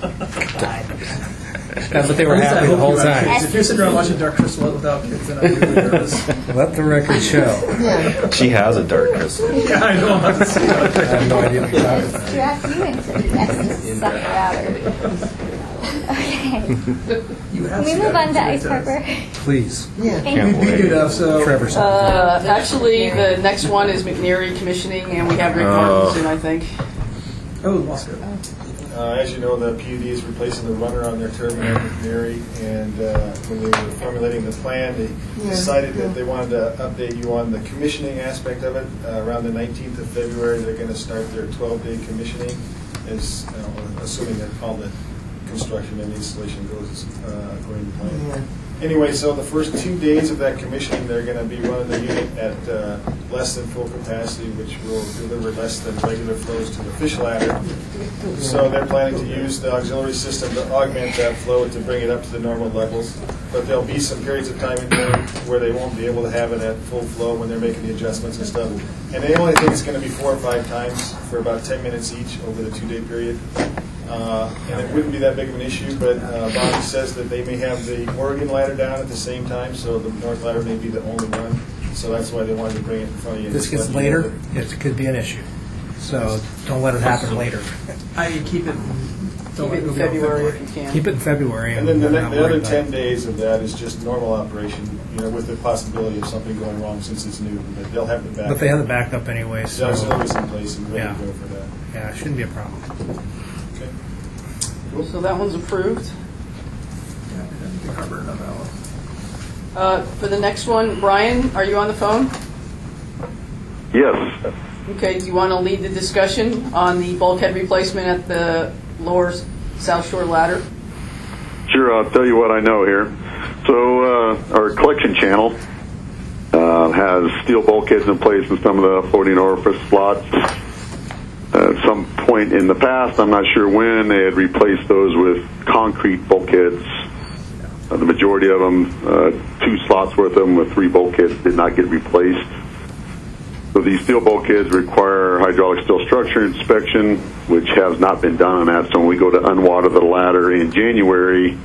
G: That's what they were
K: At least I
G: happy the
K: hope
G: whole
K: you have
G: time.
K: kids. If you're sitting around watching Dark Crystal without kids, then I'm really nervous.
G: Let the record show.
D: She has a dark crystal.
K: Yeah, I know. I'm about to see
G: I have no idea what you're talking about.
H: Strap you into the suck her out of it. Okay.
K: You
H: Can we move on to Ice Harbor?
G: Please.
H: Yeah.
K: We'd be good enough, so.
G: Trevor.
B: Actually, the next one is McNeary commissioning, and we have Rick Martin soon, I think.
K: Oh, Moscow.
N: As you know, the PUD is replacing the runner on their terminal at McNeary, and when they were formulating the plan, they decided that they wanted to update you on the commissioning aspect of it. Around the 19th of February, they're going to start their 12-day commissioning, assuming that all the construction and installation goes according to plan. Anyway, so the first 2 days of that commissioning, they're going to be running the unit at less than full capacity, which will deliver less than regular flows to the fish ladder. So they're planning to use the auxiliary system to augment that flow to bring it up to the normal levels. But there'll be some periods of time in there where they won't be able to have it at full flow when they're making the adjustments and stuff. And they only think it's going to be 4 or 5 times for about 10 minutes each over the 2-day period. And it wouldn't be that big of an issue, but Bobby says that they may have the Oregon ladder down at the same time, so the North ladder may be the only one. So that's why they wanted to bring it in front of you.
G: This gets later, it could be an issue. So don't let it happen later.
K: I keep it.
B: Keep it in February if you can.
G: Keep it in February.
N: And then the
G: not
N: other
G: worry about
N: 10 days of that is just normal operation, with the possibility of something going wrong since it's new. But they'll have the
G: it.
N: backup.
G: But they have the backup anyway.
N: The
G: So
N: auxiliaries in place and ready
G: Yeah.
N: to go for that.
G: yeah, it shouldn't be a problem.
N: Okay.
B: So that one's approved. For the next one, Brian, are you on the phone?
M: Yes.
B: Okay, do you want to lead the discussion on the bulkhead replacement at the lower South Shore ladder?
M: Sure, I'll tell you what I know here. So our collection channel has steel bulkheads in place in some of the floating orifice slots. At some point in the past, I'm not sure when, they had replaced those with concrete bulkheads. The majority of them, 2 slots worth of them with 3 bulkheads, did not get replaced. So these steel bulkheads require hydraulic steel structure inspection, which has not been done on that. So when we go to unwater the ladder in January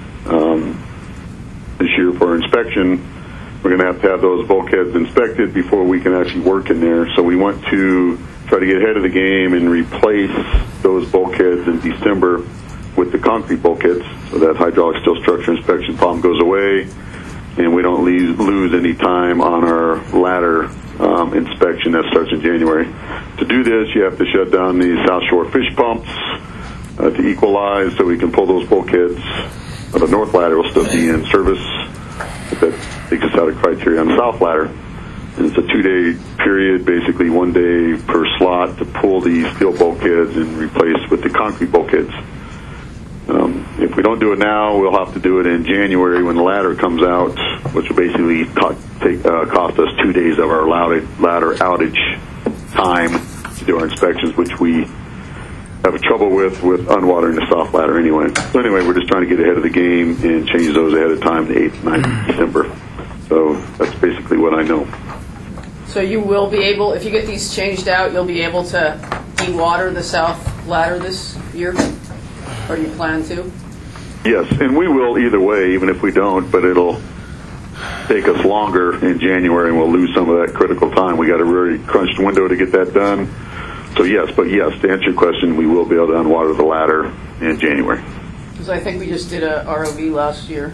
M: this year for inspection, we're going to have those bulkheads inspected before we can actually work in there. So we want to try to get ahead of the game and replace those bulkheads in December with the concrete bulkheads, so that hydraulic steel structure inspection problem goes away, and we don't lose any time on our ladder inspection that starts in January. To do this, you have to shut down the South Shore fish pumps to equalize, so we can pull those bulkheads. The North ladder will still be in service, but that takes us out of criteria on the South ladder. And it's a 2-day period, basically 1 day per slot, to pull these steel bulkheads and replace with the concrete bulkheads. If we don't do it now, we'll have to do it in January when the ladder comes out, which will basically cost us 2 days of our ladder outage time to do our inspections, which we have trouble with unwatering the soft ladder anyway. So anyway, we're just trying to get ahead of the game and change those ahead of time, the 8th, 9th of December. So that's basically what I know.
B: So you will be able, if you get these changed out, you'll be able to dewater the south ladder this year? Or do you plan to?
M: Yes, and we will either way, even if we don't, but it'll take us longer in January and we'll lose some of that critical time. We got a very crunched window to get that done. So yes, to answer your question, we will be able to unwater the ladder in January.
B: Because I think we just did a ROV last year.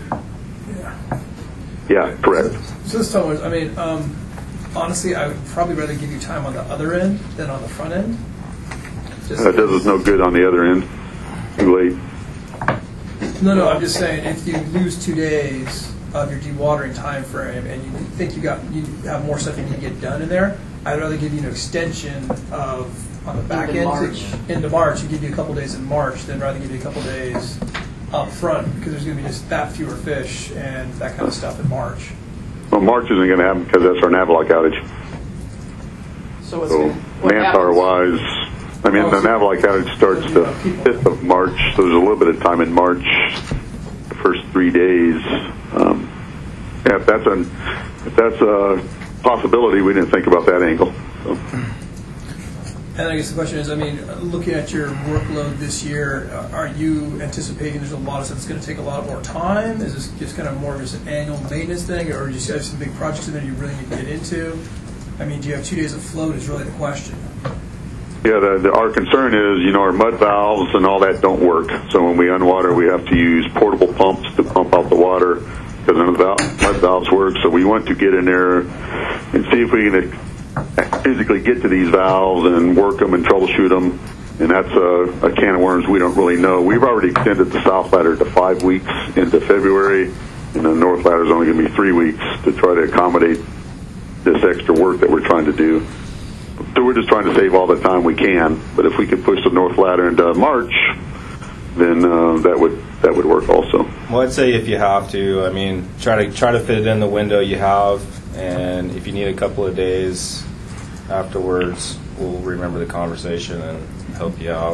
M: Yeah, correct.
K: So this time, I mean, honestly, I would probably rather give you time on the other end than on the front end.
M: That does us no good on the other end. Too late.
K: No, I'm just saying, if you lose 2 days of your dewatering time frame and you think you have more stuff you need to get done in there, I'd rather give you an extension of on the back end into March. You give you a couple days in March, than rather give you a couple days up front, because there's going to be just that fewer fish and that kind of stuff in March.
M: Well, March isn't going to happen because that's our Navlock outage.
B: So
M: manpower-wise,
U: I mean, the nav like outage starts the 5th of March, so there's a little bit of time in March, the first 3 days. Yeah, if that's a possibility, we didn't think about that angle. So.
K: And I guess the question is, I mean, looking at your workload this year, are you anticipating there's a lot of stuff that's going to take a lot more time? Is this just kind of more of just an annual maintenance thing, or do you have some big projects in there you really need to get into? I mean, do you have 2 days of float is really the question.
U: Yeah, our concern is, our mud valves and all that don't work. So when we unwater, we have to use portable pumps to pump out the water because none of the mud valves work. So we want to get in there and see if we can physically get to these valves and work them and troubleshoot them. And that's a can of worms we don't really know. We've already extended the south ladder to 5 weeks into February, and the north ladder is only going to be 3 weeks to try to accommodate this extra work that we're trying to do. So we're just trying to save all the time we can. But if we could push the north ladder into March, then that would work also.
D: Well, I'd say if you have to, I mean, try to fit it in the window you have, and if you need a couple of days afterwards, we'll remember the conversation and help you out.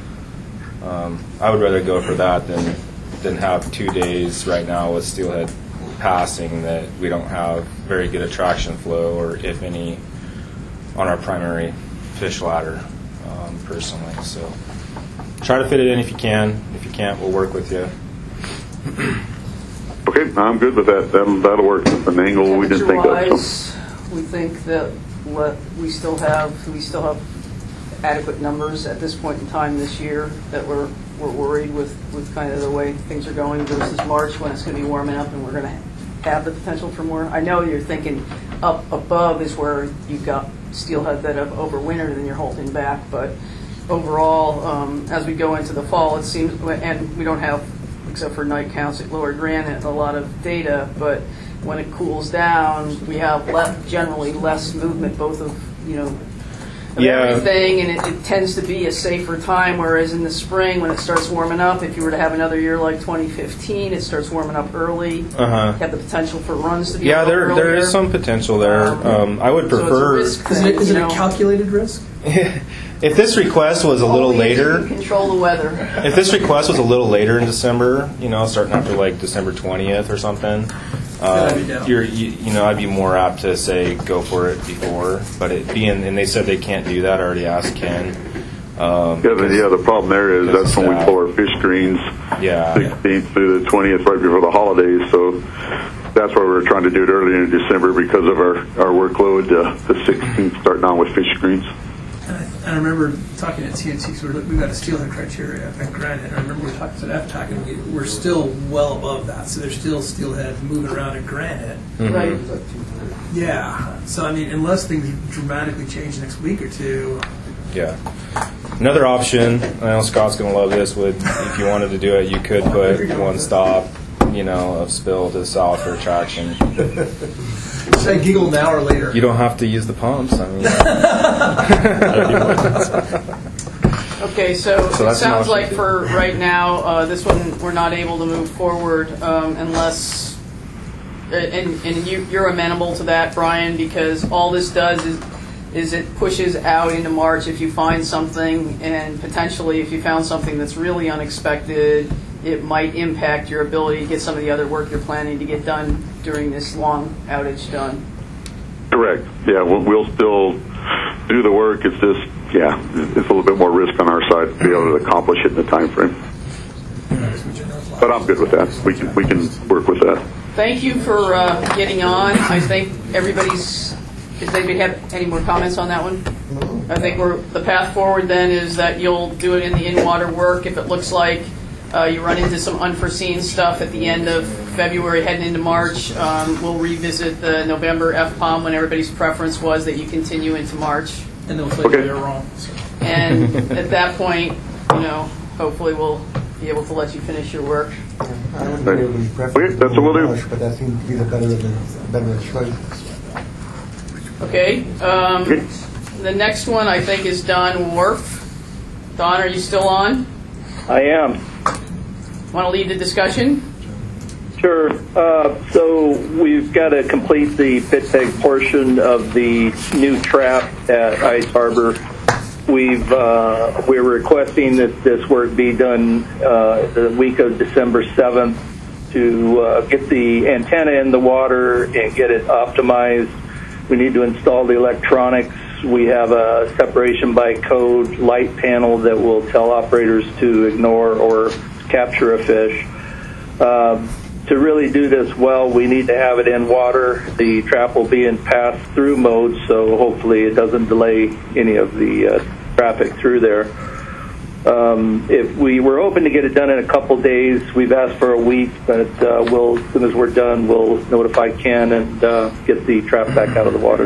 D: I would rather go for that than have 2 days right now with steelhead passing that we don't have very good attraction flow, or if any, on our primary fish ladder, personally. So try to fit it in if you can. If you can't, we'll work with you.
U: Okay, I'm good with that. That'll work. It's an angle we didn't think of. So.
B: We think that we still have adequate numbers at this point in time this year that we're worried with kind of the way things are going versus March when it's going to be warming up and we're going to have the potential for more. I know you're thinking up above is where you've got steelhead that have overwintered and you're holding back, but overall, as we go into the fall, it seems, and we don't have, except for night counts at Lower Granite, a lot of data, but when it cools down, we have generally less movement, both of everything, and it tends to be a safer time, whereas in the spring, when it starts warming up, if you were to have another year like 2015, it starts warming up early. Have the potential for runs to be
D: there is some potential there. I would prefer...
K: So is it a calculated risk?
D: If this request was a little later...
B: Control the weather.
D: If this request was a little later in December, starting after like December 20th or something, I'd be more apt to say go for it before. But and they said they can't do that. I already asked Ken.
U: The problem there is that's when we pull our fish screens, 16th through the 20th, right before the holidays. So that's why we were trying to do it earlier in December because of our workload. The 16th starting on with fish screens.
K: And I remember talking at TNT, because we've got a steelhead criteria at Granite, and I remember we were talking to FTAC, and we're still well above that, so there's still steelhead moving around at Granite.
B: Mm-hmm. Right.
K: Yeah. So, I mean, unless things dramatically change next week or two.
D: Yeah. Another option, I know Scott's going to love this, if you wanted to do it, you could put one stop, of spill to the south for attraction.
K: Say giggle now or later.
D: You don't have to use the pumps. I mean,
B: okay, so it sounds like for right now, this one we're not able to move forward unless, and you're amenable to that, Brian, because all this does is it pushes out into March if you find something, and potentially if you found something that's really unexpected, it might impact your ability to get some of the other work you're planning to get done during this long outage done.
U: Correct. Yeah, we'll still do the work. It's just, it's a little bit more risk on our side to be able to accomplish it in the time frame. But I'm good with that. We can work with that.
B: Thank you for getting on. I think does anybody have any more comments on that one? I think the path forward then is that you'll do it in the in-water work if it looks like you run into some unforeseen stuff at the end of February, heading into March. We'll revisit the November FPOM when everybody's preference was that you continue into March.
K: And they'll say they're wrong.
B: And at that point, hopefully we'll be able to let you finish your work.
P: I would really prefer
U: that's what we'll do.
P: But that seems to be the better choice.
B: Okay. The next one I think is Don Wharf. Don, are you still on?
V: I am.
B: Want to lead the discussion?
V: Sure. So we've got to complete the pit peg portion of the new trap at Ice Harbor. we're requesting that this work be done the week of December 7th to get the antenna in the water and get it optimized. We need to install the electronics. We have a separation by code light panel that will tell operators to ignore or capture a fish. To really do this well, we need to have it in water. The trap will be in pass-through mode, so hopefully it doesn't delay any of the traffic through there. If we were hoping to get it done in a couple days, we've asked for a week, but as soon as we're done, we'll notify Ken and get the trap back out of the water.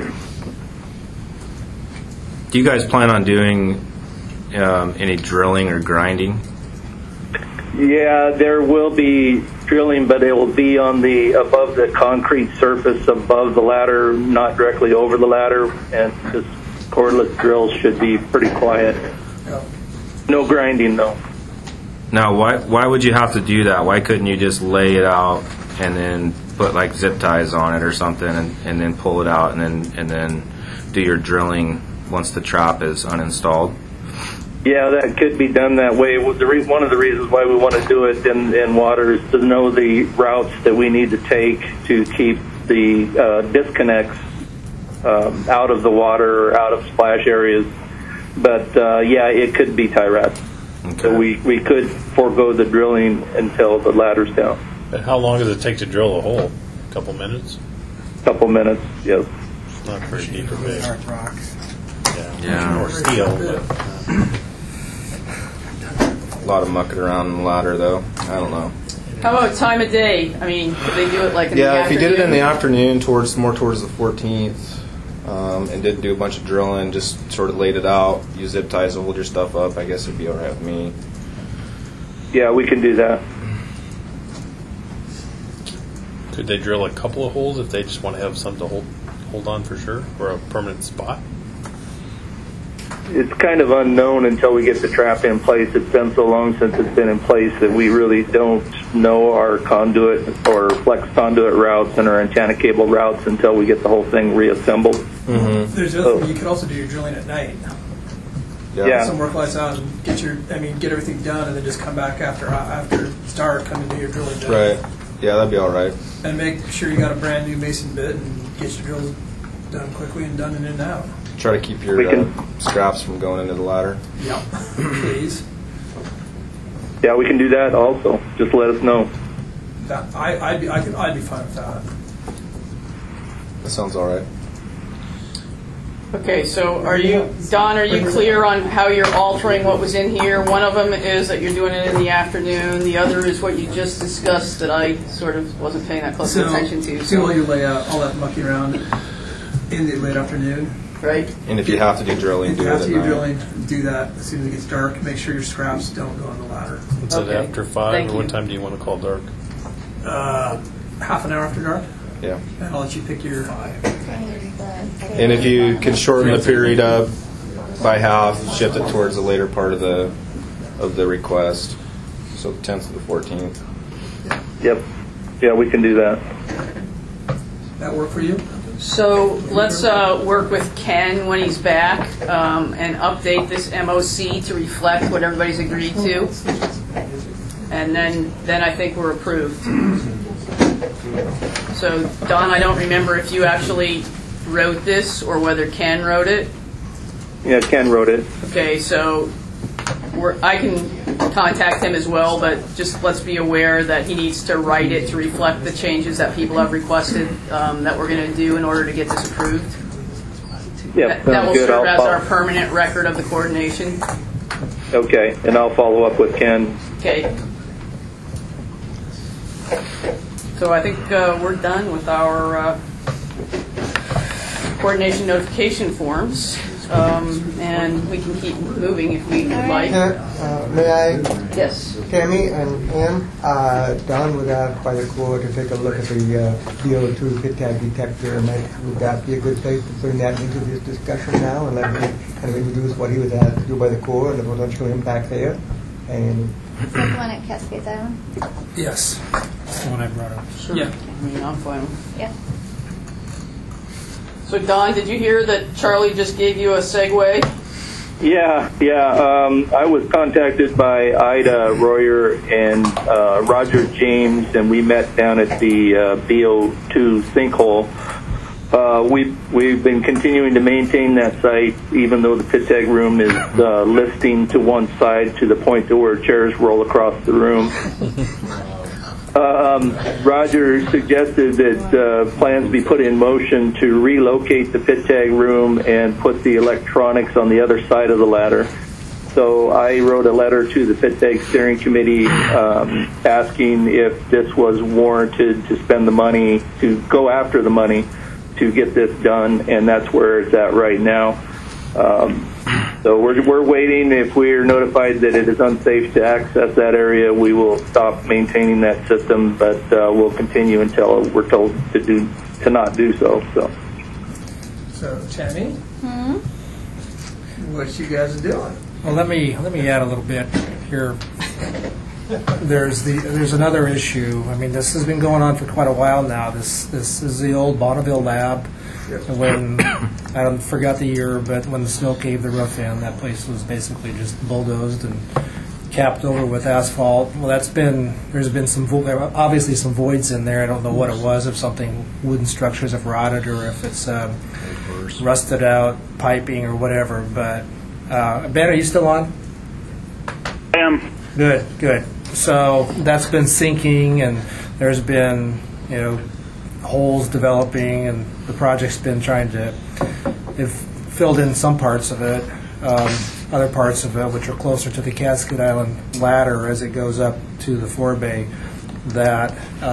D: Do you guys plan on doing any drilling or grinding?
V: Yeah, there will be drilling, but it will be on above the concrete surface above the ladder, not directly over the ladder, and just cordless drills should be pretty quiet. No grinding, though.
D: Now, why would you have to do that? Why couldn't you just lay it out and then put like zip ties on it or something, and then pull it out and then do your drilling once the trap is uninstalled?
V: Yeah, that could be done that way. One of the reasons why we want to do it in water is to know the routes that we need to take to keep the disconnects out of the water or out of splash areas. But yeah, it could be tie wrapped. Okay. So we could forego the drilling until the ladder's down.
Q: But how long does it take to drill a hole? A couple minutes?
V: Couple minutes, yes.
Q: It's not very deep or big.
K: Hard rock.
D: Yeah.
Q: Or steel, but
D: a lot of mucking around in the ladder, though. I don't know.
B: How about time of day? I mean, could they do it like in the afternoon?
D: Yeah, if you did it in the afternoon, more towards the 14th, and didn't do a bunch of drilling, just sort of laid it out, use zip ties to hold your stuff up, I guess it'd be all right with me.
V: Yeah, we can do that.
Q: Could they drill a couple of holes if they just want to have something to hold on for sure, or a permanent spot?
V: It's kind of unknown until we get the trap in place. It's been so long since it's been in place that we really don't know our conduit or flex conduit routes and our antenna cable routes until we get the whole thing reassembled.
K: Mm-hmm. There's other thing, you could also do your drilling at night.
V: Yeah.
K: Some work lights out and get everything done, and then just come back after it's dark, come and do your drilling done.
D: Right. Yeah, that'd be all right.
K: And make sure you got a brand new mason bit and get your drills done quickly and done and in and out.
D: Try to keep your scraps from going into the ladder.
K: Yeah, please.
V: Yeah, we can do that also. Just let us know.
K: I'd be fine with that.
D: That sounds all right.
B: Okay, so Don, are you clear on how you're altering what was in here? One of them is that you're doing it in the afternoon. The other is what you just discussed that I sort of wasn't paying that close attention to.
K: So while you lay out all that mucking around in the late afternoon.
B: Right.
D: And if you have to do drilling, do it at night.
K: Drilling, do that as soon as it gets dark. Make sure your scraps don't go on the ladder.
Q: Is it after 5, or what time do you want to call dark?
K: Half an hour after dark.
D: Yeah.
K: And I'll let you pick your 5.
D: And if you can shorten the period up by half, shift it towards the later part of the request. So the 10th to the 14th.
V: Yep. Yeah, we can do that.
K: That work for you?
B: So let's work with Ken when he's back and update this MOC to reflect what everybody's agreed to. And then I think we're approved. So, Don, I don't remember if you actually wrote this or whether Ken wrote it.
V: Yeah, Ken wrote it.
B: Okay, so I can contact him as well, but just let's be aware that he needs to write it to reflect the changes that people have requested that we're going to do in order to get this approved.
V: Yeah,
B: that will serve as our permanent record of the coordination.
V: Okay, and I'll follow up with Ken.
B: Okay. So I think we're done with our coordination notification forms. And we can keep moving if we would like.
P: May I?
B: Yes.
P: Tammy and Ann, Don would ask by the Corps to take a look at the VO2 pit tag detector. Would that be a good place to bring that into this discussion now and let him kind of introduce what he was asked to do by the Corps and the potential impact there? And
H: is that the one at Cascade Island?
K: Yes.
G: That's the one I brought up.
B: Sure. Yeah. I mean, I'm fine.
H: Yeah.
B: So, Don, did you hear that Charlie just gave you a segue?
V: Yeah. I was contacted by Ida Royer and Roger James, and we met down at the BO2 sinkhole. We've been continuing to maintain that site, even though the pit tag room is listing to one side to the point to where chairs roll across the room. Roger suggested that plans be put in motion to relocate the pit tag room and put the electronics on the other side of the ladder. So I wrote a letter to the pit tag steering committee asking if this was warranted to spend the money, to go after the money to get this done, and that's where it's at right now. So we're waiting. If we're notified that it is unsafe to access that area, we will stop maintaining that system, but we'll continue until we're told to not do so.
R: So, Tammy, what you guys are doing?
G: Well, let me add a little bit here. There's another issue. I mean, this has been going on for quite a while now. This is the old Bonneville lab. When I forgot the year, but when the snow caved the roof in, that place was basically just bulldozed and capped over with asphalt. Well, there's been obviously some voids in there. I don't know what it was, if wooden structures have rotted or if it's rusted out piping or whatever. But Ben, are you still on?
I: I am.
G: Good. So that's been sinking, and there's been holes developing, and the project's been they've filled in some parts of it, other parts of it, which are closer to the Cascade Island ladder as it goes up to the forebay, that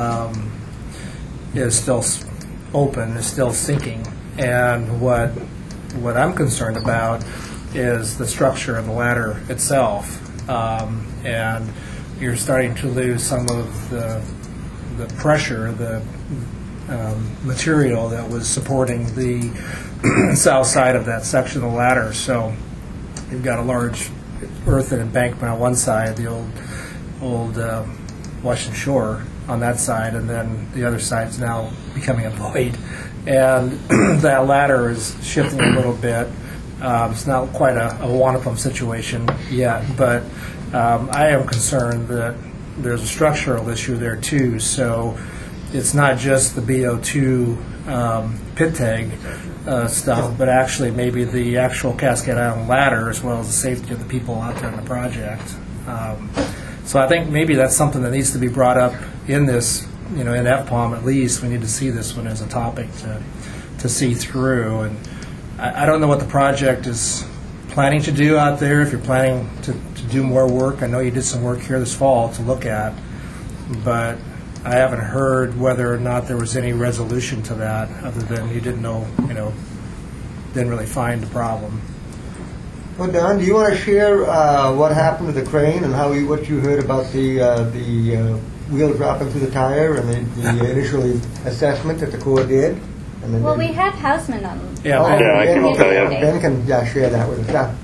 G: is still open, is still sinking. And what I'm concerned about is the structure of the ladder itself. And you're starting to lose some of the pressure, the material that was supporting the south side of that section of the ladder. So you've got a large earthen embankment on one side, the old Washington Shore on that side, and then the other side's now becoming a void. And that ladder is shifting a little bit. It's not quite a Wanapum situation yet, but I am concerned that there's a structural issue there too. So it's not just the BO2 pit tag stuff, but actually maybe the actual Cascade Island ladder, as well as the safety of the people out there in the project. So I think maybe that's something that needs to be brought up in this, in FPOM at least. We need to see this one as a topic to see through. And I don't know what the project is planning to do out there, if you're planning to do more work. I know you did some work here this fall to look at, but I haven't heard whether or not there was any resolution to that, other than you didn't know, didn't really find the problem.
P: Well, Don, do you want to share what happened to the crane and what you heard about the wheel dropping through the tire and the initial assessment that the Corps did? And
H: Well, we had Hausman on.
I: Yeah, I can tell you.
P: Ben can share that with us.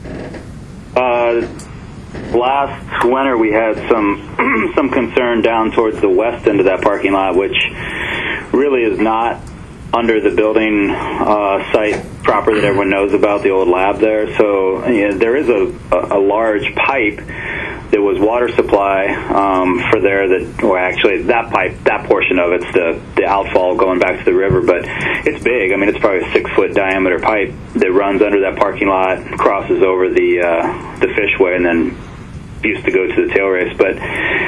I: Last winter we had some concern down towards the west end of that parking lot, which really is not under the building site proper that everyone knows about, the old lab there. So there is a large pipe that was water supply for there that pipe, that portion of it's the outfall going back to the river, but it's big. I mean, it's probably a 6-foot diameter pipe that runs under that parking lot, crosses over the fishway, and then used to go to the tail race. But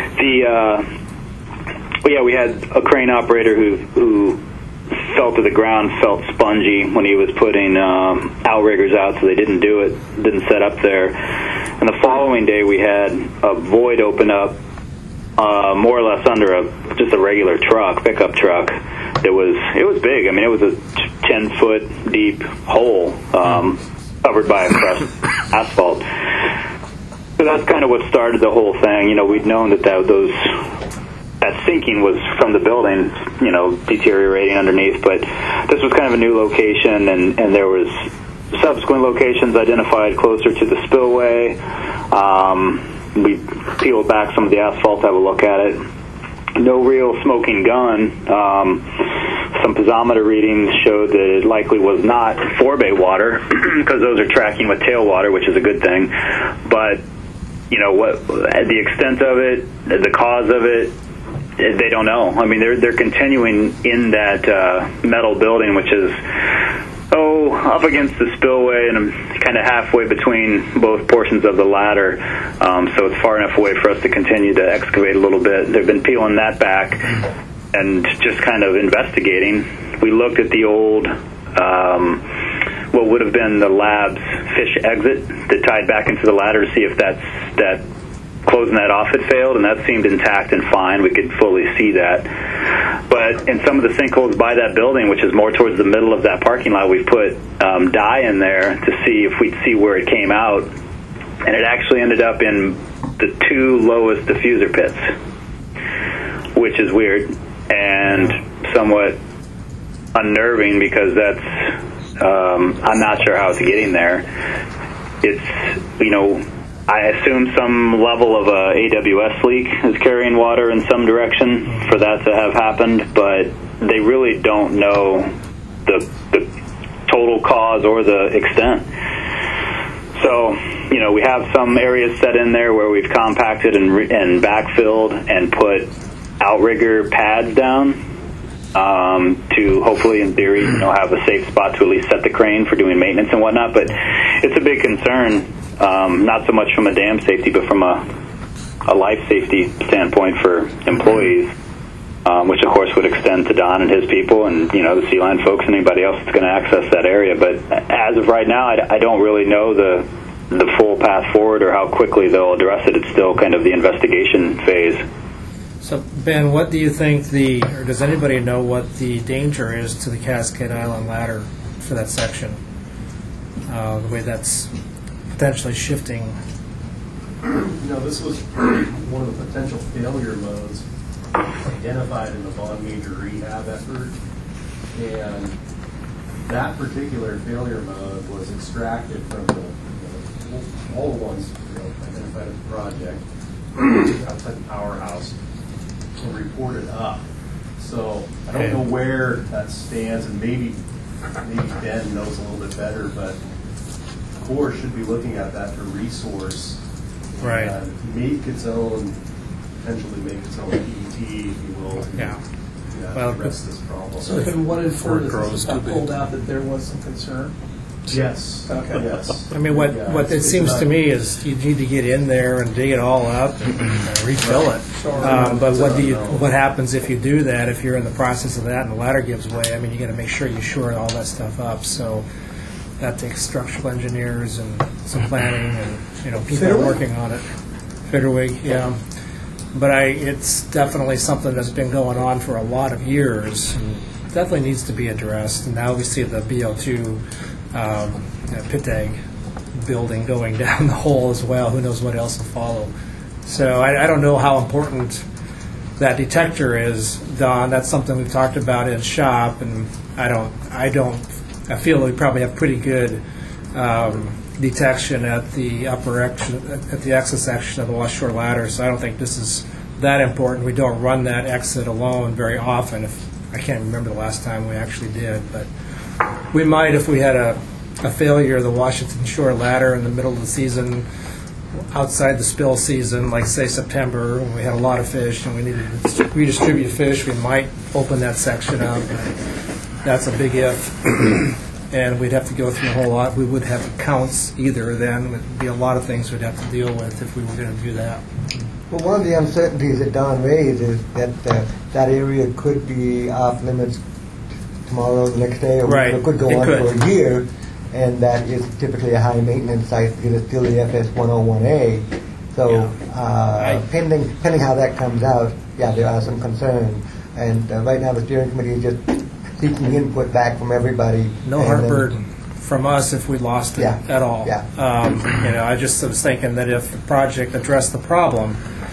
I: we had a crane operator who fell to the ground, felt spongy when he was putting outriggers out, so they didn't set up there. And the following day we had a void open up more or less under just a regular pickup truck. It was big. I mean, it was a 10-foot deep hole covered by crushed asphalt. So that's kind of what started the whole thing. We'd known that sinking was from the building, deteriorating underneath, but this was kind of a new location, and there was subsequent locations identified closer to the spillway. We peeled back some of the asphalt to have a look at it. no real smoking gun. Some piezometer readings showed that it likely was not forebay water because those are tracking with tailwater, which is a good thing. But what the extent of it, the cause of it, they don't know. I mean, they're continuing in that metal building, which is up against the spillway and kind of halfway between both portions of the ladder. So it's far enough away for us to continue to excavate a little bit. They've been peeling that back and just kind of investigating. We looked at the old, what would have been the lab's fish exit that tied back into the ladder to see if that closing that off had failed, and that seemed intact and fine. We could fully see that. But in some of the sinkholes by that building, which is more towards the middle of that parking lot, we've put dye in there to see if we'd see where it came out, and it actually ended up in the 2 lowest diffuser pits, which is weird and somewhat unnerving because that's I'm not sure how it's getting there. It's I assume some level of a AWS leak is carrying water in some direction for that to have happened, but they really don't know the total cause or the extent. So, we have some areas set in there where we've compacted and backfilled and put outrigger pads down to hopefully, in theory, have a safe spot to at least set the crane for doing maintenance and whatnot. But it's a big concern. Not so much from a dam safety, but from a life safety standpoint for employees, which of course would extend to Don and his people and, the Sea Line folks and anybody else that's going to access that area. But as of right now, I don't really know the full path forward or how quickly they'll address it. It's still kind of the investigation phase.
G: So, Ben, what do you think or does anybody know what the danger is to the Cascade Island ladder for that section? The way that's potentially shifting.
A: This was one of the potential failure modes identified in the Bond Major rehab effort, and that particular failure mode was extracted from all the ones identified as a project outside the powerhouse and reported up. So I don't know where that stands, and maybe Ben knows a little bit better, but Corps should be looking at that for resource,
G: right?
A: Make its own, potentially make its own PET, if you will, to address this problem.
K: So if it wanted for this got pulled out, that there was some concern.
A: Yes.
K: Okay.
A: Yes.
G: I mean, what it seems to me is you need to get in there and dig it all up and refill it. But what happens if you do that? If you're in the process of that and the ladder gives way, I mean, you got to make sure you shore all that stuff up. So that takes structural engineers and some planning and people working on it. Fitterwig, yeah. But it's definitely something that's been going on for a lot of years. And definitely needs to be addressed. And now we see the BO2 PITAG building going down the hole as well. Who knows what else will follow? So I don't know how important that detector is, Don. That's something we've talked about in shop, and I feel we probably have pretty good detection at the at the exit section of the West Shore ladder. So I don't think this is that important. We don't run that exit alone very often. I can't remember the last time we actually did, but we might if we had a failure of the Washington Shore ladder in the middle of the season, outside the spill season, like say September, when we had a lot of fish and we needed to redistribute fish, we might open that section up. That's a big if. And we'd have to go through a whole lot. We would have counts either then. It would be a lot of things we'd have to deal with if we were going to do that.
P: Well, one of the uncertainties that Don raised is that that area could be off limits tomorrow, the next day, or it could go on for a year, and that is typically a high maintenance site because it's still the FS 101A. So pending how that comes out, there are some concerns. And right now the steering committee is just seeking input back from everybody.
G: No heartburn from us if we lost it at all.
P: Yeah.
G: I just was thinking that if the project addressed the problem,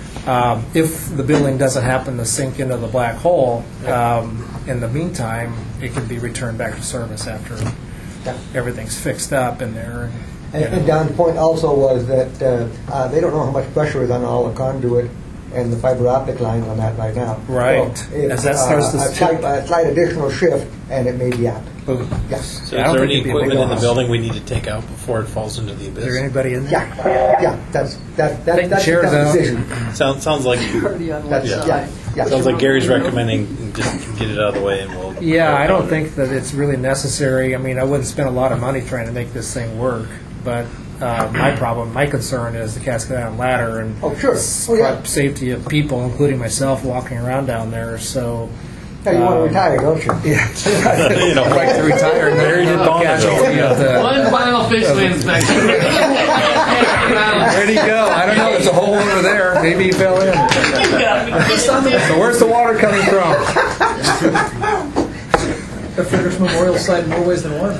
G: if the building doesn't happen to sink into the black hole, in the meantime, it can be returned back to service after everything's fixed up in there.
P: And Don's point also was that they don't know how much pressure is on all the conduit and the fiber optic lines on that right now.
G: Right.
P: So if,
G: As that starts to
P: a slight additional shift, and it may be out. Yes.
Q: So is there any equipment in the building we need to take out before it falls into the abyss?
G: Is there anybody in there?
P: Yeah. That's the
G: chairs out.
P: decision.
Q: Sounds like sounds like Gary's recommending just get it out of the way and we'll.
G: Yeah, I don't think that it's really necessary. I mean, I wouldn't spend a lot of money trying to make this thing work, but my concern is the Cascade Island ladder and safety of people, including myself, walking around down there. So.
P: Yeah, you want to retire, don't you?
G: Yeah, I'd like to retire.
C: One final official inspection.
G: Where'd he go? I don't know. There's a hole over there. Maybe he fell in. So where's the water coming from?
K: The Friedrichs Memorial site in more ways than one.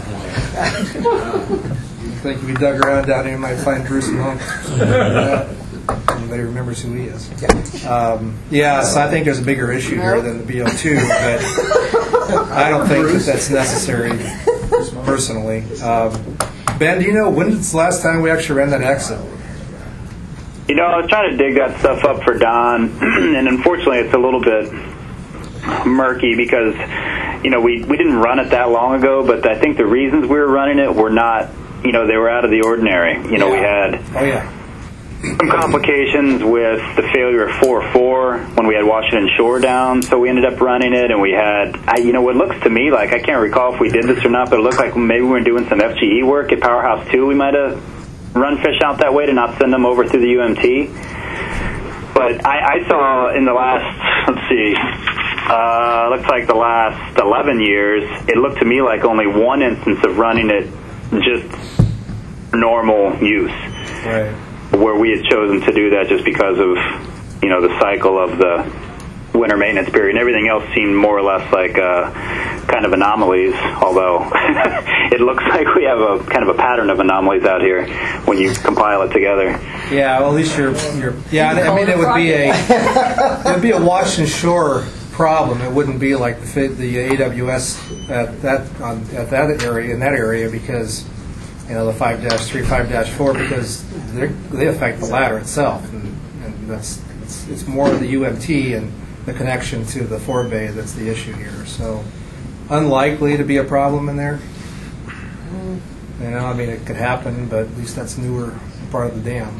G: I think if you dug around down here, you might find Bruce Monk. Anybody remembers who he is? So I think there's a bigger issue here than the BO2, but I don't think that's necessary personally. Ben, do you know when's the last time we actually ran that exit?
I: You know, I was trying to dig that stuff up for Don, and unfortunately it's a little bit murky because, you know, we didn't run it that long ago, but I think the reasons we were running it were not, you know, they were out of the ordinary. You know, we had some complications with the failure of 4.4 when we had Washington Shore down, so we ended up running it, and we had, you know, what looks to me like, I can't recall if we did this or not, but it looked like maybe we were doing some FGE work at Powerhouse 2. We might have run fish out that way to not send them over through the UMT. But I saw in the last, looks like the last 11 years, it looked to me like only one instance of running it just normal use.
G: Right.
I: Where we had chosen to do that just because of, you know, the cycle of the winter maintenance period, and everything else seemed more or less like kind of anomalies, although it looks like we have a kind of a pattern of anomalies out here when you compile it together.
G: Yeah, well, at least you're I mean, it would be a Washington Shore problem. It wouldn't be like the AWS at that area because, you know, the 5-3, 5-4, because they affect the ladder itself, and it's more the UMT and the connection to the forebay that's the issue here. So, unlikely to be a problem in there. You know, I mean, it could happen, but at least that's newer part of the dam.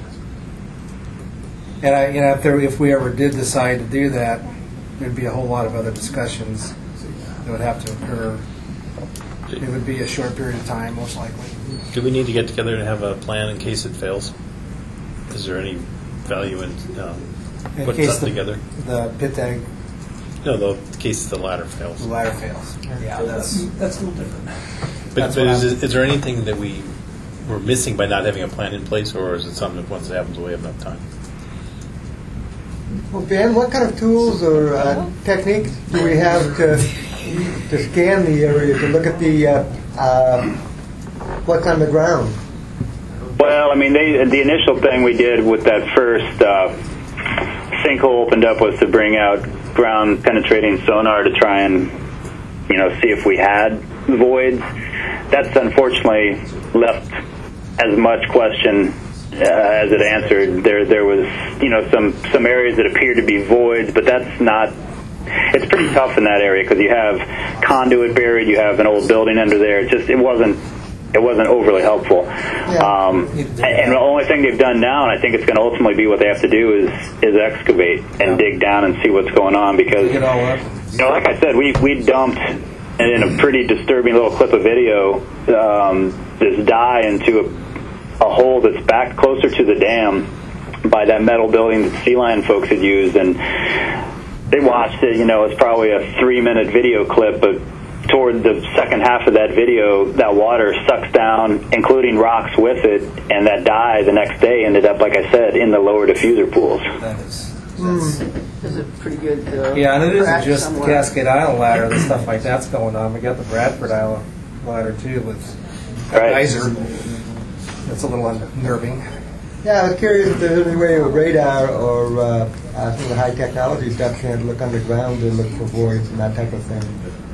G: And if we ever did decide to do that, there'd be a whole lot of other discussions that would have to occur. It would be a short period of time, most likely.
Q: Do we need to get together and have a plan in case it fails? Is there any value in putting something together?
G: The pit tag?
Q: No, the case the ladder fails.
G: The ladder fails. Yeah, that's
K: a little different.
Q: But is there anything that we're missing by not having a plan in place, or is it something that once it happens we have enough time?
P: Well, Ben, what kind of tools or techniques do we have to scan the area, to look at the what's on the ground?
I: Well, I mean, the initial thing we did with that first sinkhole opened up was to bring out ground penetrating sonar to try and, you know, see if we had voids. That's unfortunately left as much question as it answered. There was, you know, some areas that appeared to be voids, but that's not. It's pretty tough in that area because you have conduit buried, you have an old building under there. It wasn't overly helpful. And the only thing they've done now, and I think it's going to ultimately be what they have to do, is excavate and dig down and see what's going on. Because, you know, like I said, we dumped, and in a pretty disturbing little clip of video, this dye into a hole that's back closer to the dam by that metal building that Sea Lion folks had used. And they watched it, you know, it's probably a 3-minute video clip, but toward the second half of that video, that water sucks down, including rocks with it, and that dye the next day ended up, like I said, in the lower diffuser pools.
B: Is it pretty good?
G: Yeah, and it isn't just the Cascade Island ladder, the stuff like that's going on. We got the Bradford Island ladder too with geyser. That's a little unnerving.
P: Yeah, I was curious if there's any way with radar or some of the high technology stuff to look underground and look for voids and that type of thing.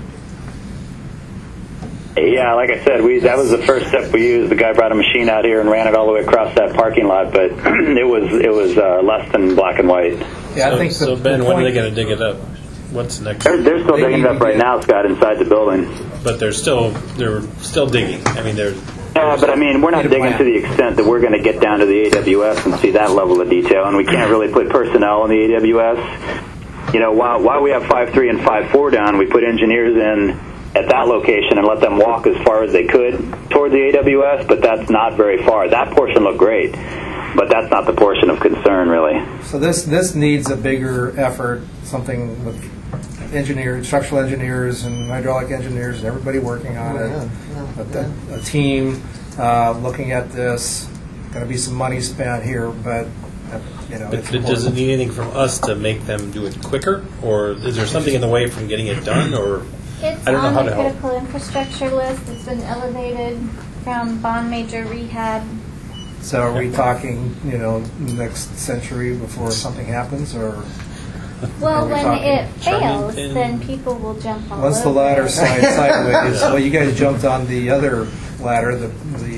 I: Yeah, like I said, that was the first step we used. The guy brought a machine out here and ran it all the way across that parking lot, but it was less than black and white.
G: Yeah, I think
Q: so. Ben, when are they going to dig it up? What's next?
I: They're still digging it up right now, Scott, inside the building.
Q: But they're still digging. I mean, they're.
I: But I mean, we're not digging to the extent that we're going to get down to the AWS and see that level of detail, and we can't really put personnel in the AWS. You know, while we have 5.3 and 5.4 down, we put engineers in at that location and let them walk as far as they could toward the AWS, but that's not very far. That portion looked great, but that's not the portion of concern, really.
G: So this needs a bigger effort, something with engineers, structural engineers and hydraulic engineers and everybody working on it. A team looking at this. Going to be some money spent here, but
Q: But does it need anything from us to make them do it quicker, or is there something in the way from getting it done, or
H: it's
Q: I don't know
H: on
Q: how
H: the
Q: to help?
H: critical infrastructure list. It's been elevated from bond major rehab.
G: So are we talking, next century before something happens, or?
H: Well,
G: are we
H: when
G: talking
H: it fails, then people will jump on.
G: Once the ladder slides sideways, well, you guys jumped on the other ladder, the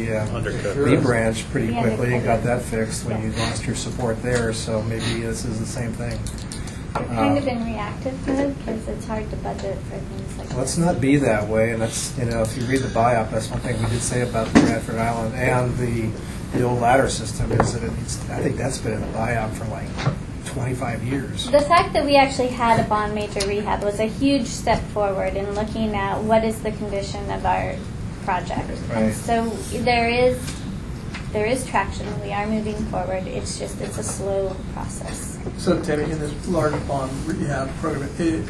G: B branch pretty quickly and got that fixed when you lost your support there. So maybe this is the same thing.
H: We've kind of been reactive mode because it's hard to budget for things like that.
G: Let's not be that way. And that's if you read the BIOP, that's one thing we did say about the Bradford Island and the old ladder system is that I think that's been in the BIOP for like 25 years.
H: The fact that we actually had a bond major rehab was a huge step forward in looking at what is the condition of our project.
G: Right.
H: And so there is traction. We are moving forward. It's a slow process.
K: So, Tammy, in this large bond rehab program,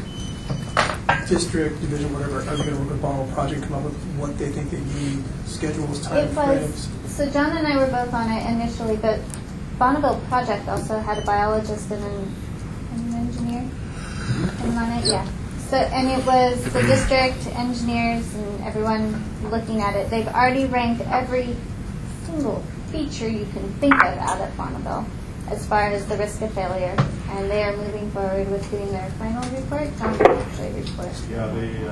K: district, division, whatever, are they going to work with Bonneville Project and come up with what they think they need, schedules, time frames?
H: So John and I were both on it initially, but Bonneville Project also had a biologist and an engineer on it. Yeah. So, and it was the district engineers and everyone looking at it. They've already ranked every single feature you can think of out at Bonneville as far as the risk of failure, and they are moving forward with doing their final report. John can actually report.
A: Yeah,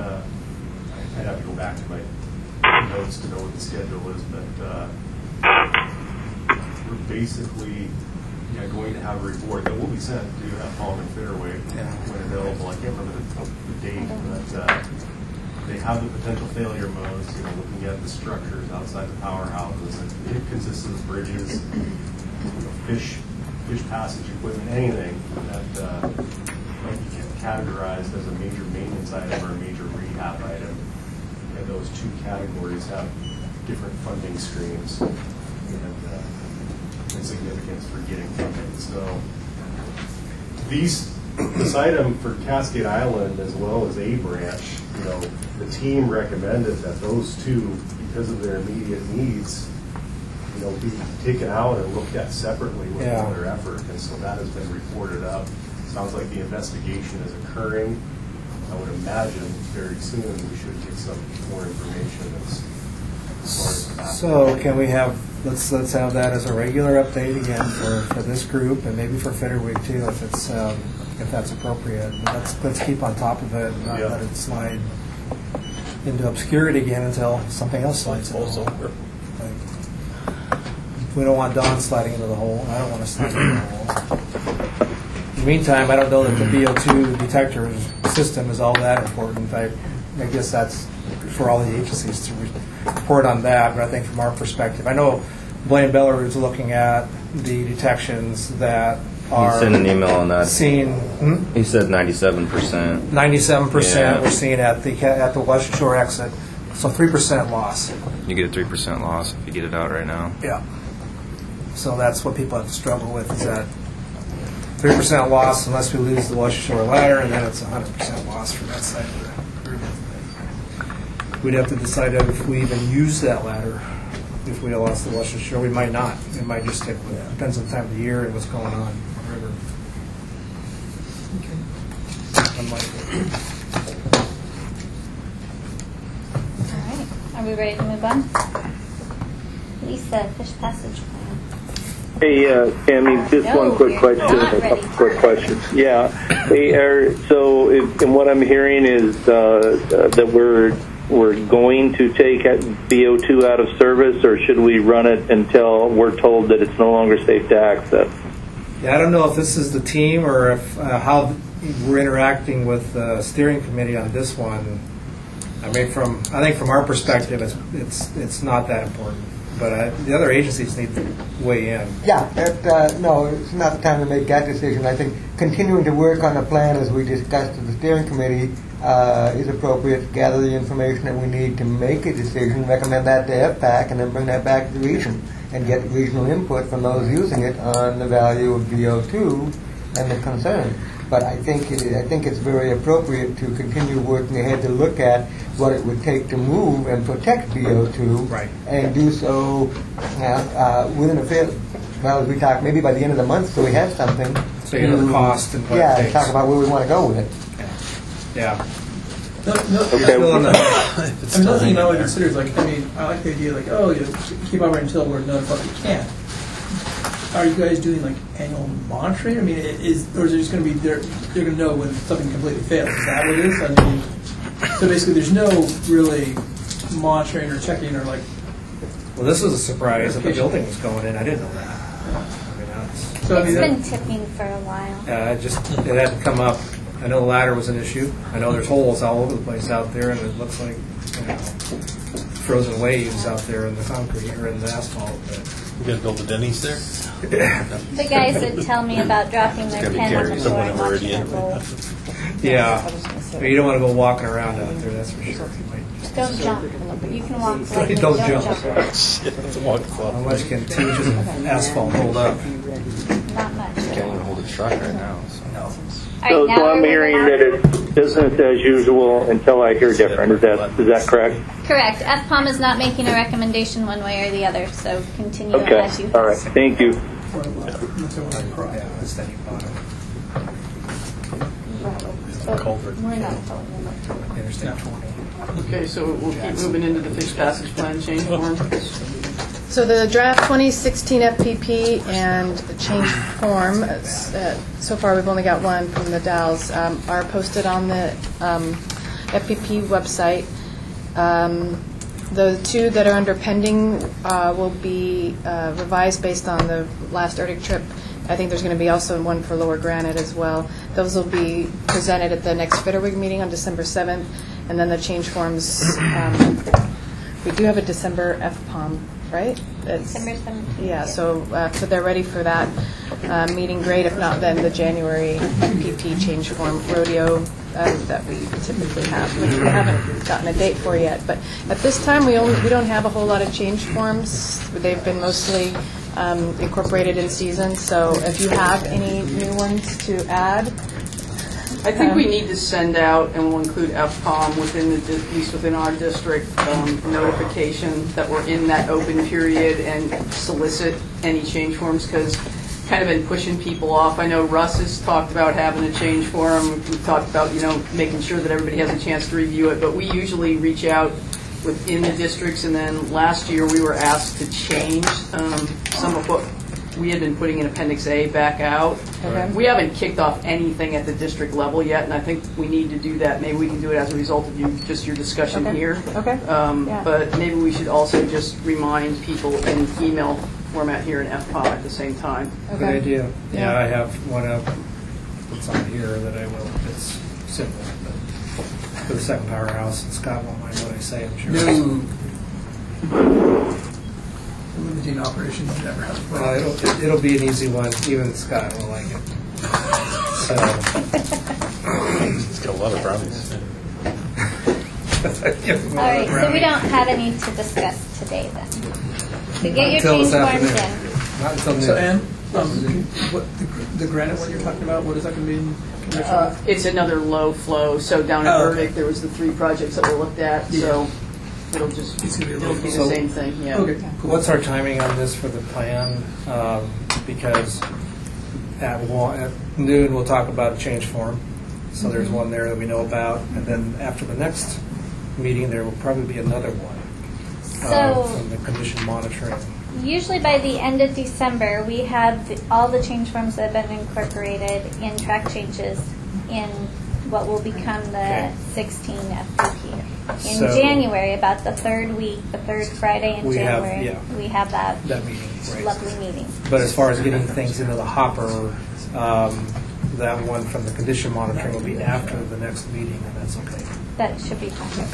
A: I'd have to go back to my notes to know what the schedule is, but we're basically going to have a report that will be sent to Palm and Fairway when available. I can't remember the date, but they have the potential failure modes, looking at the structures outside the powerhouses. It consists of bridges, fish passage equipment, anything that might be categorized as a major maintenance item or a major rehab item. And those two categories have different funding streams and significance for getting funding. So this item for Cascade Island as well as A Branch, the team recommended that those two, because of their immediate needs, be taken out and looked at separately with another effort. And so that has been reported up. Sounds like the investigation is occurring. I would imagine very soon we should get some more information as far as that.
G: So can we have, let's have that as a regular update again for this group and maybe for Federwig too if that's appropriate. But let's keep on top of it and not let it slide into obscurity again until something else slides into the hole. We don't want Don sliding into the hole. I don't want to slide into the hole. In the meantime, I don't know that the BO2 detector system is all that important. I guess that's for all the agencies to report on that, but I think from our perspective, I know Blaine Beller is looking at the detections that are...
D: He sent an email on that. He said 97%.
G: 97% we're seeing at the West Shore exit. So 3% loss.
D: You get a 3% loss if you get it out right now.
G: Yeah. So that's what people have to struggle with, is that 3% loss unless we lose the West Shore ladder, and then it's 100% loss for that side of the river. We'd have to decide if we even use that ladder if we lost the West Shore. We might not. It might just stick with it. Depends on the time of the year and what's going on in the river. Unlikely.
H: All right. Are we ready to move on? Lisa, fish passage plan.
V: Hey, Tammy, just one quick question. A couple quick questions. Yeah. Hey, so and what I'm hearing is that we're going to take BO2 out of service, or should we run it until we're told that it's no longer safe to access?
G: Yeah, I don't know if this is the team or if how we're interacting with the steering committee on this one. I mean, I think from our perspective, it's not that important. But the other agencies need to weigh in.
P: Yeah, no, it's not the time to make that decision. I think continuing to work on a plan as we discussed at the steering committee is appropriate. Gather the information that we need to make a decision, recommend that to FPAC, and then bring that back to the region and get regional input from those using it on the value of VO2 and the concern. But I think it's very appropriate to continue working ahead to look at what it would take to move and protect VO2,
G: right,
P: and do so within a fair, well, as we talk, maybe by the end of the month, so we have something.
G: So you know the cost and what it takes.
P: Talk about where we want to go with it.
G: Yeah.
K: Okay. Another thing I would consider is like, I mean, I like the idea like, oh, you keep operating until we're notified we can't. Are you guys doing like annual monitoring? I mean, or is it just going to be they're going to know when something completely fails? Is that what it is? I mean, so basically, there's no really monitoring or checking or like.
G: Well, this was a surprise that the building was going in. I didn't know that. I mean,
H: it's been tipping for a while.
G: It hadn't come up. I know the ladder was an issue. I know there's holes all over the place out there, and it looks like frozen waves out there in the concrete or in the asphalt. But
Q: we got to build a Denny's there.
H: The guys that tell me about dropping their pen on the floor and watching it roll.
G: Yeah, but you don't want to go walking around out there. That's for sure.
H: Don't jump. You can walk. Like
G: don't jump.
Q: How
G: much can 2 inches of asphalt hold up?
H: Not much.
D: Can't even hold a truck right now.
V: So I'm hearing that it's business as usual until I hear different. Is that correct?
H: Correct. FPOM is not making a recommendation one way or the other, so continue as you.
V: All right. Thank you.
H: We're not telling them.
B: Okay, so we'll keep moving into the fish passage plan change form.
L: So the draft 2016 FPP and the change form, so far we've only got one from the Dalles, are posted on the FPP website. The 2 that are under pending will be revised based on the last ERDIC trip. I think there's going to be also one for Lower Granite as well. Those will be presented at the next FITRWIG meeting on December 7th. And then the change forms, we do have a December FPOM, right?
H: December 17th.
L: Yeah, so they're ready for that meeting. Great. If not, then the January FPP change form rodeo that we typically have, which we haven't gotten a date for yet. But at this time, we don't have a whole lot of change forms. They've been mostly incorporated in season. So if you have any new ones to add.
B: I think we need to send out, and we'll include FPOM at least within our district, notification that we're in that open period and solicit any change forms, because kind of been pushing people off. I know Russ has talked about having a change form. We've talked about, making sure that everybody has a chance to review it, but we usually reach out within the districts, and then last year we were asked to change some of what we had been putting in Appendix A back out.
L: Okay.
B: We haven't kicked off anything at the district level yet, and I think we need to do that. Maybe we can do it as a result of your discussion here.
L: Okay.
B: But maybe we should also just remind people in email format here in FPOM at the same time.
L: Okay.
G: Good idea. Yeah, I have one up that's on here that I will. It's simple. But for the second powerhouse, and Scott won't mind what I say, I'm sure.
K: No. Limiting operations never has a problem.
G: It'll be an easy one. Even Scott will like it. So
Q: he's got a lot of brownies.
H: All right, so we don't have any to discuss today then. So get your change forms in.
G: Not until
K: So Ann, what the granite one you're talking about? What is that going to be?
B: It's another low flow. So down at Burdick, there was the 3 projects that were looked at. So. It'll be the same thing. Yeah.
K: Okay. Cool.
G: What's our timing on this for the plan? Because at noon we'll talk about a change form. So there's one there that we know about, and then after the next meeting there will probably be another one from the commission monitoring.
H: Usually by the end of December, we have all the change forms that have been incorporated in track changes in what will become the 16 FPP. in
G: So-
H: January, about the third week, the third Friday in
G: We have-
H: January.
G: yeah.
H: We have that
G: meeting, right.
H: lovely meeting.
G: But as far as getting things into the hopper, that one from the condition monitoring will be after the next meeting, and that's okay.
H: That should be fine.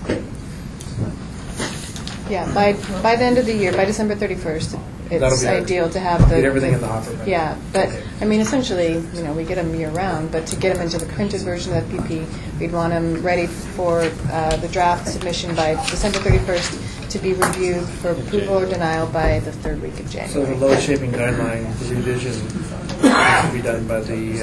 L: Yeah, by the end of the year, by December 31st,
G: That'll
L: it's
G: be our-
L: ideal to have the...
G: get everything in the hopper, right?
L: Yeah, but, I mean, essentially, we get them year-round, but to get them into the printed version of the PP, we'd want them ready for the draft submission by December 31st to be reviewed for approval or denial by the third week of January.
G: So the load shaping guideline, the revision, should be done by the end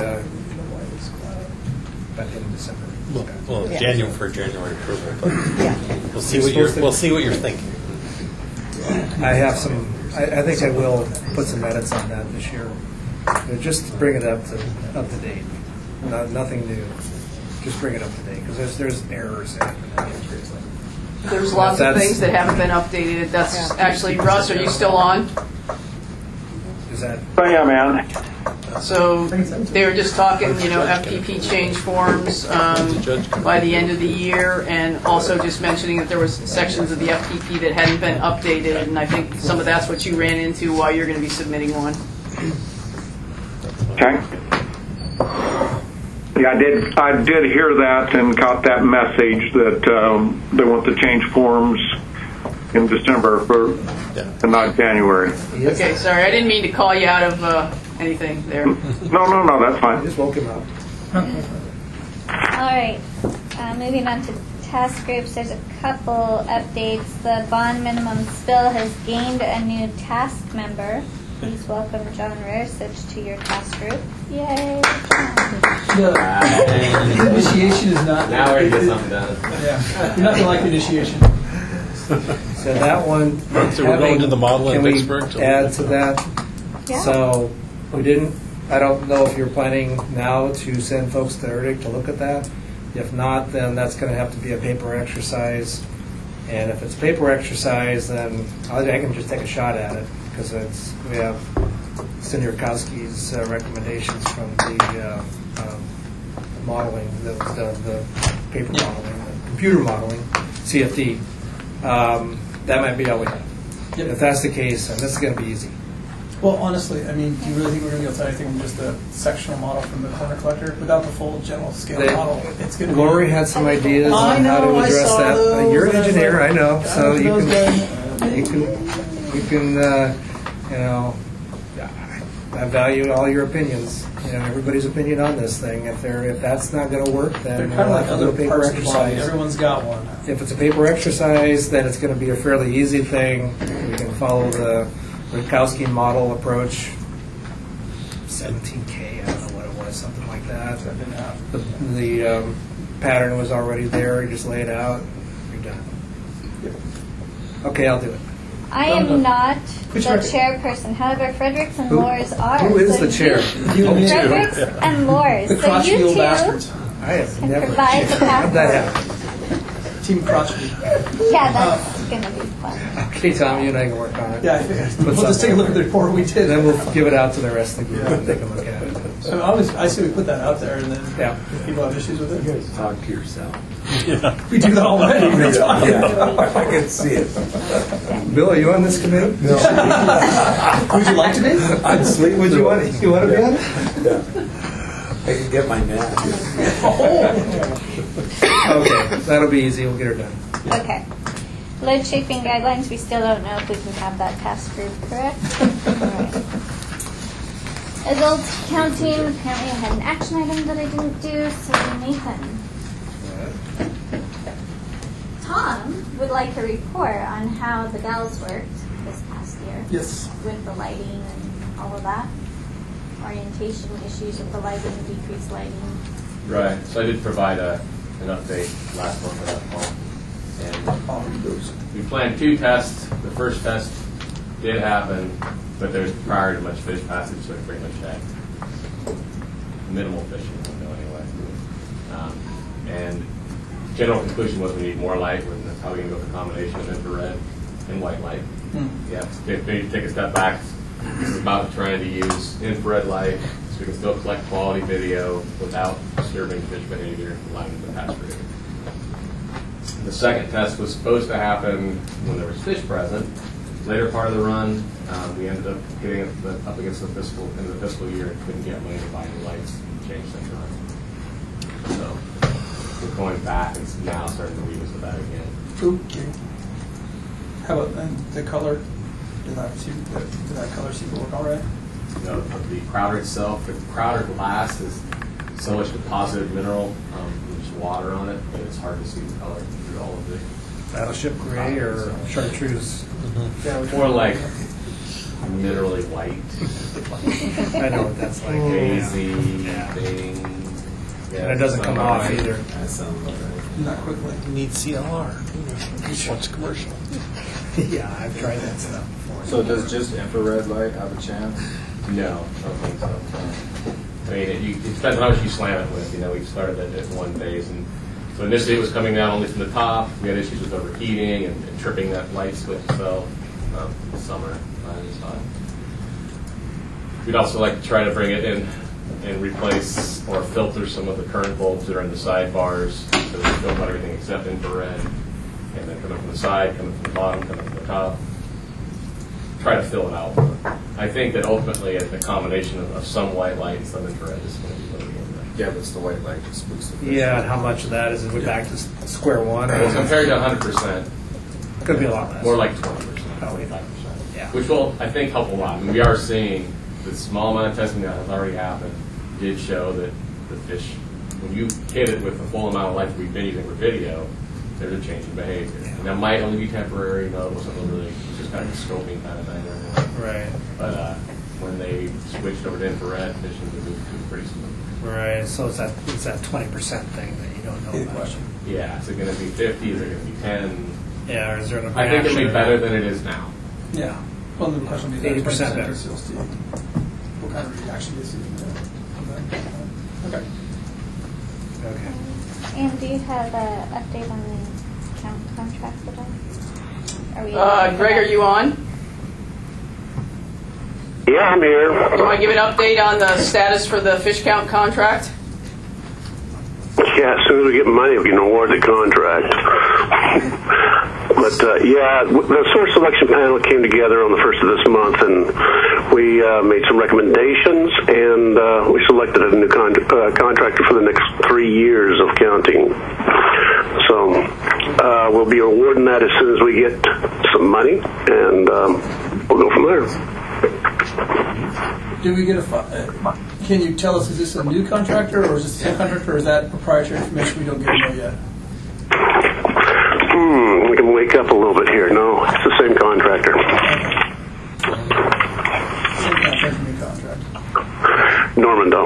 G: of December.
Q: Well,
L: Yeah.
Q: January for January approval, but
L: Yeah.
Q: we'll see what you're thinking.
G: I have some. I think I will put some edits on that this year, just to bring it up to date. Nothing new. Just bring it up to date because there's errors in it.
B: There's lots of things that haven't been updated. That's actually, Russ, are you still on?
G: Is that?
V: I am, man.
B: So they were just talking, FPP change forms by the end of the year, and also just mentioning that there was sections of the FPP that hadn't been updated, and I think some of that's what you ran into while you're going to be submitting one.
V: Okay. Yeah, I did hear that and got that message that they want to change forms in December and not January.
B: Okay, sorry, I didn't mean to call you out of anything there.
V: No, that's fine.
G: Just woke him up.
H: All right, moving on to task groups, there's a couple updates. The bond minimum spill has gained a new task member. Please welcome John Raresich to your task group. Yay!
K: The initiation is not...
O: Now we're going to get something done.
K: Yeah, you're not going to like the initiation.
G: So that one.
Q: So we're going to the model in
G: Can we
Q: Vicksburg?
G: add to that?
H: Yeah.
G: So we didn't. I don't know if you're planning now to send folks to Erdig to look at that. If not, then that's going to have to be a paper exercise. And if it's a paper exercise, then I can just take a shot at it because we have Siniorkowski's recommendations from the modeling, the paper modeling, the computer modeling, CFD. That might be all we have.
K: Yep.
G: If that's the case, then this is going to be easy.
K: Well, honestly, I mean, do you really think we're going to be able to anything from just a sectional model from the corner collector without the full general scale model? It's going to
G: Lori had some ideas on how to address that. You're an engineer, I know, so you can, I value all your opinions. Everybody's opinion on this thing. If that's not going to work, then
K: they're kind of like
G: we'll have to do
K: other
G: a paper
K: parts of the body.
G: exercise.
K: Everyone's got one.
G: If it's a paper exercise, then it's going to be a fairly easy thing. We can follow the Rutkowski model approach. 17K, I don't know what it was, something like that. The pattern was already there. You just lay it out. You're done. Okay, I'll do it.
H: I am not the
G: Which record?
H: chairperson. However, Fredericks and Lors are.
G: Who is
H: So
G: the chair?
H: Fredericks and Lors.
K: The
H: So
K: crotchety
H: you
K: old
H: two
K: bastards.
G: I have
H: can
G: never.
H: provide the
G: How'd that
H: path.
G: happen?
K: Team crotchety.
H: Yeah, that's going to be fun.
G: Okay, Tom, you and I can work on it.
K: Yeah, we'll just take a look at the report we did.
G: Then we'll give it out to the rest of the group and they can look at it.
K: So I say we put that out there, and then if people have issues with it,
F: You guys talk to yourself.
K: Yeah. We do that already.
F: I can see it.
G: Bill, are you on this committee?
F: No.
K: Would you like to be?
F: I'd sleep.
G: Would you want to be on it?
F: Yeah. I can get my nap.
G: Okay, that'll be easy. We'll get her done.
H: Okay. Load shaping guidelines, we still don't know if we can have that task group, correct? Adult counting, apparently I had an action item that I didn't do, so Nathan. Tom would like a report on how the gals worked this past year.
K: Yes.
H: With the lighting and all of that. Orientation issues with the lighting, decreased lighting.
O: Right. So I did provide an update last month of that call. And we planned 2 tests. The first test did happen, but there's prior to much fish passage, so it pretty much had minimal fishing anyway. And general conclusion was we need more light, and that's how we can go with a combination of infrared and white light. Yeah, maybe take a step back. This is about trying to use infrared light so we can still collect quality video without disturbing fish behavior, allowing them to pass through. The second test was supposed to happen when there was fish present. Later part of the run, we ended up getting up against the fiscal year and couldn't get money to buy new lights and change that run. So we're going back and now starting to revisit that again.
K: Okay. How about then the color? Did that color seem to work all right?
O: You know, the Crowder itself, the Crowder glass is so much deposited mineral, there's water on it, that it's hard to see the color through all of it.
G: Battleship gray or chartreuse?
O: More like minerally white.
G: I know what that's like.
O: Hazy thing.
G: And it doesn't come off either.
T: That sounds about right.
K: Not quickly.
Q: You need CLR. You watch commercial.
G: Yeah, I've tried that stuff before.
T: So does just infrared light have a chance?
O: No, I don't think so. I mean, it depends on how much you slam it with. You know, we started at one phase, and so initially it was coming down only from the top. We had issues with overheating and tripping that light switch itself in the summer. We'd also like to try to bring it in and replace or filter some of the current bulbs that are in the sidebars, so we film about everything except infrared, and then coming from the side, coming from the bottom, coming from the top. Try to fill it out. I think that ultimately a combination of some white light and some infrared is going to be really good.
T: Yeah, but it's the white light that spooks the fish.
G: Yeah, and how much of that is it back to square one?
O: Well, compared to 100%,
G: could be a lot less.
O: More like 20%, 25%.
G: Yeah.
O: Which will, I think, help a lot. I mean, we are seeing the small amount of testing that has already happened did show that the fish, when you hit it with the full amount of light that we've been using for video, there's a change in behavior. And that might only be temporary, it wasn't really, it's just kind of a scoping kind of thing.
G: Right.
O: But when they switched over to infrared, fish moved pretty smooth.
G: Right, so it's that 20% thing that you don't know about.
O: Yeah, is it going to be 50? Is it going to be 10?
G: Yeah, or is there an
O: I think it'll be better than it is now.
K: Yeah. Well, the question would be
G: 80% better.
K: What kind of reaction is it? Okay.
G: Okay.
H: And do you have an update on the count contracts at all? Are we
B: Greg, are you on?
E: Yeah, I'm here.
B: Do you want to give an update on the status for the fish count contract?
E: Yeah, as soon as we get money, we can award the contract. But yeah, the source selection panel came together on the 1st of this month, and we made some recommendations, and we selected a new contractor for the next 3 years of counting. So we'll be awarding that as soon as we get some money, and we'll go from there.
K: Do we get can you tell us, is this a new contractor, or is this the same contractor, or is that proprietary information we don't get to know yet?
E: We can wake up a little bit here. No, it's the same contractor.
K: Same contractor, new contract.
E: Normandale.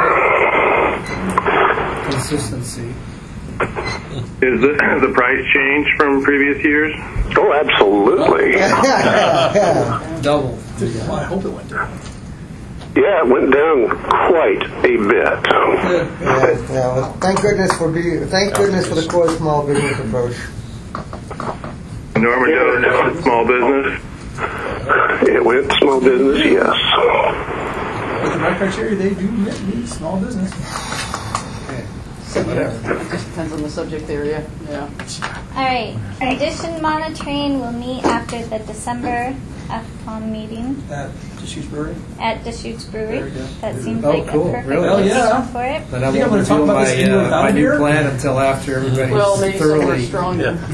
G: Consistency.
M: Is the price change from previous years?
E: Oh, absolutely.
G: Double.
K: Well, I hope it went down.
E: Yeah, it went down quite a bit.
P: Yeah. Thank goodness for the core small business approach.
M: Normandale small business?
E: It went small business, yes.
K: With the right criteria, they do meet small business.
B: Whatever. It just depends on the subject area. Yeah.
H: All right. Condition monitoring will meet after the December FPOM meeting
K: At Deschutes Brewery?
H: at Deschutes Brewery.
K: Very good.
H: That seems
G: Oh,
H: like
G: cool.
H: a perfect
G: Really?
H: location for it.
G: Then I
K: Think I'm
G: won't
K: gonna talk
G: reveal
K: about this in your
G: my new
K: beer?
G: plan until after everybody's
B: Well, maybe somewhere
G: thoroughly.
B: stronger.
K: They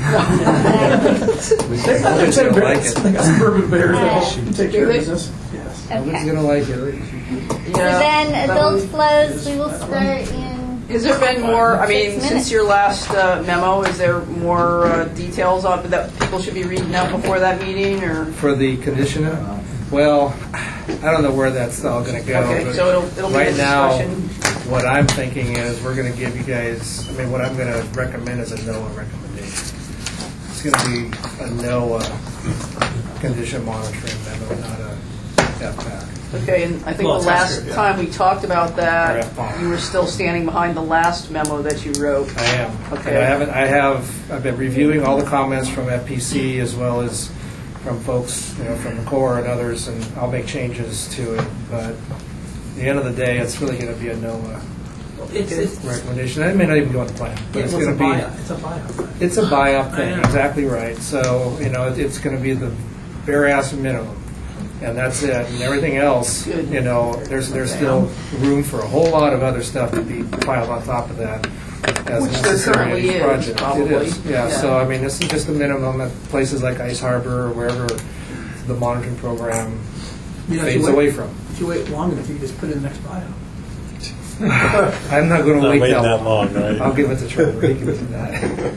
K: got some bourbon bears that can take care of
B: Do they?
K: business. Yes.
G: Nobody's
H: Okay.
G: going to like it.
H: So then adult flows, we will start in.
B: Has there been more, I mean,
H: 6
B: since
H: minutes.
B: your last memo, is there more details on that people should be reading out before that meeting, or?
G: For the conditioner? Well, I don't know where that's all going to go.
B: Okay,
G: but
B: so it'll be a
G: right now,
B: discussion.
G: what I'm thinking is we're going to give you guys, what I'm going to recommend is a NOAA recommendation. It's going to be a NOAA condition monitoring memo, not a FPAC.
B: Okay, and I think
G: Well,
B: the last
G: transcript, yeah.
B: time we talked about
G: Or
B: that,
G: FPOM.
B: you were still standing behind the last memo that you wrote.
G: I am.
B: Okay.
G: I've been reviewing all the comments from FPC as well as from folks, from the Corps and others, and I'll make changes to it. But at the end of the day, it's really going to be a NOAA recommendation. That may not even go on the plan, but it's going to be.
K: It's a buyout.
G: It's a buyout thing, exactly right. So, it's going to be the bare ass minimum, and that's it. And everything else, there's still room for a whole lot of other stuff to be piled on top of that. As
B: Which there currently is,
G: project.
B: probably.
G: It is, yeah. So, I mean, this is just the minimum at places like Ice Harbor or wherever the monitoring program fades away from.
K: If you wait long enough, you can just put it in the next buyout.
G: I'm not going to wait
Q: waiting
G: that
Q: long, right?
G: I'll give it to Trevor. He can do that.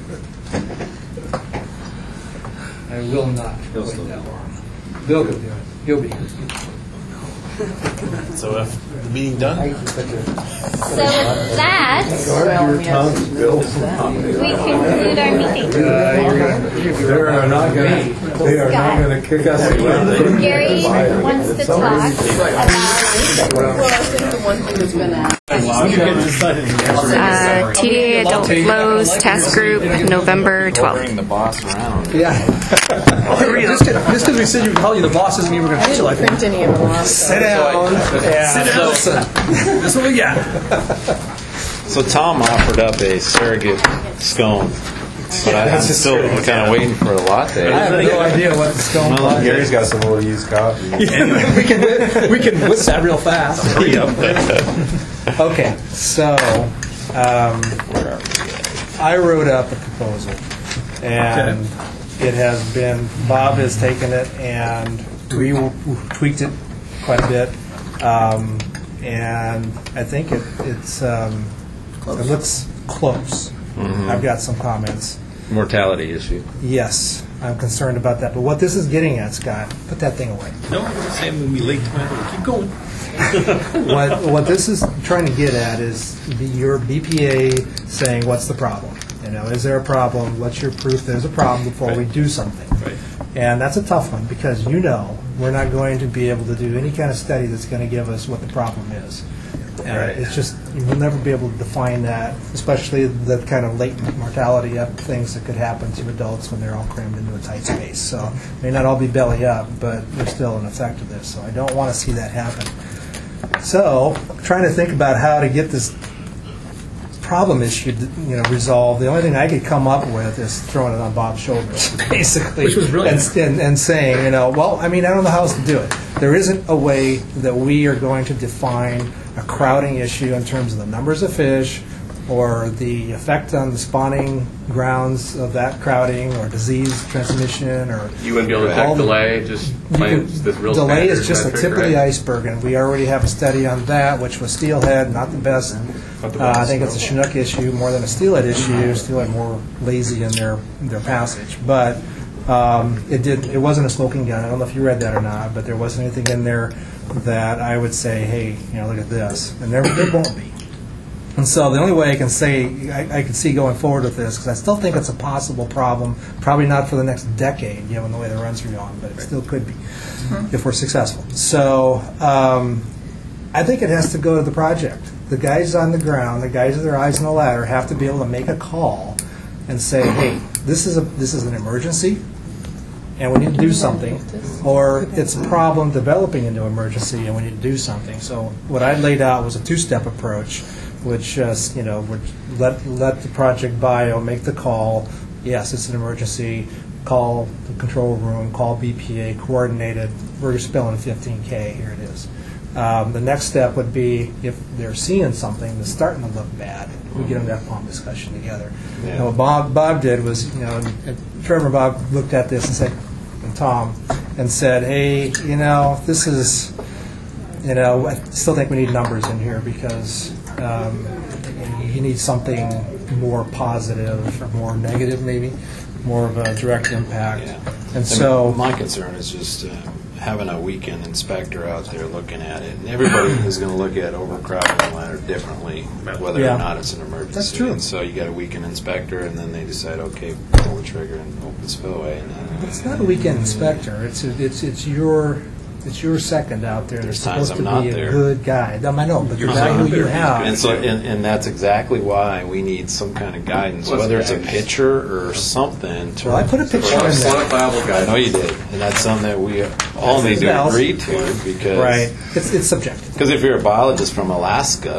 G: I will not wait that long. Bill can do it. He'll be here.
Q: So if the meeting done?
H: So with that, we conclude our meeting.
F: They are not going to kick us away.
H: Gary wants to talk about
J: TDA Adult Flows Task Group, November 12th.
T: Bring the boss around.
K: Yeah. Just because we said you would call you the boss doesn't mean we're going to teach you like that.
L: Print any of them off.
K: Sit down. Sit down, listen. That's what we got.
Q: So Tom offered up a surrogate scone. But I'm still kind of waiting for a latte.
G: I have no idea what the scone
Q: Well,
G: is.
Q: Gary's got some old used coffee.
K: we can whip that real fast.
G: Okay, so I wrote up a proposal, and it has been, Bob has taken it and tweaked it quite a bit, and I think it looks close.
Q: Mm-hmm.
G: I've got some comments.
Q: Mortality issue.
G: Yes, I'm concerned about that. But what this is getting at, Scott, put that thing away.
Q: No, I'm saying when we late tomato, keep going.
G: What this is trying to get at is your BPA saying, what's the problem? Is there a problem? What's your proof there's a problem before we do something?
Q: Right.
G: And that's a tough one because we're not going to be able to do any kind of study that's going to give us what the problem is. It's just, we'll never be able to define that, especially the kind of latent mortality of things that could happen to adults when they're all crammed into a tight space. So it may not all be belly up, but there's still an effect of this. So I don't want to see that happen. So trying to think about how to get this problem issue resolved. The only thing I could come up with is throwing it on Bob's shoulders, basically.
K: Which was brilliant.
G: And saying, well, I don't know how else to do it. There isn't a way that we are going to define a crowding issue in terms of the numbers of fish or the effect on the spawning grounds of that crowding or disease transmission or...
O: You wouldn't be able to detect delay, just plain this real
G: delay is just
O: metric,
G: the tip of the iceberg, and we already have a study on that, which was steelhead, not the best. I think it's a Chinook issue more than a steelhead issue. Steelhead more lazy in their passage, but it wasn't a smoking gun. I don't know if you read that or not, but there wasn't anything in there that I would say, hey, look at this, and there won't be. And so the only way I can say I can see going forward with this, because I still think it's a possible problem, probably not for the next decade, given the way the runs are going, but it still could be if we're successful. So I think it has to go to the project. The guys on the ground, the guys with their eyes on the ladder, have to be able to make a call and say, hey, this is an emergency, and we need to do something, or it's a problem developing into emergency, and we need to do something. So what I laid out was a two-step approach, which would let the project bio make the call. Yes, it's an emergency. Call the control room. Call BPA. Coordinate it. We're spilling 15K. Here it is. The next step would be if they're seeing something that's starting to look bad, we get them to have a palm discussion together.
Q: Yeah.
G: And what Bob did was, Trevor and Bob looked at this and said, and Tom, and said, hey, this is, I still think we need numbers in here because you need something more positive or more negative, maybe, more of a direct impact.
Q: Yeah.
G: And so
Q: my concern is just having a weekend inspector out there looking at it, and everybody is going to look at overcrowding the ladder differently, whether or not it's an emergency.
G: That's true.
Q: And so you got a weekend inspector, and then they decide, okay, pull the trigger and open spillway.
G: But it's not a weekend inspector. It's your second out there.
Q: There's
G: They're
Q: times
G: supposed
Q: I'm
G: to be
Q: not
G: a
Q: there.
G: good guy. I know, but the guy who you have.
Q: And so, and that's exactly why we need some kind of guidance, whether it's a picture or something.
G: Well, I put a picture in there.
Q: I know you did, and that's something that we all need to agree to because
G: right, it's subjective.
Q: Because if you're a biologist from Alaska,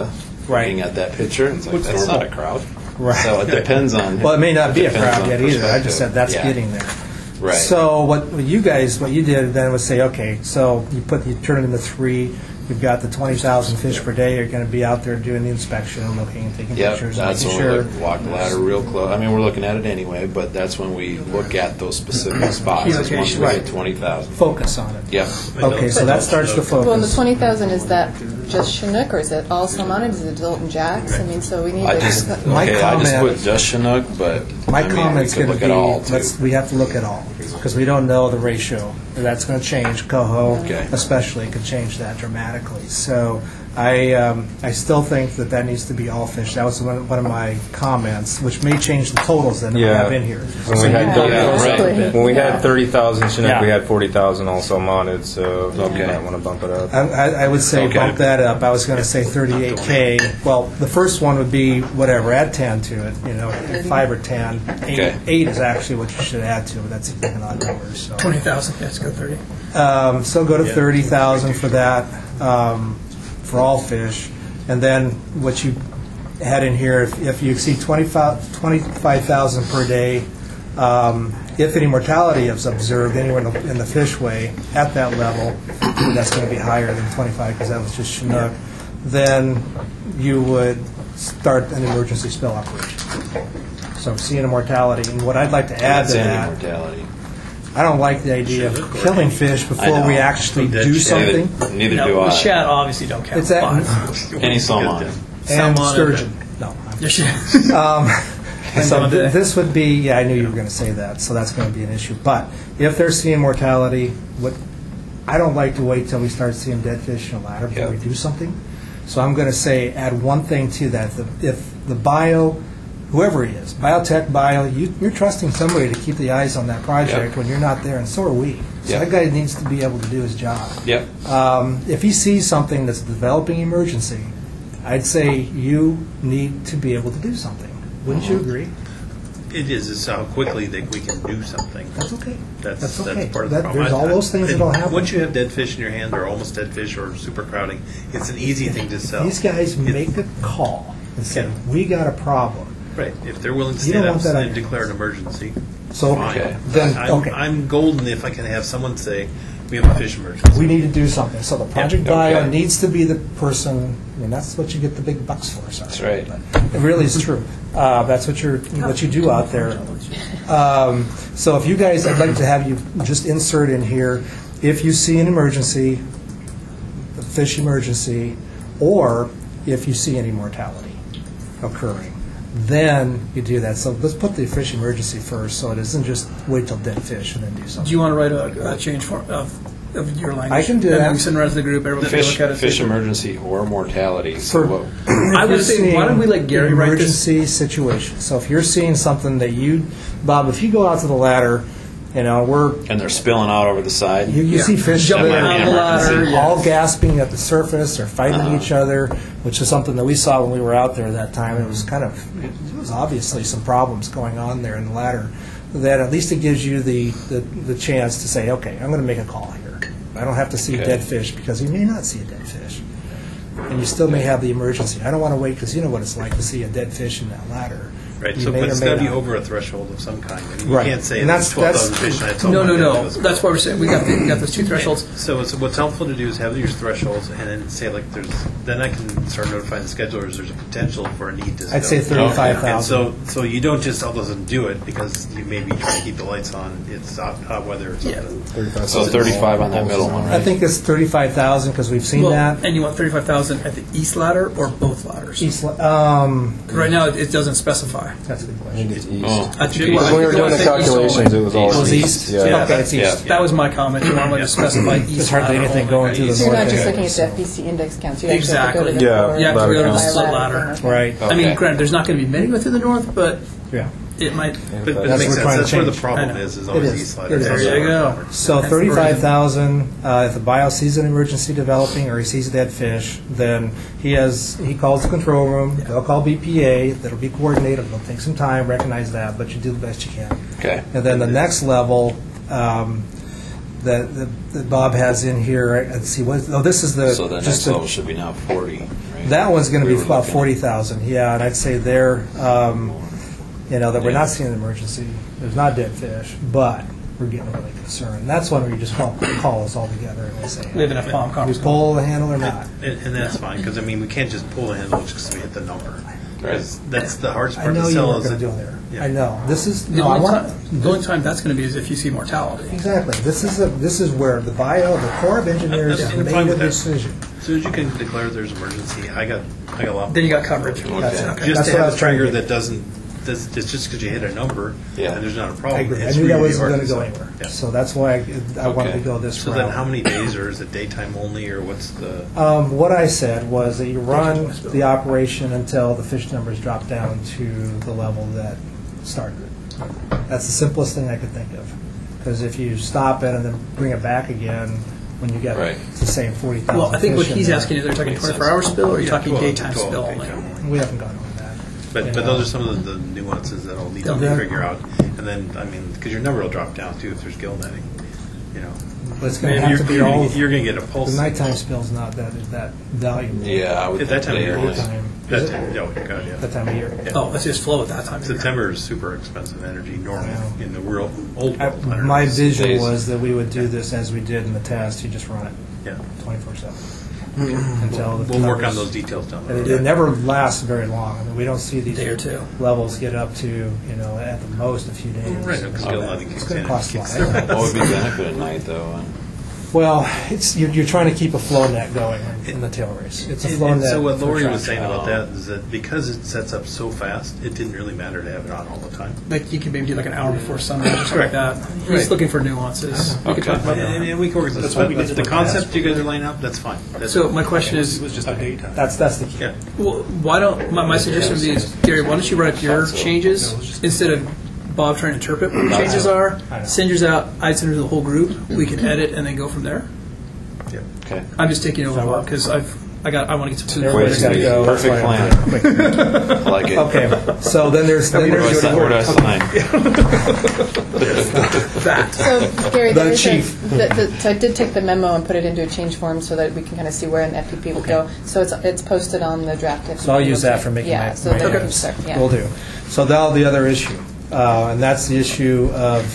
Q: looking at that picture. It's like, that's not a crowd.
G: Right.
Q: So it depends on.
G: Well, it may not be a
Q: depends
G: crowd
Q: on
G: yet either. I just
Q: perspective.
G: said that's
Q: Yeah.
G: getting there.
Q: Right.
G: So what you did then was say, okay, so you turn it into 3. You've got the 20,000 fish per day. You're going to be out there doing the inspection and looking and taking
Q: Yep,
G: pictures.
Q: that's
G: making
Q: when we
G: sure.
Q: walk the ladder real close. I mean, we're looking at it anyway, but that's when we look at those specific spots. That's once we
G: Right.
Q: get 20,000.
G: Focus on it.
Q: Yep.
G: Okay, so that starts to focus.
L: Well, and the 20,000, is that just Chinook, or is it all salmonids? Is it Dilton Jacks? I mean, so we need
Q: I
L: to...
Q: just
G: My
Q: I just
G: comment-
Q: put just Chinook, but
G: My
Q: I mean,
G: comment's
Q: we could
G: going to
Q: look at all
G: be,
Q: too.
G: we have to look at all, because we don't know the ratio. That's going to change. Coho,
Q: Okay.
G: especially, could change that dramatically. So I still think that needs to be all fish. That was one of my comments, which may change the totals that we have in here.
D: When we had, when we had 30,000 Chinook, we had 40,000 also mounted, so you might want to bump it up.
G: I would say bump that up. I was going to say 38K. Well, the first one would be whatever, add 10 to it, 5 or 10. 8 is actually what you should add to it. That's an odd number. So.
K: 20,000. Let's go 30.
G: So go to 30,000 for that, for all fish. And then what you had in here, if you exceed 25,000 per day, if any mortality is observed anywhere in the fishway at that level, that's going to be higher than 25 because that was just Chinook, then you would start an emergency spill operation. So seeing a mortality. And what I'd like to add to that,
Q: mortality.
G: I don't like the idea of killing fish before we actually do something.
Q: Neither
K: no,
Q: do I.
K: The shad obviously don't count.
G: It's that,
Q: Any salmon.
G: and sturgeon. No. So this would be, I knew you were going to say that, so that's going to be an issue. But if they're seeing mortality, I don't like to wait till we start seeing dead fish in the ladder before we do something. So I'm going to say add one thing to that. If the whoever he is, biotech, you're trusting somebody to keep the eyes on that project when you're not there, and so are we. So that guy needs to be able to do his job.
Q: Yep.
G: If he sees something that's a developing emergency, I'd say you need to be able to do something. Wouldn't you agree?
Q: It is. It's how quickly that we can do something.
G: That's okay.
Q: That's
G: okay.
Q: part of the problem.
G: There's all those things that'll happen.
Q: Once you have dead fish in your hand, or almost dead fish, or super crowding, it's an easy thing to sell.
G: These guys make a call and say, we got a problem.
Q: Right. If they're willing to
G: You
Q: stand
G: don't
Q: up
G: want that
Q: and
G: on-
Q: declare an emergency,
G: So,
Q: fine.
G: then,
Q: I'm golden if I can have someone say, we have a fish emergency.
G: We need to do something. So the project
Q: Yeah,
G: bio
Q: okay.
G: needs to be the person. I mean, that's what you get the big bucks for. Sorry.
Q: That's right.
G: It really is true. That's what you do out there. So if you guys, I'd like to have you just insert in here, if you see an emergency, a fish emergency, or if you see any mortality occurring, then you do that. So let's put the fish emergency first, so it isn't just wait till dead fish and then do something.
K: Do you want to write a change form of your language?
G: I can do
K: and
G: that.
K: then we send it around to the group. Everybody can look at it.
Q: Fish emergency or mortality. So what,
K: I would say, why don't we let Gary write this?
G: Emergency situation. So if you're seeing something that Bob, if you go out to the ladder,
Q: and they're spilling out over the side.
G: you see fish
K: Jumping
G: that
K: on the ladder,
G: all gasping at the surface or fighting each other, which is something that we saw when we were out there that time. It was it was obviously some problems going on there in the ladder. That at least it gives you the chance to say, okay, I'm going to make a call here. I don't have to see a dead fish because you may not see a dead fish. And you still may have the emergency. I don't want to wait because you know what it's like to see a dead fish in that ladder.
Q: Right,
G: You
Q: so
G: may
Q: but
G: or
Q: it's
G: may
Q: got to be
G: not.
Q: over a threshold of some kind. I mean, you
G: Right.
Q: can't say
G: And
Q: that's
G: that's-
Q: 12,000 fish and it's
K: No. That's why we're saying we got those two thresholds.
Q: So what's helpful to do is have your thresholds and then say then I can start notifying the schedulers there's a potential for a need to.
G: I'd say 35,000.
Q: And so you don't just all of a sudden do it because you may be trying to keep the lights on. It's hot weather or something. So 35 on that middle one, right?
G: I think it's 35,000 because we've seen that.
K: And you want 35,000 at the east ladder or both ladders? Right now it doesn't specify.
G: That's a good question.
K: I think
D: Because when we were doing the calculations, it was all
G: east.
D: Yeah.
G: Okay, it's east.
K: That was my comment. You want to specify east.
G: There's hardly
K: ladder
G: anything
K: only.
G: going to the
L: So you're not
G: north
L: just
G: end.
L: looking at the FBC index counts. You actually have to go to
K: Exactly.
L: the
D: Yeah,
L: core
K: You have to go to the
D: ladder
K: split
L: count.
K: ladder.
G: Right.
K: I mean, granted, there's not going to be many within the north, but
G: Yeah.
K: it might.
Q: But it
G: That's
Q: makes
G: what we're trying
Q: sense.
G: to
Q: That's where the
G: change.
Q: problem
K: I know.
Q: is always
G: It is.
Q: east
G: It
Q: ladder.
G: is.
K: There you go.
G: So
K: That's the
G: 35,000. If the bio sees an emergency developing or he sees dead fish, then he calls the control room. They'll call BPA. That'll be coordinated. It'll take some time. Recognize that, but you do the best you can.
Q: Okay.
G: And then the next level that Bob has in here. Let's see. This is the
Q: So the
G: just
Q: next
G: the-
Q: level should be now 40, right?
G: That one's going to be about 40,000. Yeah, and I'd say there, that we're not seeing an emergency. There's not dead fish, but we're getting really concerned. And that's one where you just call us all together and we say,
K: We have enough palm
G: we
K: conference.
G: pull the handle or not.
Q: And that's fine, because, we can't just pull the handle just because we hit the number. Because that's the hardest
G: I
Q: part
G: know
Q: to
G: you
Q: sell.
G: weren't
Q: Is
G: going to
Q: that-
G: do it there.
Q: Yeah.
G: I know. This is
K: The only time that's going to be is if you see mortality.
G: Exactly. This is where the Corps of Engineers
Q: I'm
G: made
Q: fine
G: a
Q: with that.
G: decision.
Q: As soon as you can declare there's emergency, I got a lot.
K: Then you got coverage.
Q: Just
G: That's
Q: to
G: what I
Q: have
G: was
Q: a
G: trying to
Q: trigger
G: get.
Q: that doesn't. That's just because you hit a number and there's not a problem.
G: I agree. I
Q: It's
G: knew that
Q: really
G: wasn't
Q: hard
G: going to go
Q: sell.
G: anywhere.
Q: Yeah.
G: So that's why I wanted to go this
Q: So
G: route.
Q: then, how many days, or is it daytime only, or what's the?
G: What I said was that you run the operation until the fish numbers drop down to the level that started it. That's the simplest thing I could think of. Because if you stop it and then bring it back again, when you get the same 40,000
K: Well, I think what
G: fish in
K: he's
G: there.
K: asking is, they're talking 24-hour spill, or are you talking
Q: 12
K: daytime
Q: 12
K: spill only?
Q: daytime.
G: We haven't gone over that.
Q: But
G: You
Q: but
G: know.
Q: those are some of the nuances that I'll need to
G: Okay.
Q: figure out. And then, because your number will drop down too if there's gill netting.
G: But it's going to have to be all.
Q: You're going to get a pulse.
G: The nighttime spill's not that valuable.
Q: At that time of year.
G: Daytime.
Q: That
G: Is it?
Q: time, oh God, yeah.
G: That time of year.
Q: Yeah.
K: Oh, let's just flow at that time.
Q: September is super expensive energy normally in the old world.
G: My vision was that we would do this as we did in the test. You just run it 24/7 until the
Q: We'll work on
G: numbers-
Q: those details down the
G: And
Q: road.
G: it never lasts very long. We don't see these
K: Day or two.
G: levels get up to at the most a few days.
Q: Right, because gill netting
G: It's
Q: kicks
G: going
Q: in.
G: to cost a lot.
T: What would be benefit at night, though?
G: Well, it's you're trying to keep a flow net going in the tail race. It's a flow
Q: And
G: net.
Q: so what
G: for
Q: Lori was
G: traction.
Q: saying about that is that because it sets up so fast, it didn't really matter to have it on all the time.
K: Like you can maybe do like an hour before sunrise or something like that. He's
Q: Right.
K: looking for nuances. We could talk about that.
Q: And we can work.
C: That's what we did
Q: the
C: with
Q: concept
C: the
Q: you guys are laying out. That's fine.
K: So my question is,
Q: it was just a daytime.
G: That's the key.
Q: Yeah.
K: well, why don't my suggestion would be is, Gary, why don't you write up your changes instead of Bob trying to interpret what the changes are? Send yours out. I'd send it to the whole group. We can edit and then go from there.
Q: Yeah.
T: Okay.
K: I'm just taking over Bob because I want to get some food.
G: Everybody's gotta go.
T: Perfect plan. I like it.
G: Okay, so then there's
T: Where do I sign?
L: So, Gary,
G: The
L: there is
G: chief.
L: so I did take the memo and put it into a change form so that we can kind of see where an FPP would go. So it's posted on the draft FPP.
G: So I'll use that for making
L: yeah,
G: my
L: so then we can
G: notes.
L: start, yeah.
G: Will do. So now the other issue, and that's the issue of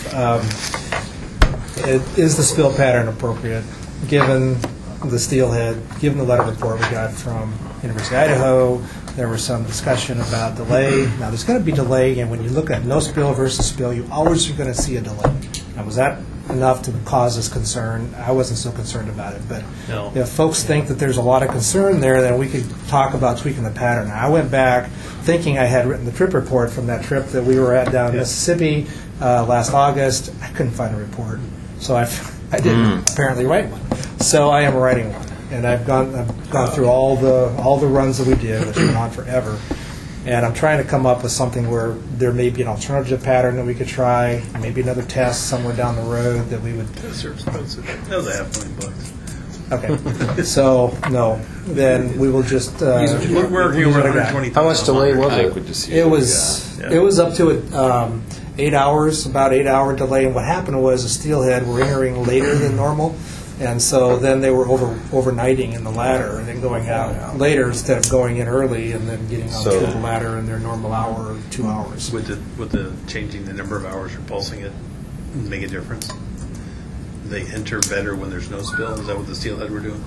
G: is the spill pattern appropriate given the steelhead, given the letter report we got from University of Idaho. There was some discussion about delay. Now, there's going to be delay, and when you look at no spill versus spill, you always are going to see a delay. Now, was that enough to cause us concern? I wasn't so concerned about it, but
Q: No.
G: if folks think that there's a lot of concern there, then we could talk about tweaking the pattern. Now, I went back thinking I had written the trip report from that trip that we were at down in Mississippi last August. I couldn't find a report, so I didn't apparently write one. So I am writing one, and I've gone through all the runs that we did, which went on forever, and I'm trying to come up with something where there may be an alternative pattern that we could try, maybe another test somewhere down the road that we would.
Q: Those are expensive. That was $500,000.
G: Okay, so no, then we will just.
Q: We're working over 120.
D: How much delay was it?
G: It was up to 8 hours, about 8 hour delay. And what happened was the steelhead were entering later than normal, and so then they were overnighting in the ladder and then going out later instead of going in early and then getting on the ladder in their normal hour or 2 hours.
Q: With the changing the number of hours or pulsing it make a difference? They enter better when there's no spill. Is that what the steelhead were doing?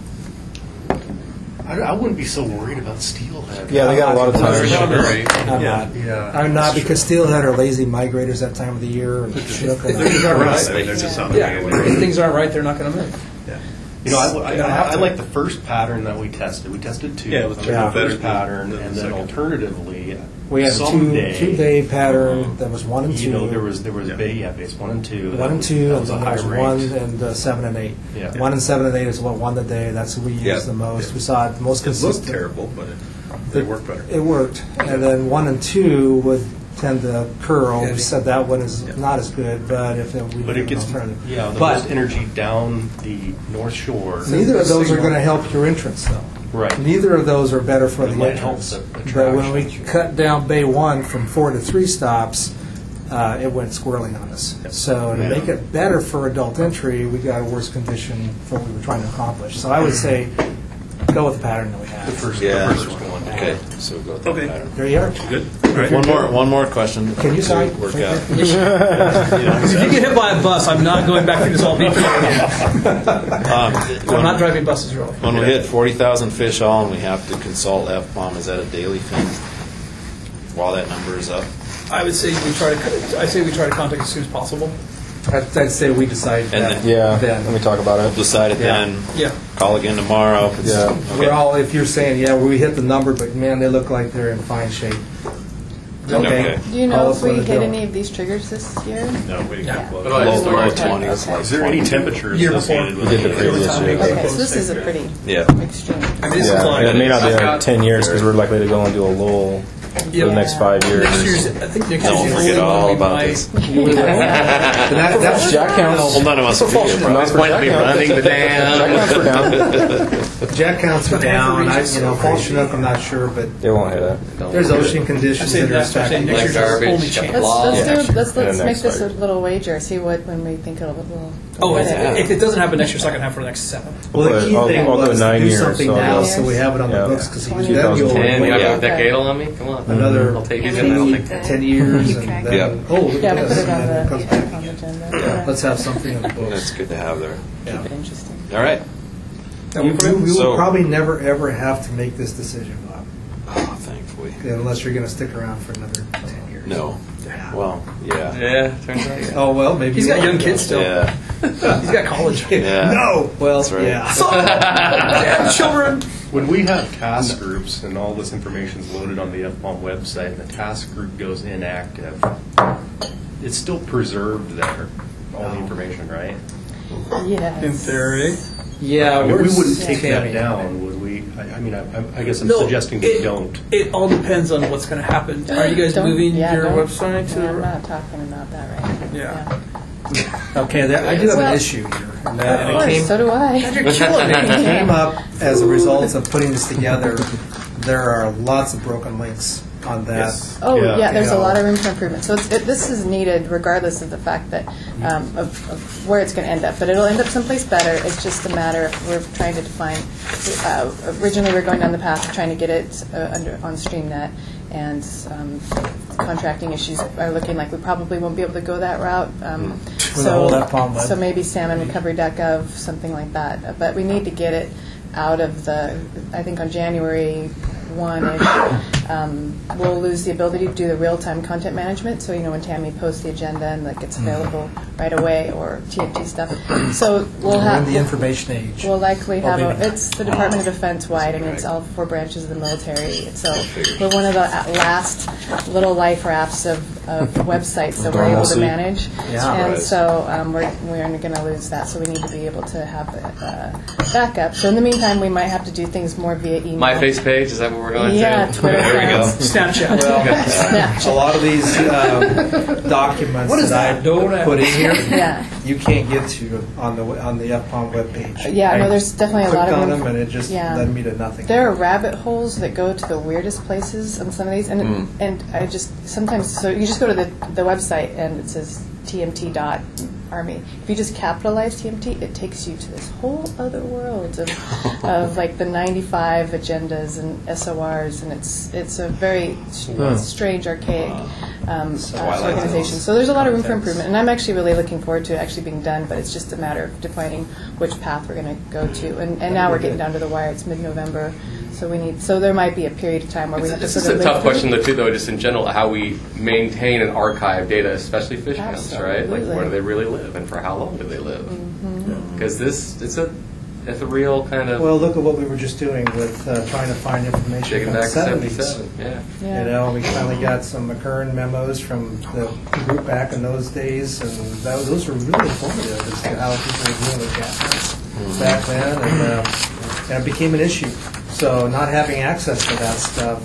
C: I wouldn't be so worried about steelhead.
D: Yeah, they got a lot of time.
G: I'm not because steelhead are lazy migrators that time of the year. And chinook and
K: Things aren't right.
Q: I mean, they're just on
K: Yeah, if things aren't right, they're not going to move.
Q: Yeah.
C: You know, I like the first pattern that we tested. We tested two.
Q: Yeah, it was
C: the
Q: better
C: first pattern,
Q: than the
C: and then
Q: second.
G: we
C: alternatively,
G: had a
C: someday,
G: two-day pattern that was 1 and 2.
C: You know, there was base 1 and 2.
G: 1 and 2,
C: That
G: and
C: was a
G: then
C: high
G: there was
C: rate.
G: 1 and 7 and 8.
C: Yeah.
G: 1 and 7 and 8 is what won the day. That's what we used the most. We saw it the most
Q: It
G: consistent.
Q: looked terrible, but they worked better.
G: It worked. And then 1 and 2 would tend to curl. We said that one is not as good, but if we
C: But
G: did
C: it gets
G: an alternative.
C: the
G: But
C: most energy down the North Shore.
G: neither of those are going to help your entrance, though.
C: Right.
G: Neither of those are better for
C: It
G: the
C: might help
G: entrance.
C: the
G: But when we
C: attraction.
G: cut down Bay 1 from 4 to 3 stops, it went squirreling on us. So to make it better for adult entry, we got a worse condition for what we were trying to accomplish. So I would say Go with the pattern that we have.
Q: one. Okay, so we'll go with that
K: Okay.
Q: pattern.
G: There you are.
Q: Good. One more question.
G: Can you sign?
Q: Work out.
K: If you get hit by a bus, I'm not going back through this whole detail again. I'm not driving buses really.
Q: When we hit 40,000 fish all and we have to consult FPOM, is that a daily thing while that number is up?
K: I would say we try to contact as soon as possible.
F: I'd say we decide that.
D: Then we talk about it.
Q: We'll decide it then.
K: Yeah.
Q: Call again tomorrow.
F: We're all, if you're saying, yeah, we hit the number, but man, they look like they're in fine shape.
Q: Okay.
L: Do you know if we hit any of these triggers this year?
O: No, we didn't get close.
Q: Low 20s.
O: Is there any temperature associated with
D: We did the previous year.
L: Okay, so this is a pretty extreme.
D: It may not be like 10 years because we're likely to go and do a lull for the next 5 years.
K: I think next
Q: No,
K: year's
Q: forget
K: the
Q: all
K: only one
Q: about
K: we
Q: this.
D: That's Jack counts.
Q: Well, none of us will be here.
D: Not for Jack
O: running the dam.
F: Jack counts are down. Fall Chinook, I'm not sure, but
D: They won't hit it.
F: there's ocean conditions that are affecting.
K: next year's our only chance.
L: Let's
D: Yeah,
L: make this
D: next
L: a little wager. See when we think it'll.
K: Oh, if it doesn't happen next year, it's not going to happen for the next 7.
F: Well, the key thing
D: I'll go
F: was
D: 9
F: to do
D: years,
F: something
D: so
F: now
D: I'll-
F: so we have it on the
D: Yeah.
F: books because he's
O: 10, you got
F: that
O: a decade on me? Come on.
F: another
O: I'll take it. I'll take it.
F: 10 years and then,
Q: Yeah.
F: oh, look
L: Yeah,
F: at
L: we'll
F: this.
L: put it on
F: and then it
L: the
F: comes back.
L: on the agenda.
F: Let's have something on the books.
Q: That's good to have there.
F: Yeah.
L: Keep it interesting.
Q: All right.
F: We will
Q: So-
F: probably never ever have to make this decision, Bob,
Q: Oh, thankfully.
F: unless you're going to stick around for another 10 years.
Q: No. Well, yeah.
O: Yeah, turns out.
F: Oh well, maybe
K: He's
F: you
K: got
F: will
K: young
F: go.
K: kids still.
Q: Yeah.
K: He's got college.
Q: Yeah.
F: No. Well,
Q: That's right.
F: yeah.
K: Damn children.
C: When we have task groups and all this information is loaded on the FPOM website and the task group goes inactive, it's still preserved there, all the information, right?
L: Yes.
K: In theory.
F: Yeah,
C: I mean, we wouldn't
F: we're
C: take that
F: scamming.
C: down, would we? I mean, I guess I'm
K: No,
C: suggesting we don't.
K: It all depends on what's going to happen. Are you guys
L: Don't-
K: moving
L: yeah,
K: your
L: don't-
K: website to?
L: No, I'm not talking about that right now.
K: Yeah.
F: Okay, I do have
L: Well,
F: an issue here. And
L: Of
F: it
L: course,
F: came,
L: so do I.
K: You're killing me.
F: it came up as a result of putting this together. There are lots of broken links on that.
C: Yes.
L: Oh, yeah, there's
F: You
L: a
F: know.
L: lot of room for improvement. So this is needed regardless of the fact that of where it's going to end up. But it'll end up someplace better. It's just a matter of we're trying to define. Originally, we were going down the path of trying to get it on StreamNet, and contracting issues are looking like we probably won't be able to go that route.
F: the whole FPOM web.
L: So maybe salmonrecovery.gov, something like that. But we need to get it out of the, I think on January 1-ish, we'll lose the ability to do the real-time content management. So, when Tammy posts the agenda and that gets available right away, or TFT stuff. So we'll
F: We're
L: have
F: in the information age.
L: We'll likely
F: Oh,
L: have
F: maybe.
L: it's the Department of Defense wide, and it's all 4 branches of the military. So we're one of the last little life rafts of websites that we're able to manage,
F: Yeah.
L: and
F: Right.
L: so we're going to lose that. So we need to be able to have backup. So in the meantime, we might have to do things more via email.
O: My face page, is that what we're going
L: Yeah,
O: to?
L: Twitter
O: There we go.
L: friends.
K: Snapchat.
L: Snapchat.
F: A lot of these documents
K: What is
F: that
K: that?
F: I put in here,
L: Yeah.
F: you can't get to on the FPOM webpage.
L: Yeah, no, there's definitely a lot of
F: clicked on
L: room
F: them,
L: for-
F: and it just
L: yeah.
F: led me to nothing.
L: There are rabbit holes that go to the weirdest places on some of these, and I just sometimes so you just go to the website and it says tmt.army. If you just capitalize TMT, it takes you to this whole other world of like the 95 agendas and SORs, and it's a very strange, archaic organization. So there's a lot of room for improvement, and I'm actually really looking forward to it actually being done. But it's just a matter of defining which path we're going to go to, and now we're getting down to the wire. It's mid-November. So there might be a period of time where we have to
O: This
L: sort
O: is
L: of
O: a
L: live
O: tough
L: through.
O: question, though, too, just in general, how we maintain and archive data, especially fish counts, right? Like, where do they really live, and for how long do they live? Because it's a real kind of
F: Well, look at what we were just doing with trying to find information
O: digging
F: from the
O: back to
F: 70s.
O: 77. Yeah.
F: You know, we finally got some McKern memos from the group back in those days, and those were really informative as to how people were dealing with gas back then, and it became an issue. So not having access to that stuff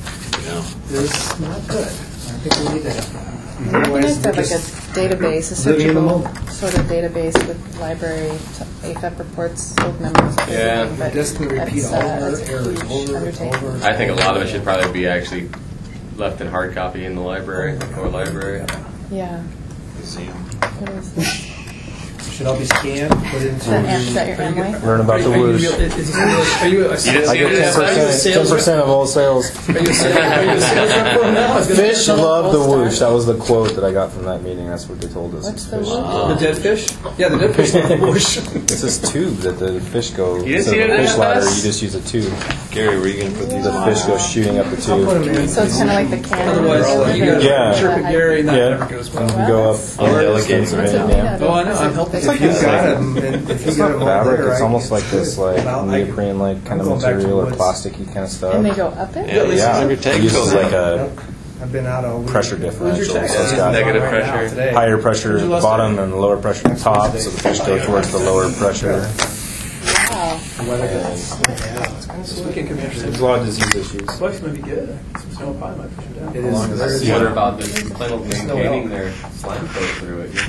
F: is not good. I think we need to have that.
L: It'd be nice to have like a database, a
F: Living in the
L: searchable
F: moment.
L: sort of database with library, AFEP reports, old memos.
O: Yeah.
L: But
F: Just to repeat
L: that's,
F: over
L: that's a
F: errors
L: huge
F: over
L: undertaking.
F: and over.
O: I think a lot of it should probably be actually left in hard copy in the library or library.
L: Yeah.
Q: Museum.
L: What is that?
G: should all be scanned, put into.
L: Is that your Amway?
D: Learn about the whoosh.
K: Are you a
D: I get 10% of all sales.
K: Are you a sales rep for them now?
D: Fish love the whoosh. That was the quote that I got from that meeting. That's what they told us.
L: What's the
D: Fish
L: whoosh?
D: love
K: The dead fish? Yeah, the dead fish love the whoosh.
D: It's this tube that the fish go.
O: You didn't
D: instead
O: see
D: of a
O: it in
D: fish
O: the
D: ladder,
O: past?
D: you just use a tube.
C: Gary, were you going to put these
D: The fish goes shooting up the
R: I'll put 'em
D: tube.
R: in.
L: So it's kind of like the can.
K: Otherwise, you got
D: Yeah.
K: Chirping Gary, and that
D: Yeah.
K: never goes well.
D: And you go up
C: Oh, delegating, right?
D: Yeah.
K: Oh, I know. I'm helping.
R: If you got them, and if you
D: It's
R: got
D: not
R: them all
D: fabric.
R: there,
D: It's
R: I
D: almost
R: can
D: like this,
R: do it.
D: like
R: Well,
D: neoprene, like kind
R: I'm
D: of
R: going back to
D: material or
R: woods.
D: plasticky kind of stuff.
L: And they go up it?
D: Yeah,
C: Your
D: it
C: tank
D: uses
C: goes
D: like
C: up.
D: a
R: I've been out all week.
D: pressure differential. So it's got
C: Negative
R: Right now,
C: pressure.
R: today.
D: higher pressure at the bottom and lower pressure at the top, so the fish go towards the lower pressure.
L: Wow.
K: This weekend could be interesting.
D: There's a lot of disease issues.
K: Flex might be good. Some snow pie might push them down.
R: It is.
O: What about the plan of maintaining their slime flow through it?